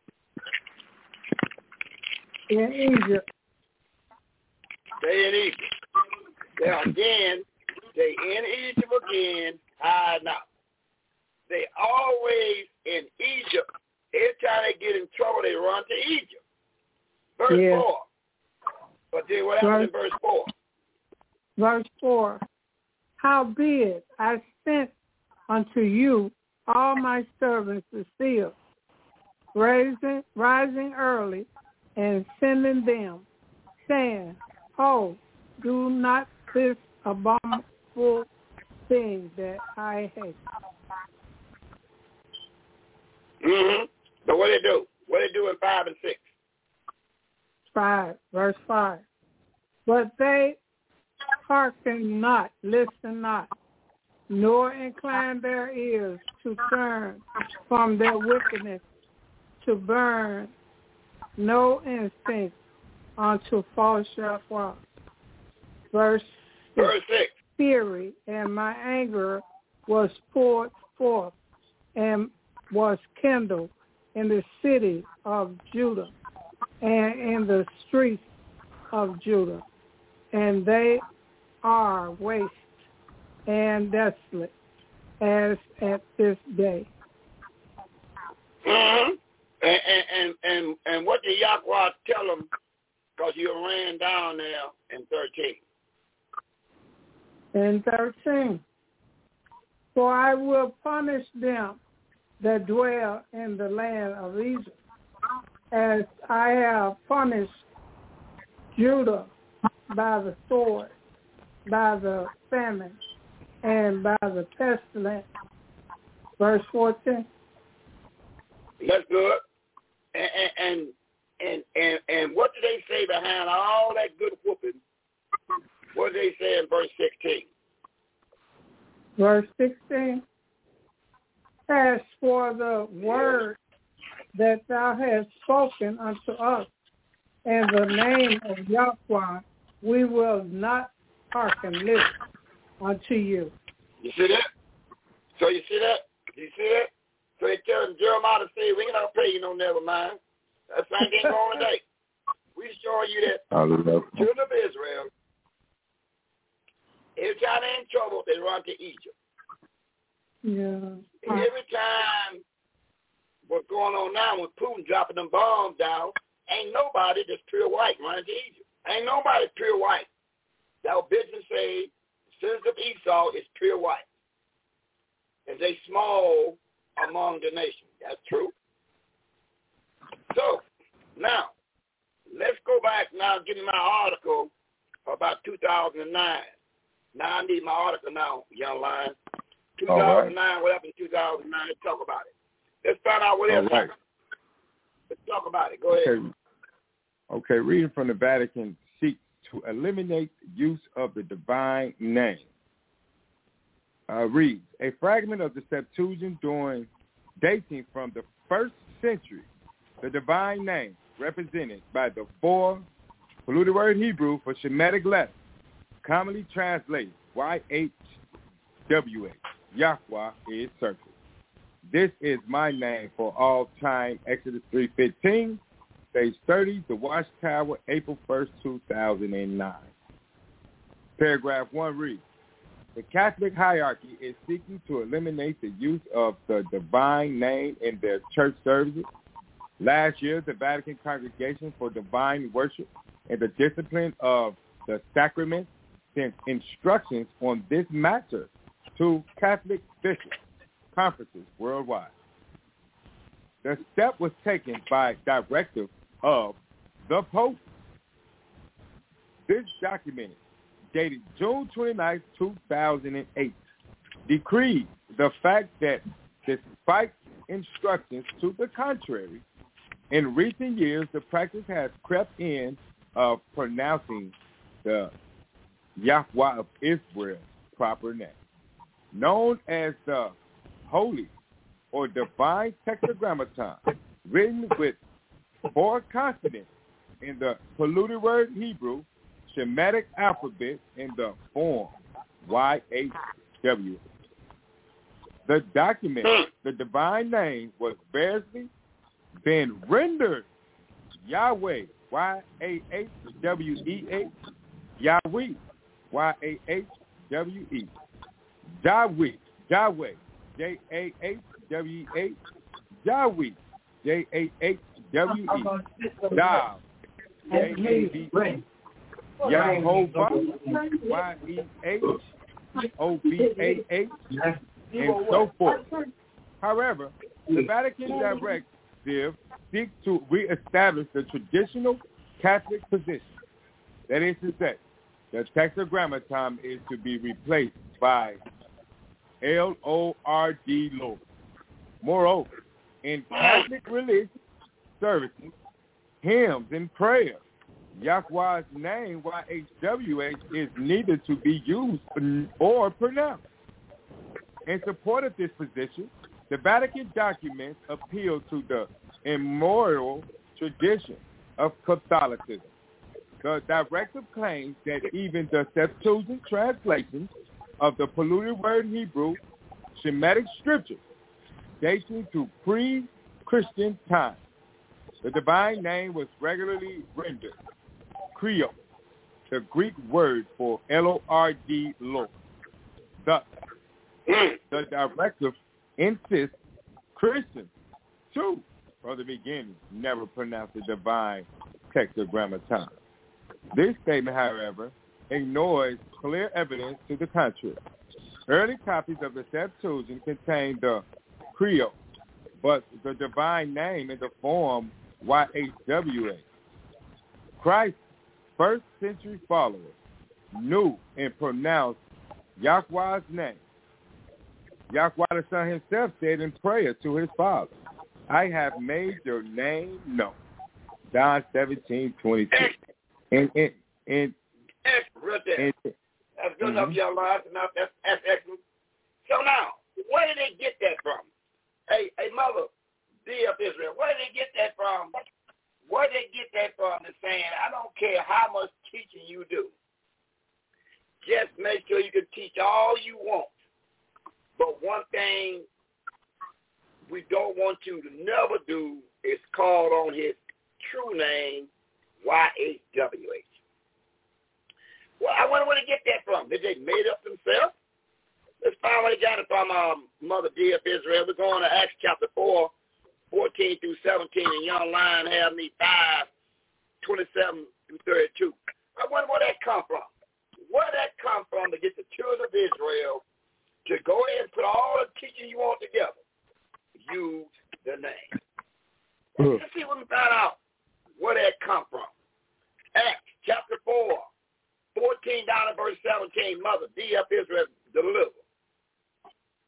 at? in Egypt. They in Egypt. Now again, they in Egypt again, hiding out. They always in Egypt. Every time they get in trouble, they run to Egypt. Verse Yeah. four. But then what happens Verse, in verse four? Verse four. Howbeit I sent unto you all my servants the seers, rising, rising early and sending them, saying, oh, do not this abominable thing that I hate. Mm-hmm. So what they do? What they do in five and six? Five, verse five. But they hearken not, listen not, nor incline their ears to turn from their wickedness, to burn no instinct unto false Yahweh. Verse six. Verse six. Fury and my anger was poured forth and was kindled in the city of Judah and in the streets of Judah, and they are waste and desolate as at this day. Mm-hmm. And, and, and, and, and what did Yahweh tell them? Because you ran down there in thirteen. In thirteen. For I will punish them that dwell in the land of Egypt, as I have punished Judah by the sword, by the famine, and by the pestilence. Verse fourteen. That's good. And and and and, and what do they say behind all that good whooping? What do they say in verse sixteen? Verse sixteen. As for the word that thou hast spoken unto us in the name of Yahweh, we will not hearken, listen unto you. You see that? So you see that? You see that? So they tell Jeremiah to say, we ain't going to pay you no never mind. That same thing going today. We show you that children of Israel, every time they're in trouble, they run to Egypt. Yeah. Every time what's going on now with Putin dropping them bombs down, ain't nobody that's pure white running to Egypt. Ain't nobody pure white. That what Benjamin say, sons of Esau is pure white. And they small among the nations. That's true. So, now, let's go back now and get me my article about two thousand nine. Now I need my article now, young lion. two thousand nine, right. What happened to two thousand nine. Let's talk about it. Let's find out what else. Right. Let's talk about it. Go ahead. Okay. Okay, reading from the Vatican seeks to eliminate use of the divine name. Uh, reads, a fragment of the Septuagint during dating from the first century, the divine name represented by the four polluted word Hebrew for Shemitic letters, commonly translated Y H W H, Yahweh is circled. This is my name for all time, Exodus three fifteen, page thirty, The Watchtower, April first, two thousand nine. Paragraph one reads, the Catholic hierarchy is seeking to eliminate the use of the divine name in their church services. Last year, the Vatican Congregation for Divine Worship and the Discipline of the Sacraments sent instructions on this matter to Catholic bishops conferences worldwide. The step was taken by directive of the Pope. This document, dated June twenty-ninth, two thousand eight, decreed the fact that despite instructions to the contrary, in recent years the practice has crept in of pronouncing the Yahweh of Israel proper name, known as the Holy or Divine Tetragrammaton, written with four consonants in the polluted word Hebrew, Shemitic alphabet in the form Y H W. The document, the divine name, was variously then rendered Yahweh, Y A H W E H, Yahweh, Y A H W E, Yahweh, Yahweh, J A H W H, Yahweh, J A H W E, Yah, J A V E, Yehovah, Y E H O V A H, and so forth. However, the Vatican directive seeks to reestablish the traditional Catholic position. That is to say, the Tetragrammaton is to be replaced by L O R D, Lord. Moreover, in Catholic religious services, hymns, and prayers, Yahweh's name, Y H W H, is neither to be used or pronounced. In support of this position, the Vatican documents appeal to the immemorial tradition of Catholicism. The directive claims that even the Septuagint translations of the polluted word Hebrew Shemitic scriptures dating to pre-Christian times, the divine name was regularly rendered Creole, the Greek word for L O R D, Lord. Thus, the directive insists Christians, too, from the beginning, never pronounced the divine Tetragrammaton. This statement, however, ignores clear evidence to the contrary. Early copies of the Septuagint contain the Creole, but the divine name in the form Y H W H. Christ's first century followers knew and pronounced Yahweh's name. Yahweh the Son himself said in prayer to his Father, I have made your name known. John seventeen twenty-two. And, and, and, right there. and, that's good mm-hmm. enough, young lives. Enough. That's, that's excellent. So now, where did they get that from? Hey, hey, mother, D of Israel, where did they get that from? Where did they get that from? They're saying, I don't care how much teaching you do. Just make sure you can teach all you want. But one thing we don't want you to never do is call on his true name, Y H W H. Well, I wonder where they get that from. Did they made up themselves? Let's find where they got it from, um, Mother D of Israel. We're going to Acts chapter four, fourteen through seventeen, and young line have me five, twenty-seven through thirty-two. I wonder where that come from. Where did that come from to get the children of Israel to go ahead and put all the teaching you want together? Use the name. Mm-hmm. Let's see what we find out where that come from. Acts chapter four, fourteen down to verse seventeen, Mother D of Israel deliver.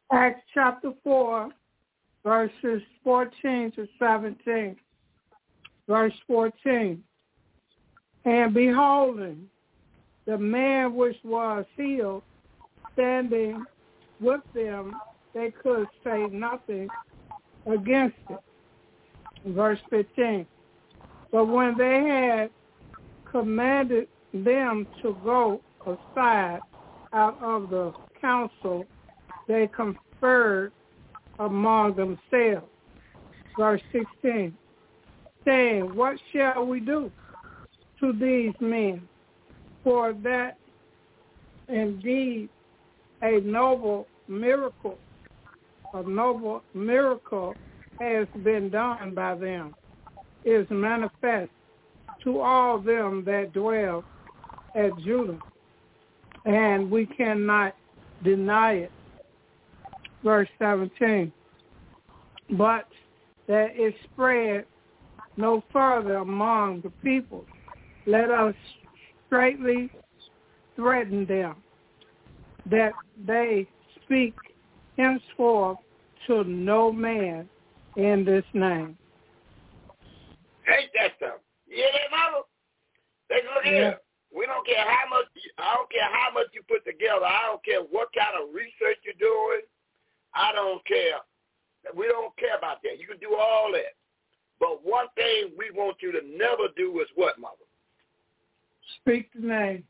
Acts chapter four, verses fourteen to seventeen. Verse fourteen. And beholding, the man which was healed, standing with them, they could say nothing against it. Verse fifteen. But when they had commanded them to go aside out of the council, they conferred among themselves. Verse sixteen. Saying, what shall we do to these men? For that indeed a noble miracle, a noble miracle has been done by them, is manifest to all them that dwell at Judah, and we cannot deny it. Verse seventeen. But that it spread no further among the people, let us straightly threaten them, that they speak henceforth to no man in this name. Ain't that something? You hear that, mama? Let's look Yeah. here. We don't care how much. I don't care how much you put together. I don't care what kind of research you're doing. I don't care. We don't care about that. You can do all that. But one thing we want you to never do is what, mother? Speak the name.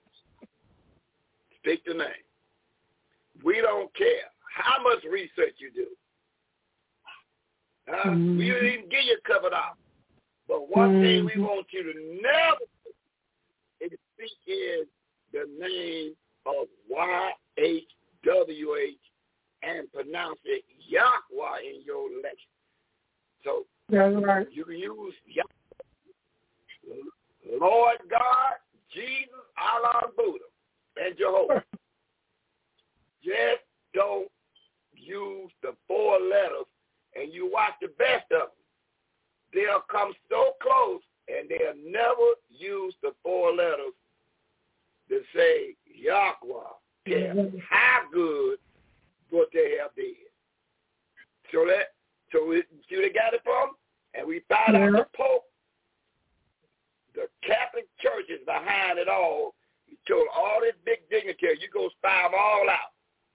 Speak the name. We don't care how much research you do. Uh, Mm-hmm. We didn't even get you covered up. But one mm-hmm. thing we want you to never do is speak is the name of Y H W H and pronounce it Yahweh in your lecture. So that's right. You can use Yahweh, Lord God, Jesus, Allah, Buddha, and Jehovah. Just don't use the four letters, and you watch the best of them. They'll come so close, and they'll never use the four letters to say Yahweh. Mm-hmm. How good what they have did. So that, so it, so they got it from, and we found yeah. out the Pope, the Catholic Church is behind it all. He told all this big dignitaries, you go spy them all out.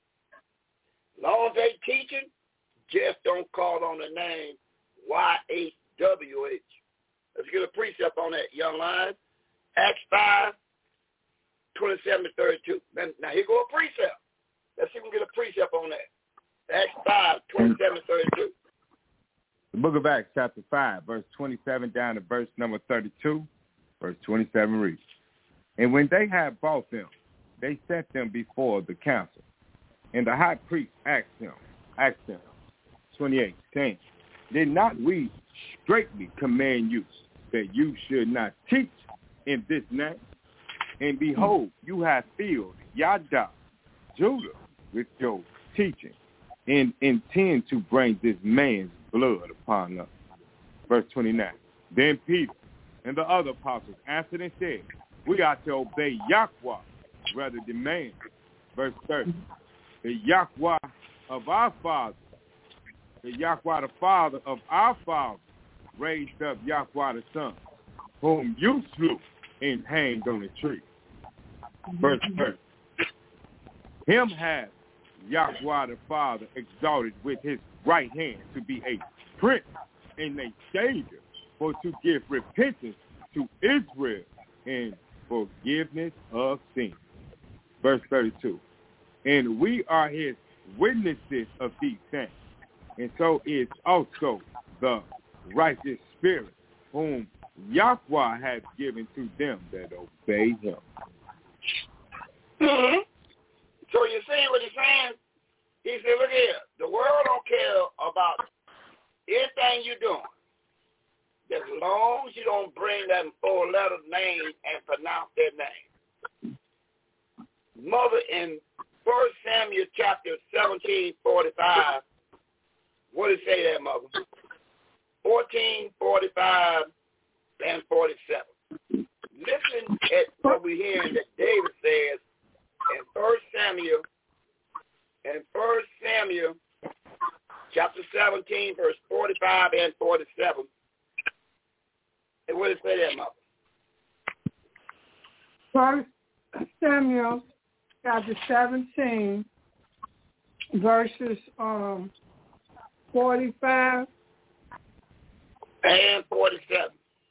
Long as they teaching, just don't call on the name Y H W H. Let's get a precept on that, young lion. Acts five, twenty-seven to thirty-two. Now, now here go a precept. Let's see if we can get a precept on that. Acts five, twenty-seven to thirty-two. The book of Acts, chapter five, verse twenty-seven down to verse number thirty-two. Verse twenty-seven reads, and when they had brought them, they set them before the council. And the high priest asked him, asked him, twenty-eight, saying, did not we straightly command you that you should not teach in this name? And behold, you have filled Yada, Judah, with your teaching, and intend to bring this man's blood upon us. Verse twenty-nine, then Peter and the other apostles answered and said, we ought to obey Yahweh rather than man. Verse thirty, the Yahweh of our father, the Yahweh the Father of our father, raised up Yahweh the Son, whom you slew and hanged on a tree. Verse thirty, him has Yahweh the Father exalted with his right hand to be a prince and a savior, for to give repentance to Israel and forgiveness of sin. Verse thirty-two, and we are his witnesses of these things, and so is also the righteous spirit, whom Yahweh has given to them that obey him. Mm-hmm. So you see what he's saying? He said, look here, the world don't care about anything you're doing, as long as you don't bring that four-letter name and pronounce their name. Mother, in First Samuel chapter seventeen, forty-five, what did it say there, Mother? fourteen, forty-five, and forty-seven. Listen at what we're hearing that David says in First Samuel in First Samuel chapter seventeen, verse forty-five and forty-seven. And what does it say there, Mother? First Samuel chapter seventeen, verses um, forty-five and forty-seven.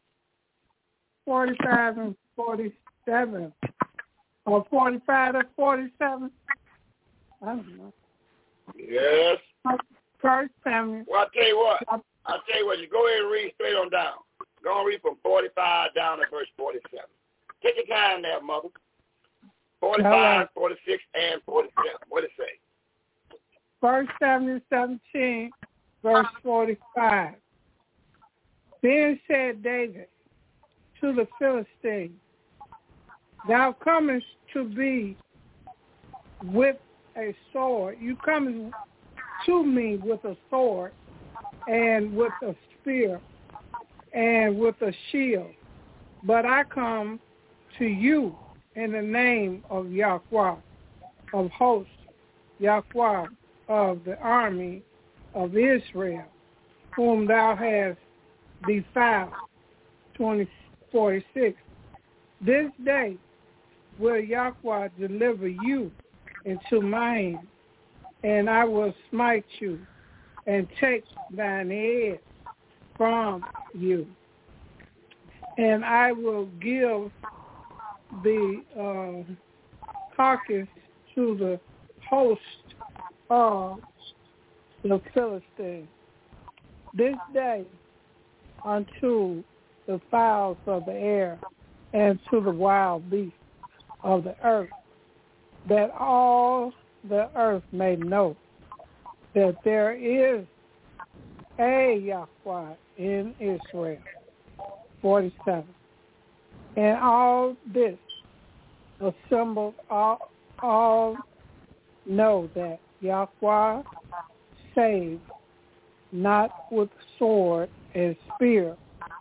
forty-five and forty-seven. Or forty-five and forty-seven. I don't know. Yes. First Samuel. Well, I'll tell you what. I'll tell you what. You go ahead and read straight on down. Go and read from forty-five down to verse forty-seven. Take your time there, Mother. forty-five, right. forty-six, and forty-seven. What does it say? First Samuel seventeen, verse forty-five. Then said David to the Philistine, thou comest to be with a sword. You come to me with a sword and with a spear and with a shield. But I come to you in the name of Yahweh of hosts, Yahweh of the army of Israel, whom thou hast defiled. twenty forty-six. This day will Yahweh deliver you into my hand, and I will smite you and take thine head from you. And I will give the uh, carcass to the host of the Philistines this day unto the fowls of the air and to the wild beasts of the earth, that all the earth may know that there is a Yahweh in Israel. forty-seven. And all this assembled, all, all know that Yahweh saved not with sword and spear,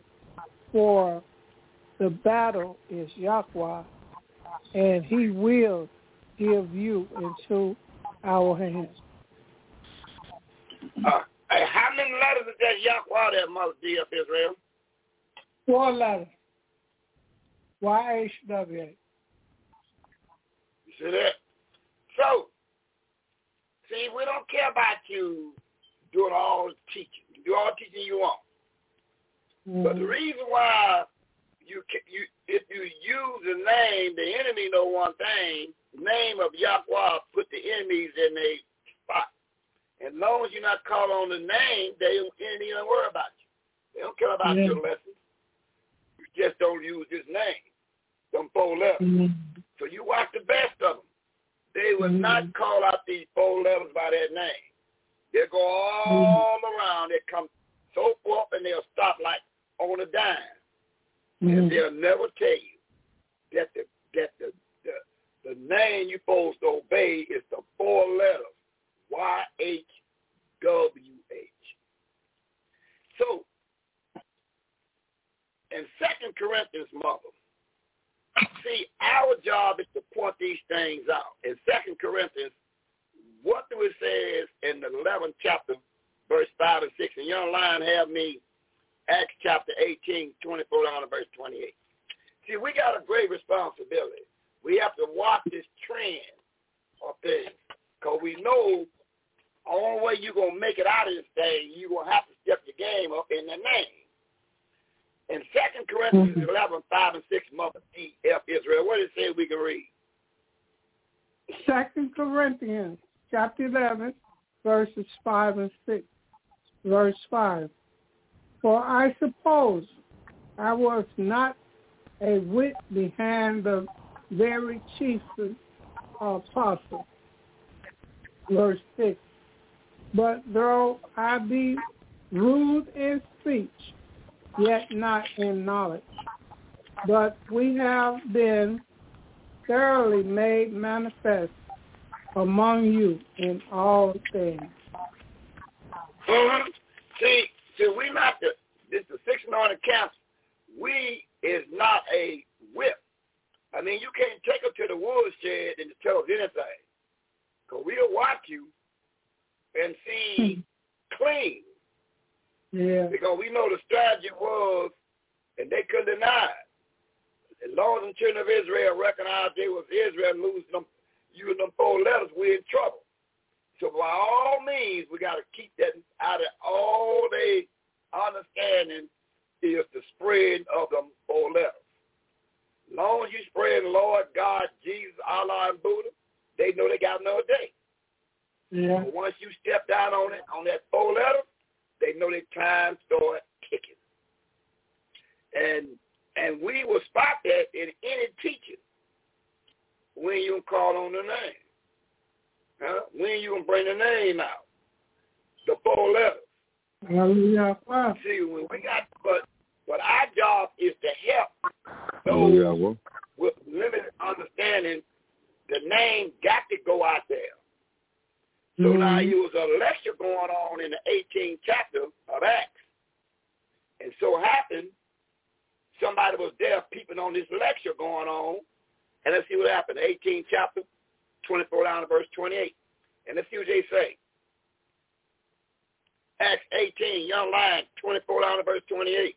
for the battle is Yahweh, and he will give you into our hands. Uh, hey, how many letters is that Yahweh there, Mother D of Israel? Four letters. Y H W H. You see that? So, see, we don't care about you doing all the teaching. You do all the teaching you want. Mm-hmm. But the reason why you, you, if you use the name, the enemy know one thing. The name of Yahweh put the enemies in a spot. As long as you're not called on the name, they don't, enemy don't worry about you. They don't care about mm-hmm. your lessons. You just don't use his name. Them four letters. Mm-hmm. So you watch the best of them. They will mm-hmm. not call out these four letters by that name. They'll go all mm-hmm. around. They come so up and they'll stop like on a dime. Mm-hmm. And they'll never tell you that the that the, the the name you're supposed to obey is the four letters. Y H W H. So in Second Corinthians, Mother, see, our job is to point these things out. In Second Corinthians, what do it says in the eleventh chapter, verse five and six? And your line have me Acts chapter eighteen, twenty-four down to verse twenty-eight. See, we got a great responsibility. We have to watch this trend of things, because we know the only way you're going to make it out of this thing, you're going to have to step your game up in the name. In Second Corinthians mm-hmm. eleven, five and six, Mother D F Israel, what does it say we can read? Second Corinthians chapter eleven, verses five and six. Verse five. For I suppose I was not a whit behind the very chief apostle. Verse six. But though I be rude in speech, yet not in knowledge, but we have been thoroughly made manifest among you in all things. Mm-hmm. See, see, we not the this the six anointed council. We is not a whip. I mean, you can't take them to the woodshed and tell us anything, because we'll watch you and see clean. Yeah. Because we know the strategy was, and they couldn't deny it. As long as the children of Israel recognized they was Israel losing them, using them four letters, we're in trouble. So by all means, we got to keep that out of all they understanding is the spread of them four letters. As long as you spread Lord, God, Jesus, Allah, and Buddha, they know they got another day. Yeah. But once you step down on it, on that four letters, they know their time start ticking. And and we will spot that in any teaching when you call on the name. Huh? When you can bring the name out, the four letters. Hallelujah. See, when we got, but but our job is to help those Hallelujah. with limited understanding. The name got to go out there. So mm-hmm. now there was a lecture going on in the eighteenth chapter of Acts, and so happened somebody was there peeping on this lecture going on, and let's see what happened. eighteenth chapter, twenty-four down to verse twenty-eight, and let's see what they say. Acts eighteen, young lion, twenty-four down to verse twenty-eight.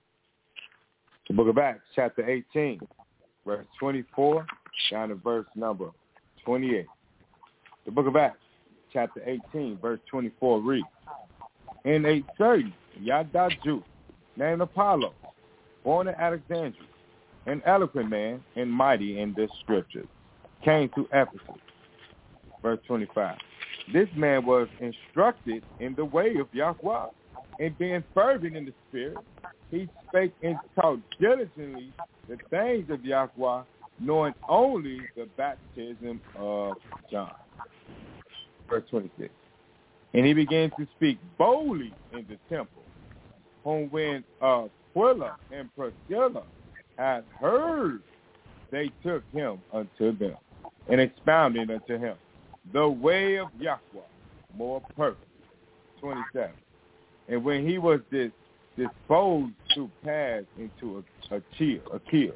The book of Acts, chapter eighteen, verse twenty-four down to verse number twenty-eight. The book of Acts, chapter eighteen, verse twenty-four reads, "In a certain Yadaju named Apollo, born in Alexandria, an eloquent man and mighty in the scriptures, came to Ephesus." Verse twenty-five. "This man was instructed in the way of Yahweh, and being fervent in the spirit, he spake and taught diligently the things of Yahweh, knowing only the baptism of John." Verse twenty-six. "And he began to speak boldly in the temple, whom when Aquila and Priscilla had heard, they took him unto them, and expounded unto him the way of Yahweh more perfect." twenty-seven. "And when he was dis, disposed to pass into a, a, chill, a kill,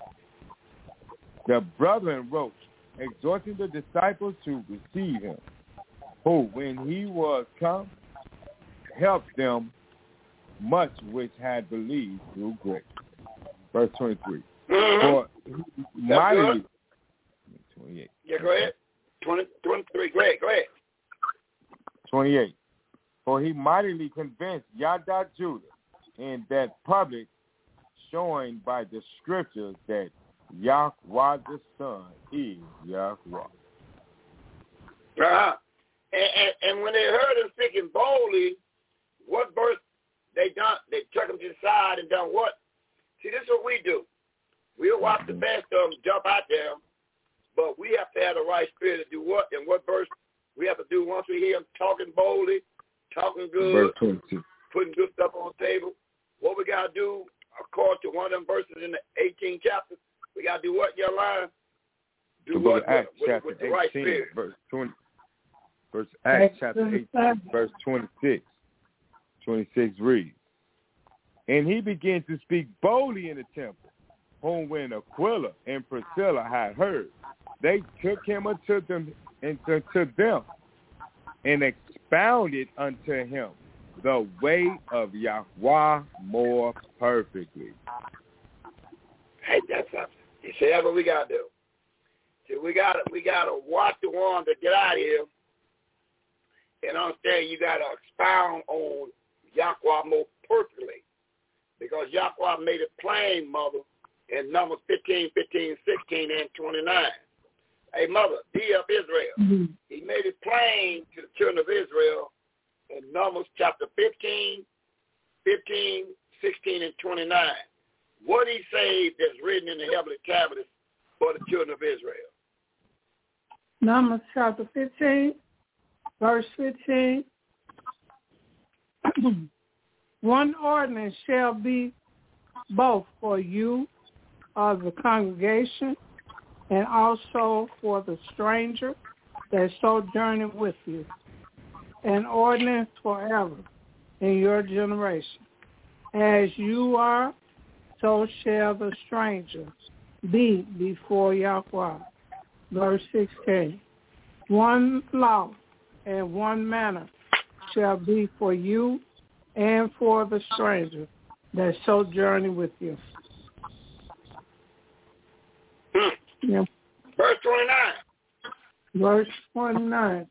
the brethren wrote, exhorting the disciples to receive him, who, when he was come, helped them much which had believed through grace." Verse twenty-three. Mm-hmm. "For he mightily..." twenty-eight. Yeah, go ahead. twenty, twenty-three, go ahead, go ahead. twenty-eight. "For he mightily convinced Yada Judah in that public, showing by the scriptures that Yahweh the Son is Yahweh." Uh-huh. And, and, and when they heard him speaking boldly, what verse they done? They took him to the side and done what? See, this is what we do. We'll watch the best of them jump out there, but we have to have the right spirit to do what? And what verse we have to do once we hear him talking boldly, talking good, Verse twenty-two. Putting good stuff on the table. What we got to do, according to one of them verses in the eighteenth chapter, we got to do what, your line? Do The what book of Acts, with, chapter with the right eighteen, spirit. verse twenty. Verse Acts, chapter eighteen, verse twenty-six. twenty-six reads, "And he began to speak boldly in the temple, whom when Aquila and Priscilla had heard, they took him unto them, into to them, and expounded unto him the way of Yahweh more perfectly." Hey, that's something. You see, that's what we got to do. See, we got to we got to watch the one to get out of here and understand you got to expound on Yahweh more perfectly, because Yahweh made it plain, mother, in Numbers fifteen, fifteen, sixteen, and twenty-nine. Hey, mother, D of Israel. Mm-hmm. He made it plain to the children of Israel in Numbers chapter fifteen, fifteen, sixteen, and twenty-nine. What he saved that's written in the heavenly tablets for the children of Israel. Numbers chapter fifteen, verse fifteen. "One ordinance shall be both for you of the congregation and also for the stranger that sojourneth with you, an ordinance forever in your generation. As you are, so shall the stranger be before Yahweh." Verse sixteen. "One law and one manner shall be for you and for the stranger that sojourn with you. Hmm. Yeah. Verse twenty-nine. Verse twenty-nine.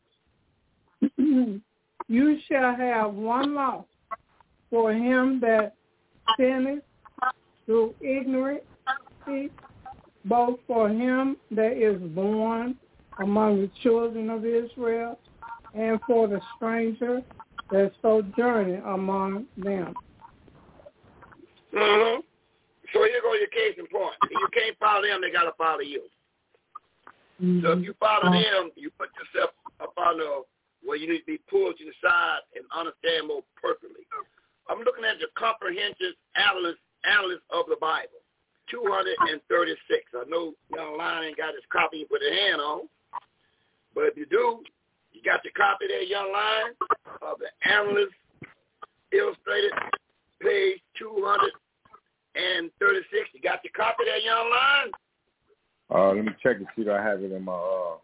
You shall have one law for him that sinneth through ignorance, both for him that is born among the children of Israel and for the stranger that sojourneth among them. Mm-hmm. So here go your case in point. If you can't follow them, they got to follow you. Mm-hmm. So if you follow them, you put yourself up on the where you need to be pulled to the side and understand more perfectly. I'm looking at the comprehensive analysis, analysis of the Bible, two hundred thirty-six. I know young Lion ain't got his copy with a hand on, but if you do, you got the copy there, young Lion, of the Analyst Illustrated, page two hundred thirty-six. You got the copy there, young Lion? Uh, let me check and see if I have it in my. Uh...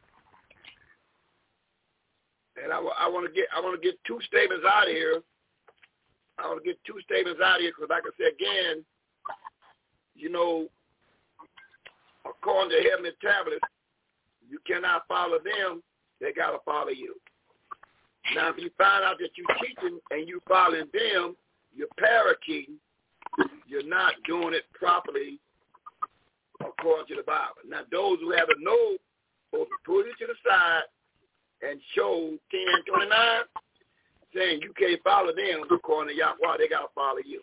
And I, I want to get I want to get two statements out of here. I want to get two statements out of here because, like I said again, you know, according to heavenly tablets, you cannot follow them; they gotta follow you. Now, if you find out that you're teaching and you following them, you're parakeeting. You're not doing it properly according to the Bible. Now, those who have a know, supposed to put it to the side and show ten twenty-nine, saying you can't follow them according to Yahweh, they got to follow you.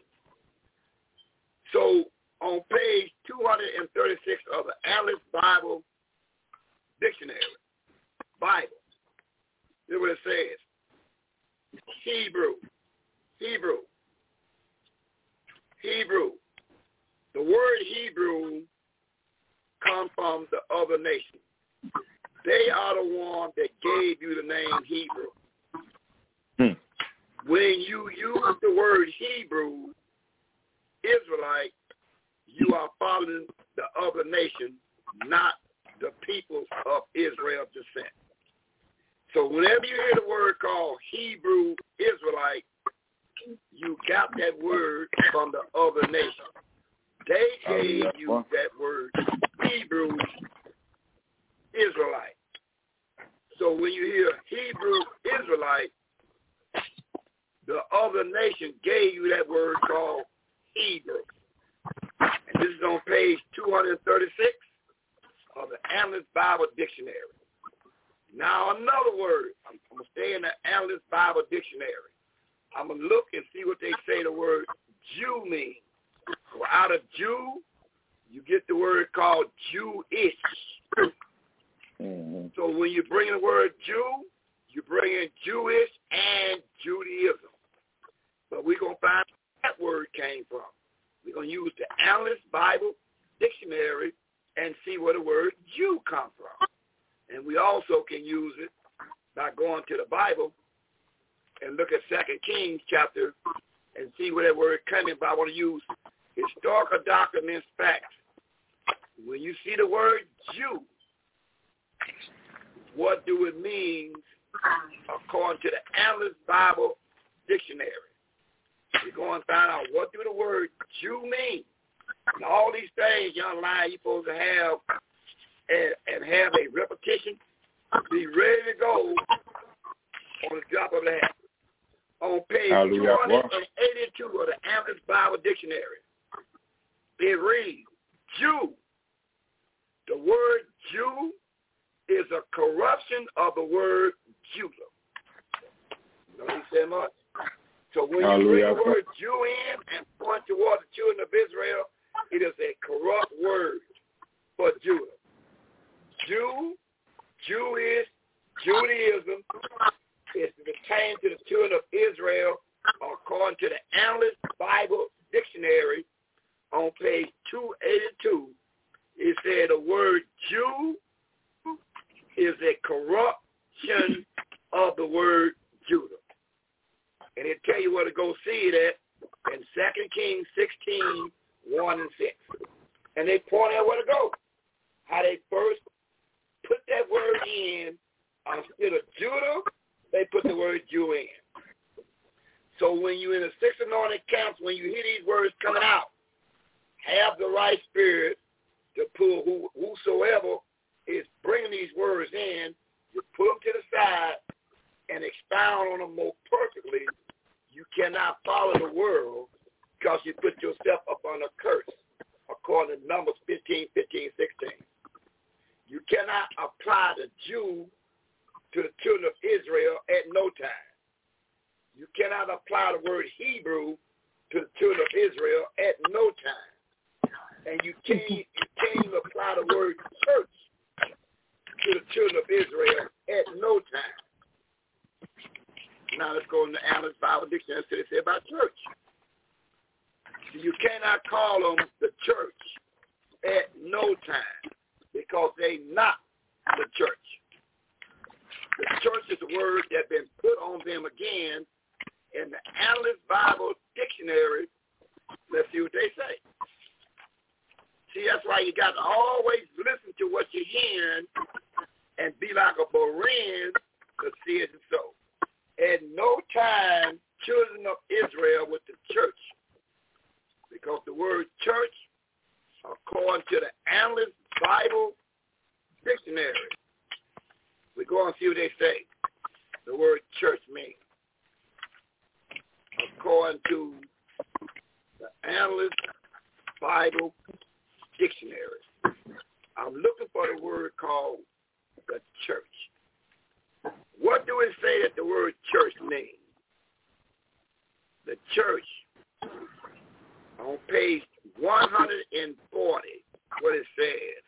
So on page two hundred thirty-six of the Alice Bible Dictionary, Bible, this is what it says. Hebrew, Hebrew, Hebrew. The word Hebrew comes from the other nation. They are the one that gave you the name Hebrew. Hmm. When you use the word Hebrew, Israelite, you are following the other nation, not the people of Israel descent. So whenever you hear the word called Hebrew Israelite, you got that word from the other nation. They gave you that word Hebrew Israelite. So when you hear Hebrew Israelite, the other nation gave you that word called Hebrew. And this is on page two hundred thirty-six of the Analyst Bible Dictionary. Now another word, I'm, I'm going to stay in the Analyst Bible Dictionary. I'm going to look and see what they say the word Jew means. So out of Jew, you get the word called Jewish. Mm-hmm. So when you bring in the word Jew, you bring in Jewish and Judaism. But we're going to find where that word came from. We're going to use the Analyst Bible Dictionary and see where the word Jew comes from. And we also can use it by going to the Bible and look at Second Kings chapter and see where that word coming from. I want to use historical documents, facts. When you see the word Jew, what do it mean according to the Analyst Bible Dictionary? We're going to find out what do the word Jew mean. And all these things, young lion, you're supposed to have and, and have a repetition, be ready to go on the drop of the hat. On page two hundred eighty-two of the Analyst Bible Dictionary, it reads, Jew. The word Jew is a corruption of the word Judah. Don't you say much? So when you bring the word Jew in and point toward the children of Israel, it is a corrupt word for Judah. Jew, Jewish, Judaism is to pertain to the children of Israel according to the Analyst Bible Dictionary on page two eighty-two. It said the word Jew is a corruption of the word Judah. And it tell you where to go see it at in Second Kings sixteen, one and six. And they point out where to go. How they first put that word in instead of Judah, they put the word Jew in. So when you're in the six anointed camps, when you hear these words coming out, have the right spirit to pull who, whosoever is bringing these words in, you put them to the side and expound on them more perfectly. You cannot follow the world because you put yourself up on a curse, according to Numbers fifteen, fifteen, sixteen. You cannot apply the Jew to the children of Israel at no time. You cannot apply the word Hebrew to the children of Israel at no time. And you can't, you can't even apply the word church to the children of Israel at no time. Now let's go in the Alice Bible Dictionary and see what they say about church. You cannot call them the church at no time because they not the church. The church is a word that's been put on them again in the Alice Bible Dictionary. Let's see what they say. See, that's why you got to always listen to what you're hearing and be like a Berean to see it and so. At no time, children of Israel with the church, because the word church, according to the Alice Bible Dictionary, we go and see what they say the word church means. According to the Alice Bible Dictionary, I'm looking for the word called the church. What do it say that the word church means? The church, on page one hundred forty, what it says,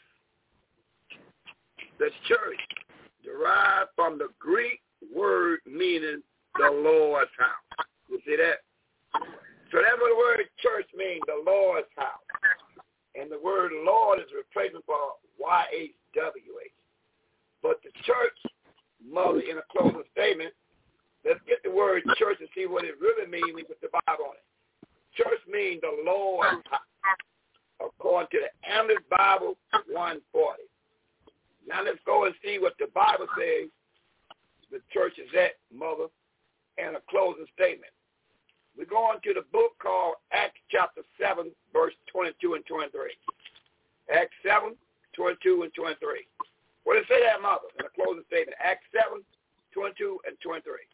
the church derived from the Greek word meaning the Lord's house. You see that? So that's what the word church means, the Lord's house. And the word Lord is a replacement for Y H W H. But the church, mother, in a closing statement, let's get the word church and see what it really means with the Bible on it. Church means the Lord's house, according to the Alice Bible one forty. Now let's go and see what the Bible says the church is at, mother, and a closing statement. We're going to the book called Acts chapter seven, verse twenty-two and twenty-three. Acts seven, twenty-two and twenty-three. What does it say that, mother, in a closing statement? Acts seven, twenty-two and twenty-three.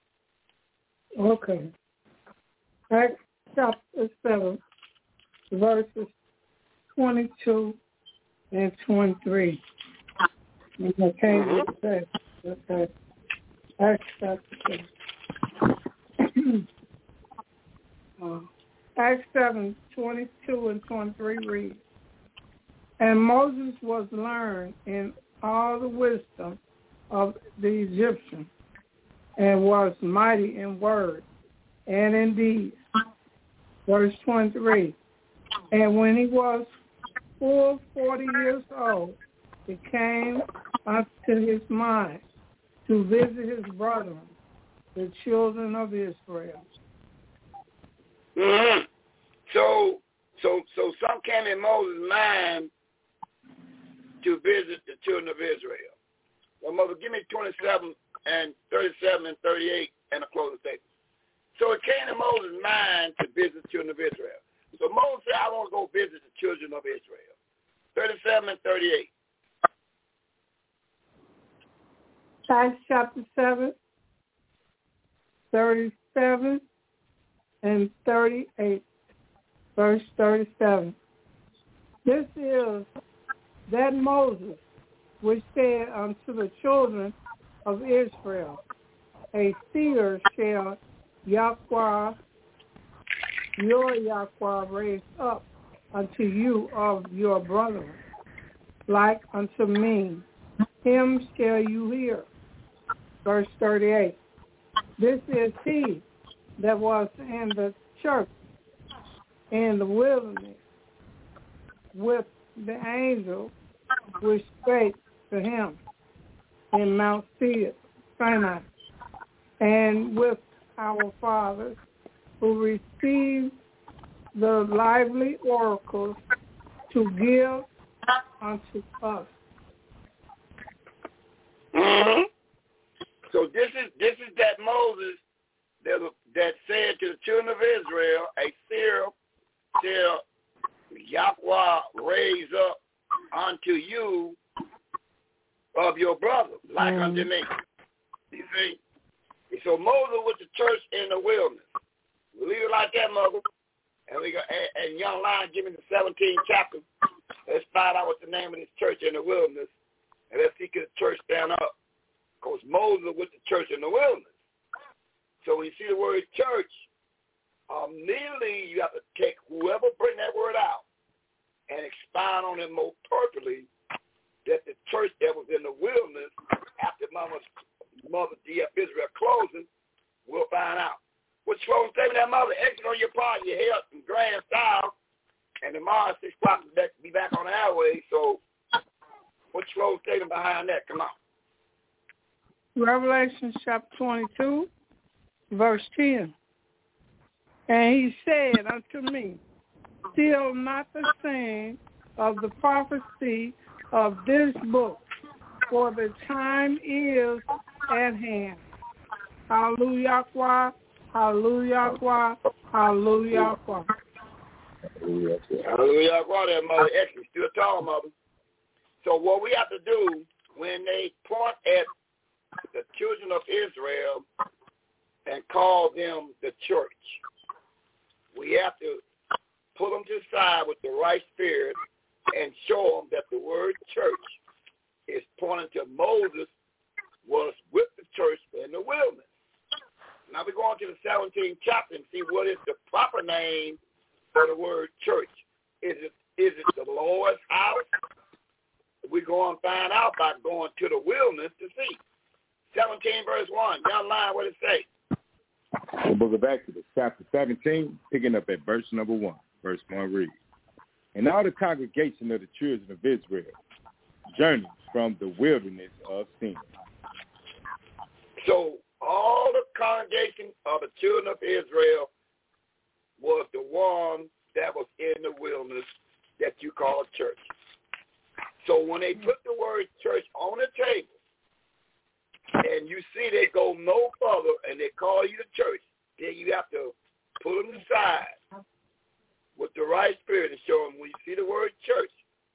Okay. Acts chapter seven, verses twenty-two and twenty-three. Okay, mm-hmm. Okay. Acts chapter seven. uh, Acts seven, twenty-two and twenty-three reads, and Moses was learned in all the wisdom of the Egyptians, and was mighty in word and in deeds. Verse twenty-three, and when he was full forty years old, it came unto his mind to visit his brethren, the children of Israel. Mm-hmm. So, so, so some came in Moses' mind to visit the children of Israel. Well, mother, give me twenty-seven and thirty-seven and thirty-eight and a closing statement. So it came to Moses' mind to visit the children of Israel. So Moses said, I want to go visit the children of Israel. thirty-seven and thirty-eight. Acts chapter seven, thirty-seven and thirty-eight, verse thirty-seven. This is that Moses which said unto the children of Israel, a seer shall Yahweh, your Yahweh, raise up unto you of your brethren, like unto me. Him shall you hear. Verse thirty-eight. This is he that was in the church in the wilderness with the angel which spake to him in Mount Sinai, and with our fathers who received the lively oracles to give unto us. Mm-hmm. So this is this is that Moses that, that said to the children of Israel, a seer shall Yahweh raise up unto you of your brother, like mm. unto me. You see? So Moses was the church in the wilderness. We leave it like that, mother. And we go, and, and young lion, give me the seventeenth chapter. Let's find out what the name of this church in the wilderness, and let's see can the church stand up. Because Moses was the church in the wilderness. So when you see the word church, immediately you have to take whoever bring that word out and expound on it more perfectly. That the church that was in the wilderness after Mama's Mother D F Israel closing, we'll find out. What's wrong with that mother? Exit on your part, your hair in grand style, and tomorrow at six o'clock we'll be back on the airways. So what's wrong with behind that? Come on. Revelation chapter twenty-two, verse ten. And he said unto me, seal not the saying of the prophecy of this book, for the time is at hand. Hallelujah, hallelujah, hallelujah. Hallelujah, that mother. Excellent. Still tall, mother. So what we have to do when they point at the children of Israel and call them the church, we have to put them to the side with the right spirit and show them that the word church is pointing to Moses was with the church in the wilderness. Now we go on to the seventeenth chapter and see what is the proper name for the word church. Is it is it the Lord's house? We go and find out by going to the wilderness to see. seventeen verse one, down the line, what it say? The book of Exodus, chapter seventeen, picking up at verse number one. Verse one reads, and all the congregation of the children of Israel journeyed from the wilderness of Sin. So all the congregation of the children of Israel was the one that was in the wilderness that you call a church. So when they put the word church on the table, and you see they go no further and they call you the church, then you have to put them aside with the right spirit and show them when you see the word church,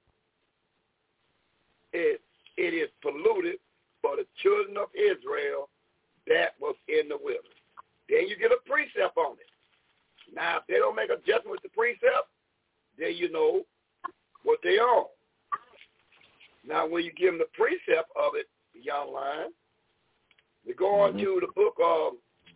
it, it is polluted for the children of Israel that was in the wilderness. Then you get a precept on it. Now, if they don't make a judgment with the precept, then you know what they are. Now, when you give them the precept of it, young lion, we go on mm-hmm. to the book of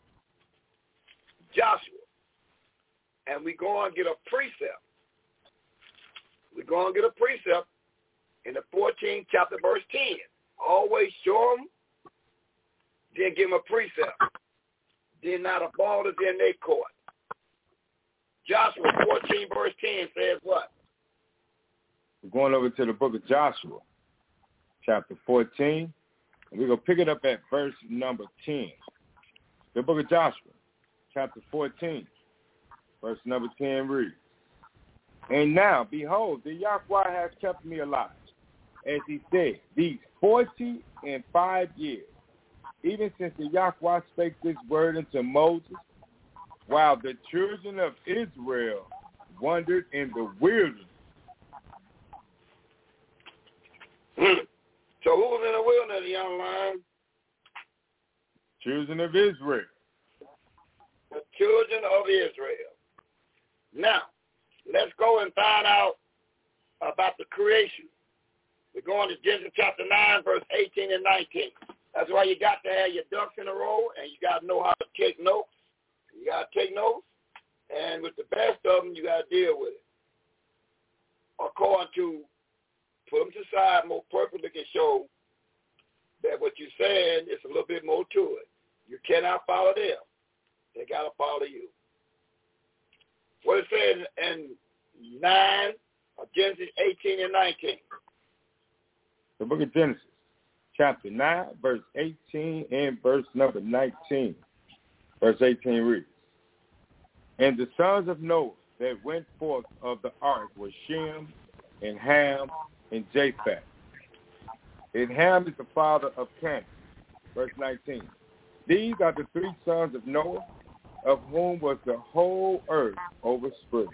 Joshua, and we go on and get a precept. We go on and get a precept in the fourteenth chapter, verse ten. Always show them, then give them a precept. Then not a ball is in their court. Joshua fourteen, verse ten says what? We're going over to the book of Joshua, chapter fourteen. And we're going to pick it up at verse number ten. The book of Joshua, chapter fourteen, verse number ten reads, and now, behold, the Yahweh has kept me alive, as he said, these forty and five years, even since the Yahweh spake this word unto Moses, while the children of Israel wandered in the wilderness. So who was in the wilderness, young lion? Children of Israel. The children of Israel. Now, let's go and find out about the creation. We're going to Genesis chapter nine, verse eighteen and nineteen. That's why you got to have your ducks in a row, and you got to know how to take notes. You got to take notes, and with the best of them, you got to deal with it. According to, put them to the side more perfectly can show that what you're saying is a little bit more to it. You cannot follow them. They got to follow you. What it says in nine of Genesis eighteen and nineteen. The book of Genesis, chapter nine, verse eighteen and verse number nineteen. Verse eighteen reads, and the sons of Noah that went forth of the ark were Shem and Ham and Japheth. And Ham is the father of Canaan. Verse nineteen. These are the three sons of Noah, of whom was the whole earth overspread.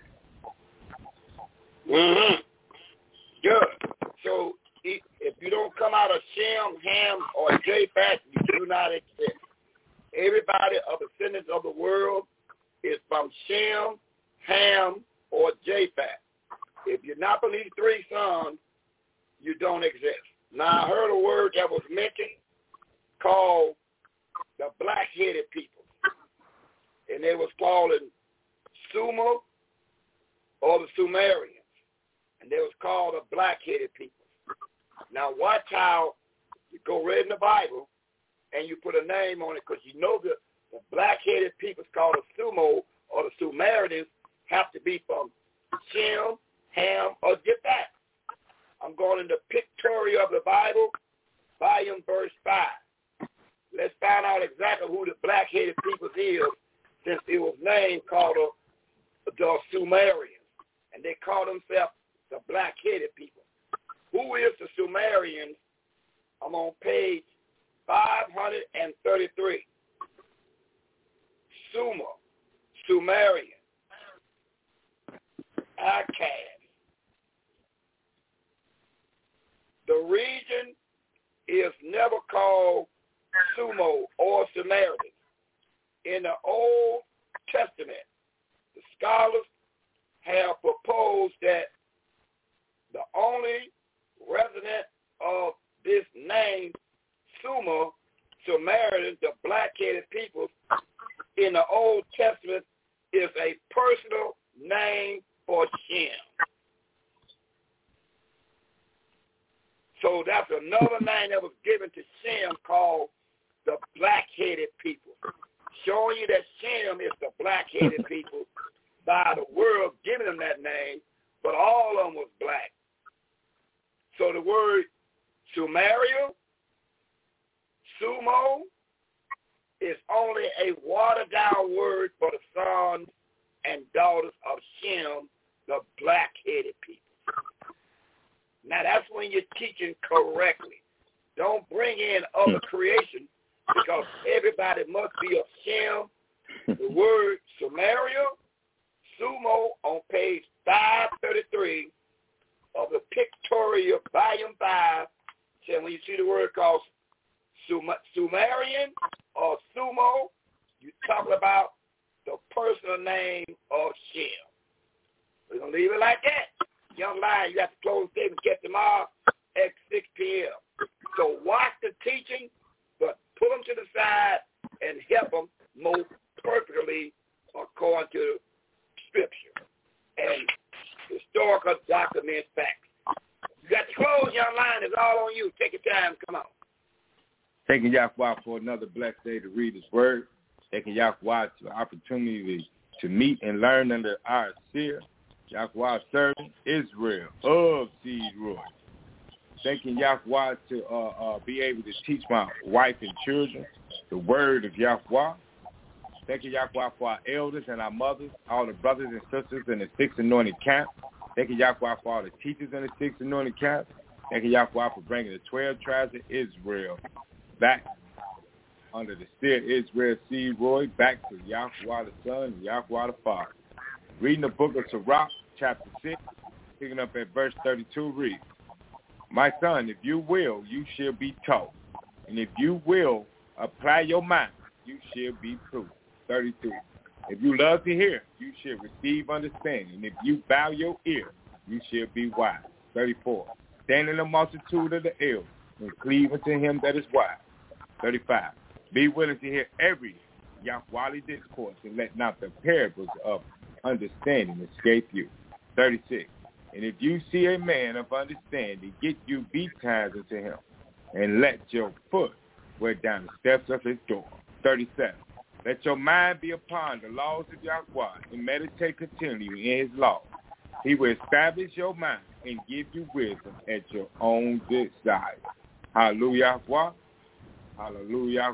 Mm-hmm. Good. So if you don't come out of Shem, Ham, or Japheth, you do not exist. Everybody of the descendants of the world is from Shem, Ham, or Japheth. If you're not from these three sons, you don't exist. Now, I heard a word that was mentioned called the black-headed people. And they was called Sumer or the Sumerians. And they was called the black-headed people. Now, watch how you go read in the Bible and you put a name on it, because you know the, the black-headed people called the Sumo or the Sumerians have to be from Shem, Ham, or Japheth. I'm going into Pictoria of the Bible, volume verse five. Let's find out exactly who the black-headed people is, since it was named called the, the Sumerians. And they call themselves the black-headed people. Who is the Sumerians? I'm on page five hundred thirty-three. Sumer, Sumerian, Akkad. The region is never called Sumo or Sumerian. In the Old Testament, the scholars have proposed that the only resident of this name, Sumer, Sumerian, the black-headed people, in the Old Testament is a personal name for Shem. So that's another name that was given to Shem called the black-headed people, showing you that Shem is the black-headed people by the world giving them that name, but all of them was black. So the word Sumeria, Sumo, is only a watered-down word for the sons and daughters of Shem, the black-headed people. Now, that's when you're teaching correctly. Don't bring in other creation, because everybody must be of Shem. The word Sumeria, Sumo, on page five thirty-three of the Pictoria, volume five, saying when you see the word called Sum- Sumerian or Sumo, you're talking about the personal name of Shem. We're going to leave it like that. Young Lion, you have to close the statement, get tomorrow at six p.m. So watch the teaching, but put them to the side and help them move perfectly according to Scripture and historical document facts. You got to close, Young Lion. It's all on you. Take your time. Come on. Thanking Yahweh for another blessed day to read his word. Thanking Yahweh for the opportunity to meet and learn under our seer, Yahweh servant, Israel of Seed Roy. Thanking Yahweh to uh, uh, be able to teach my wife and children the word of Yahweh. Thanking Yahweh for our elders and our mothers, all the brothers and sisters in the six anointed camp. Thanking Yahweh for all the teachers in the six anointed camp. Thanking Yahweh for bringing the twelve tribes of Israel back under the seer Israel Seed Roy, back to Yahweh the Son and Yahweh the Father. Reading the book of Sirach, chapter six, picking up at verse thirty-two, reads, My son, if you will, you shall be taught. And if you will apply your mind, you shall be proved. thirty-two. If you love to hear, you shall receive understanding. And if you bow your ear, you shall be wise. thirty-four. Stand in the multitude of the elders and cleave unto him that is wise. thirty-five. Be willing to hear every Yahweh discourse, and let not the parables of understanding escape you. thirty-six. And if you see a man of understanding, get you beat times unto him, and let your foot wear down the steps of his door. thirty-seven. Let your mind be upon the laws of Yahweh, and meditate continually in his law. He will establish your mind and give you wisdom at your own desire. Hallelujah. Hallelujah.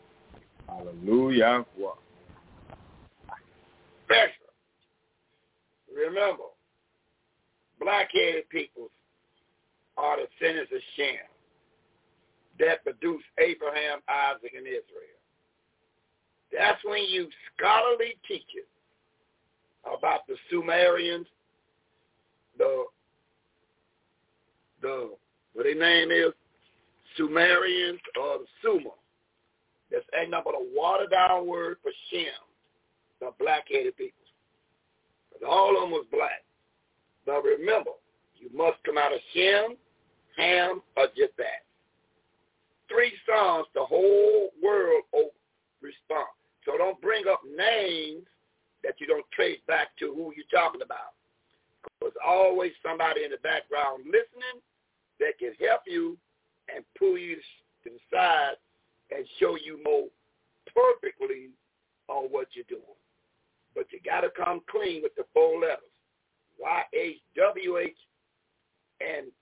Hallelujah. Special. Remember, black-headed peoples are the descendants of Shem. that produced Abraham, Isaac, and Israel. That's when you scholarly teach it about the Sumerians, the, the what their name is, Sumerians or the Sumer. That's ain't nothing but a watered-down word for Shem, the black-headed people. Because all of them was black. But remember, you must come out of Shem, Ham, or Japheth. Three sons, the whole world respond. So don't bring up names that you don't trace back to who you're talking about. There's always somebody in the background listening that can help you and pull you to the side and show you more perfectly on what you're doing. But you got to come clean with the four letters, Y H W H and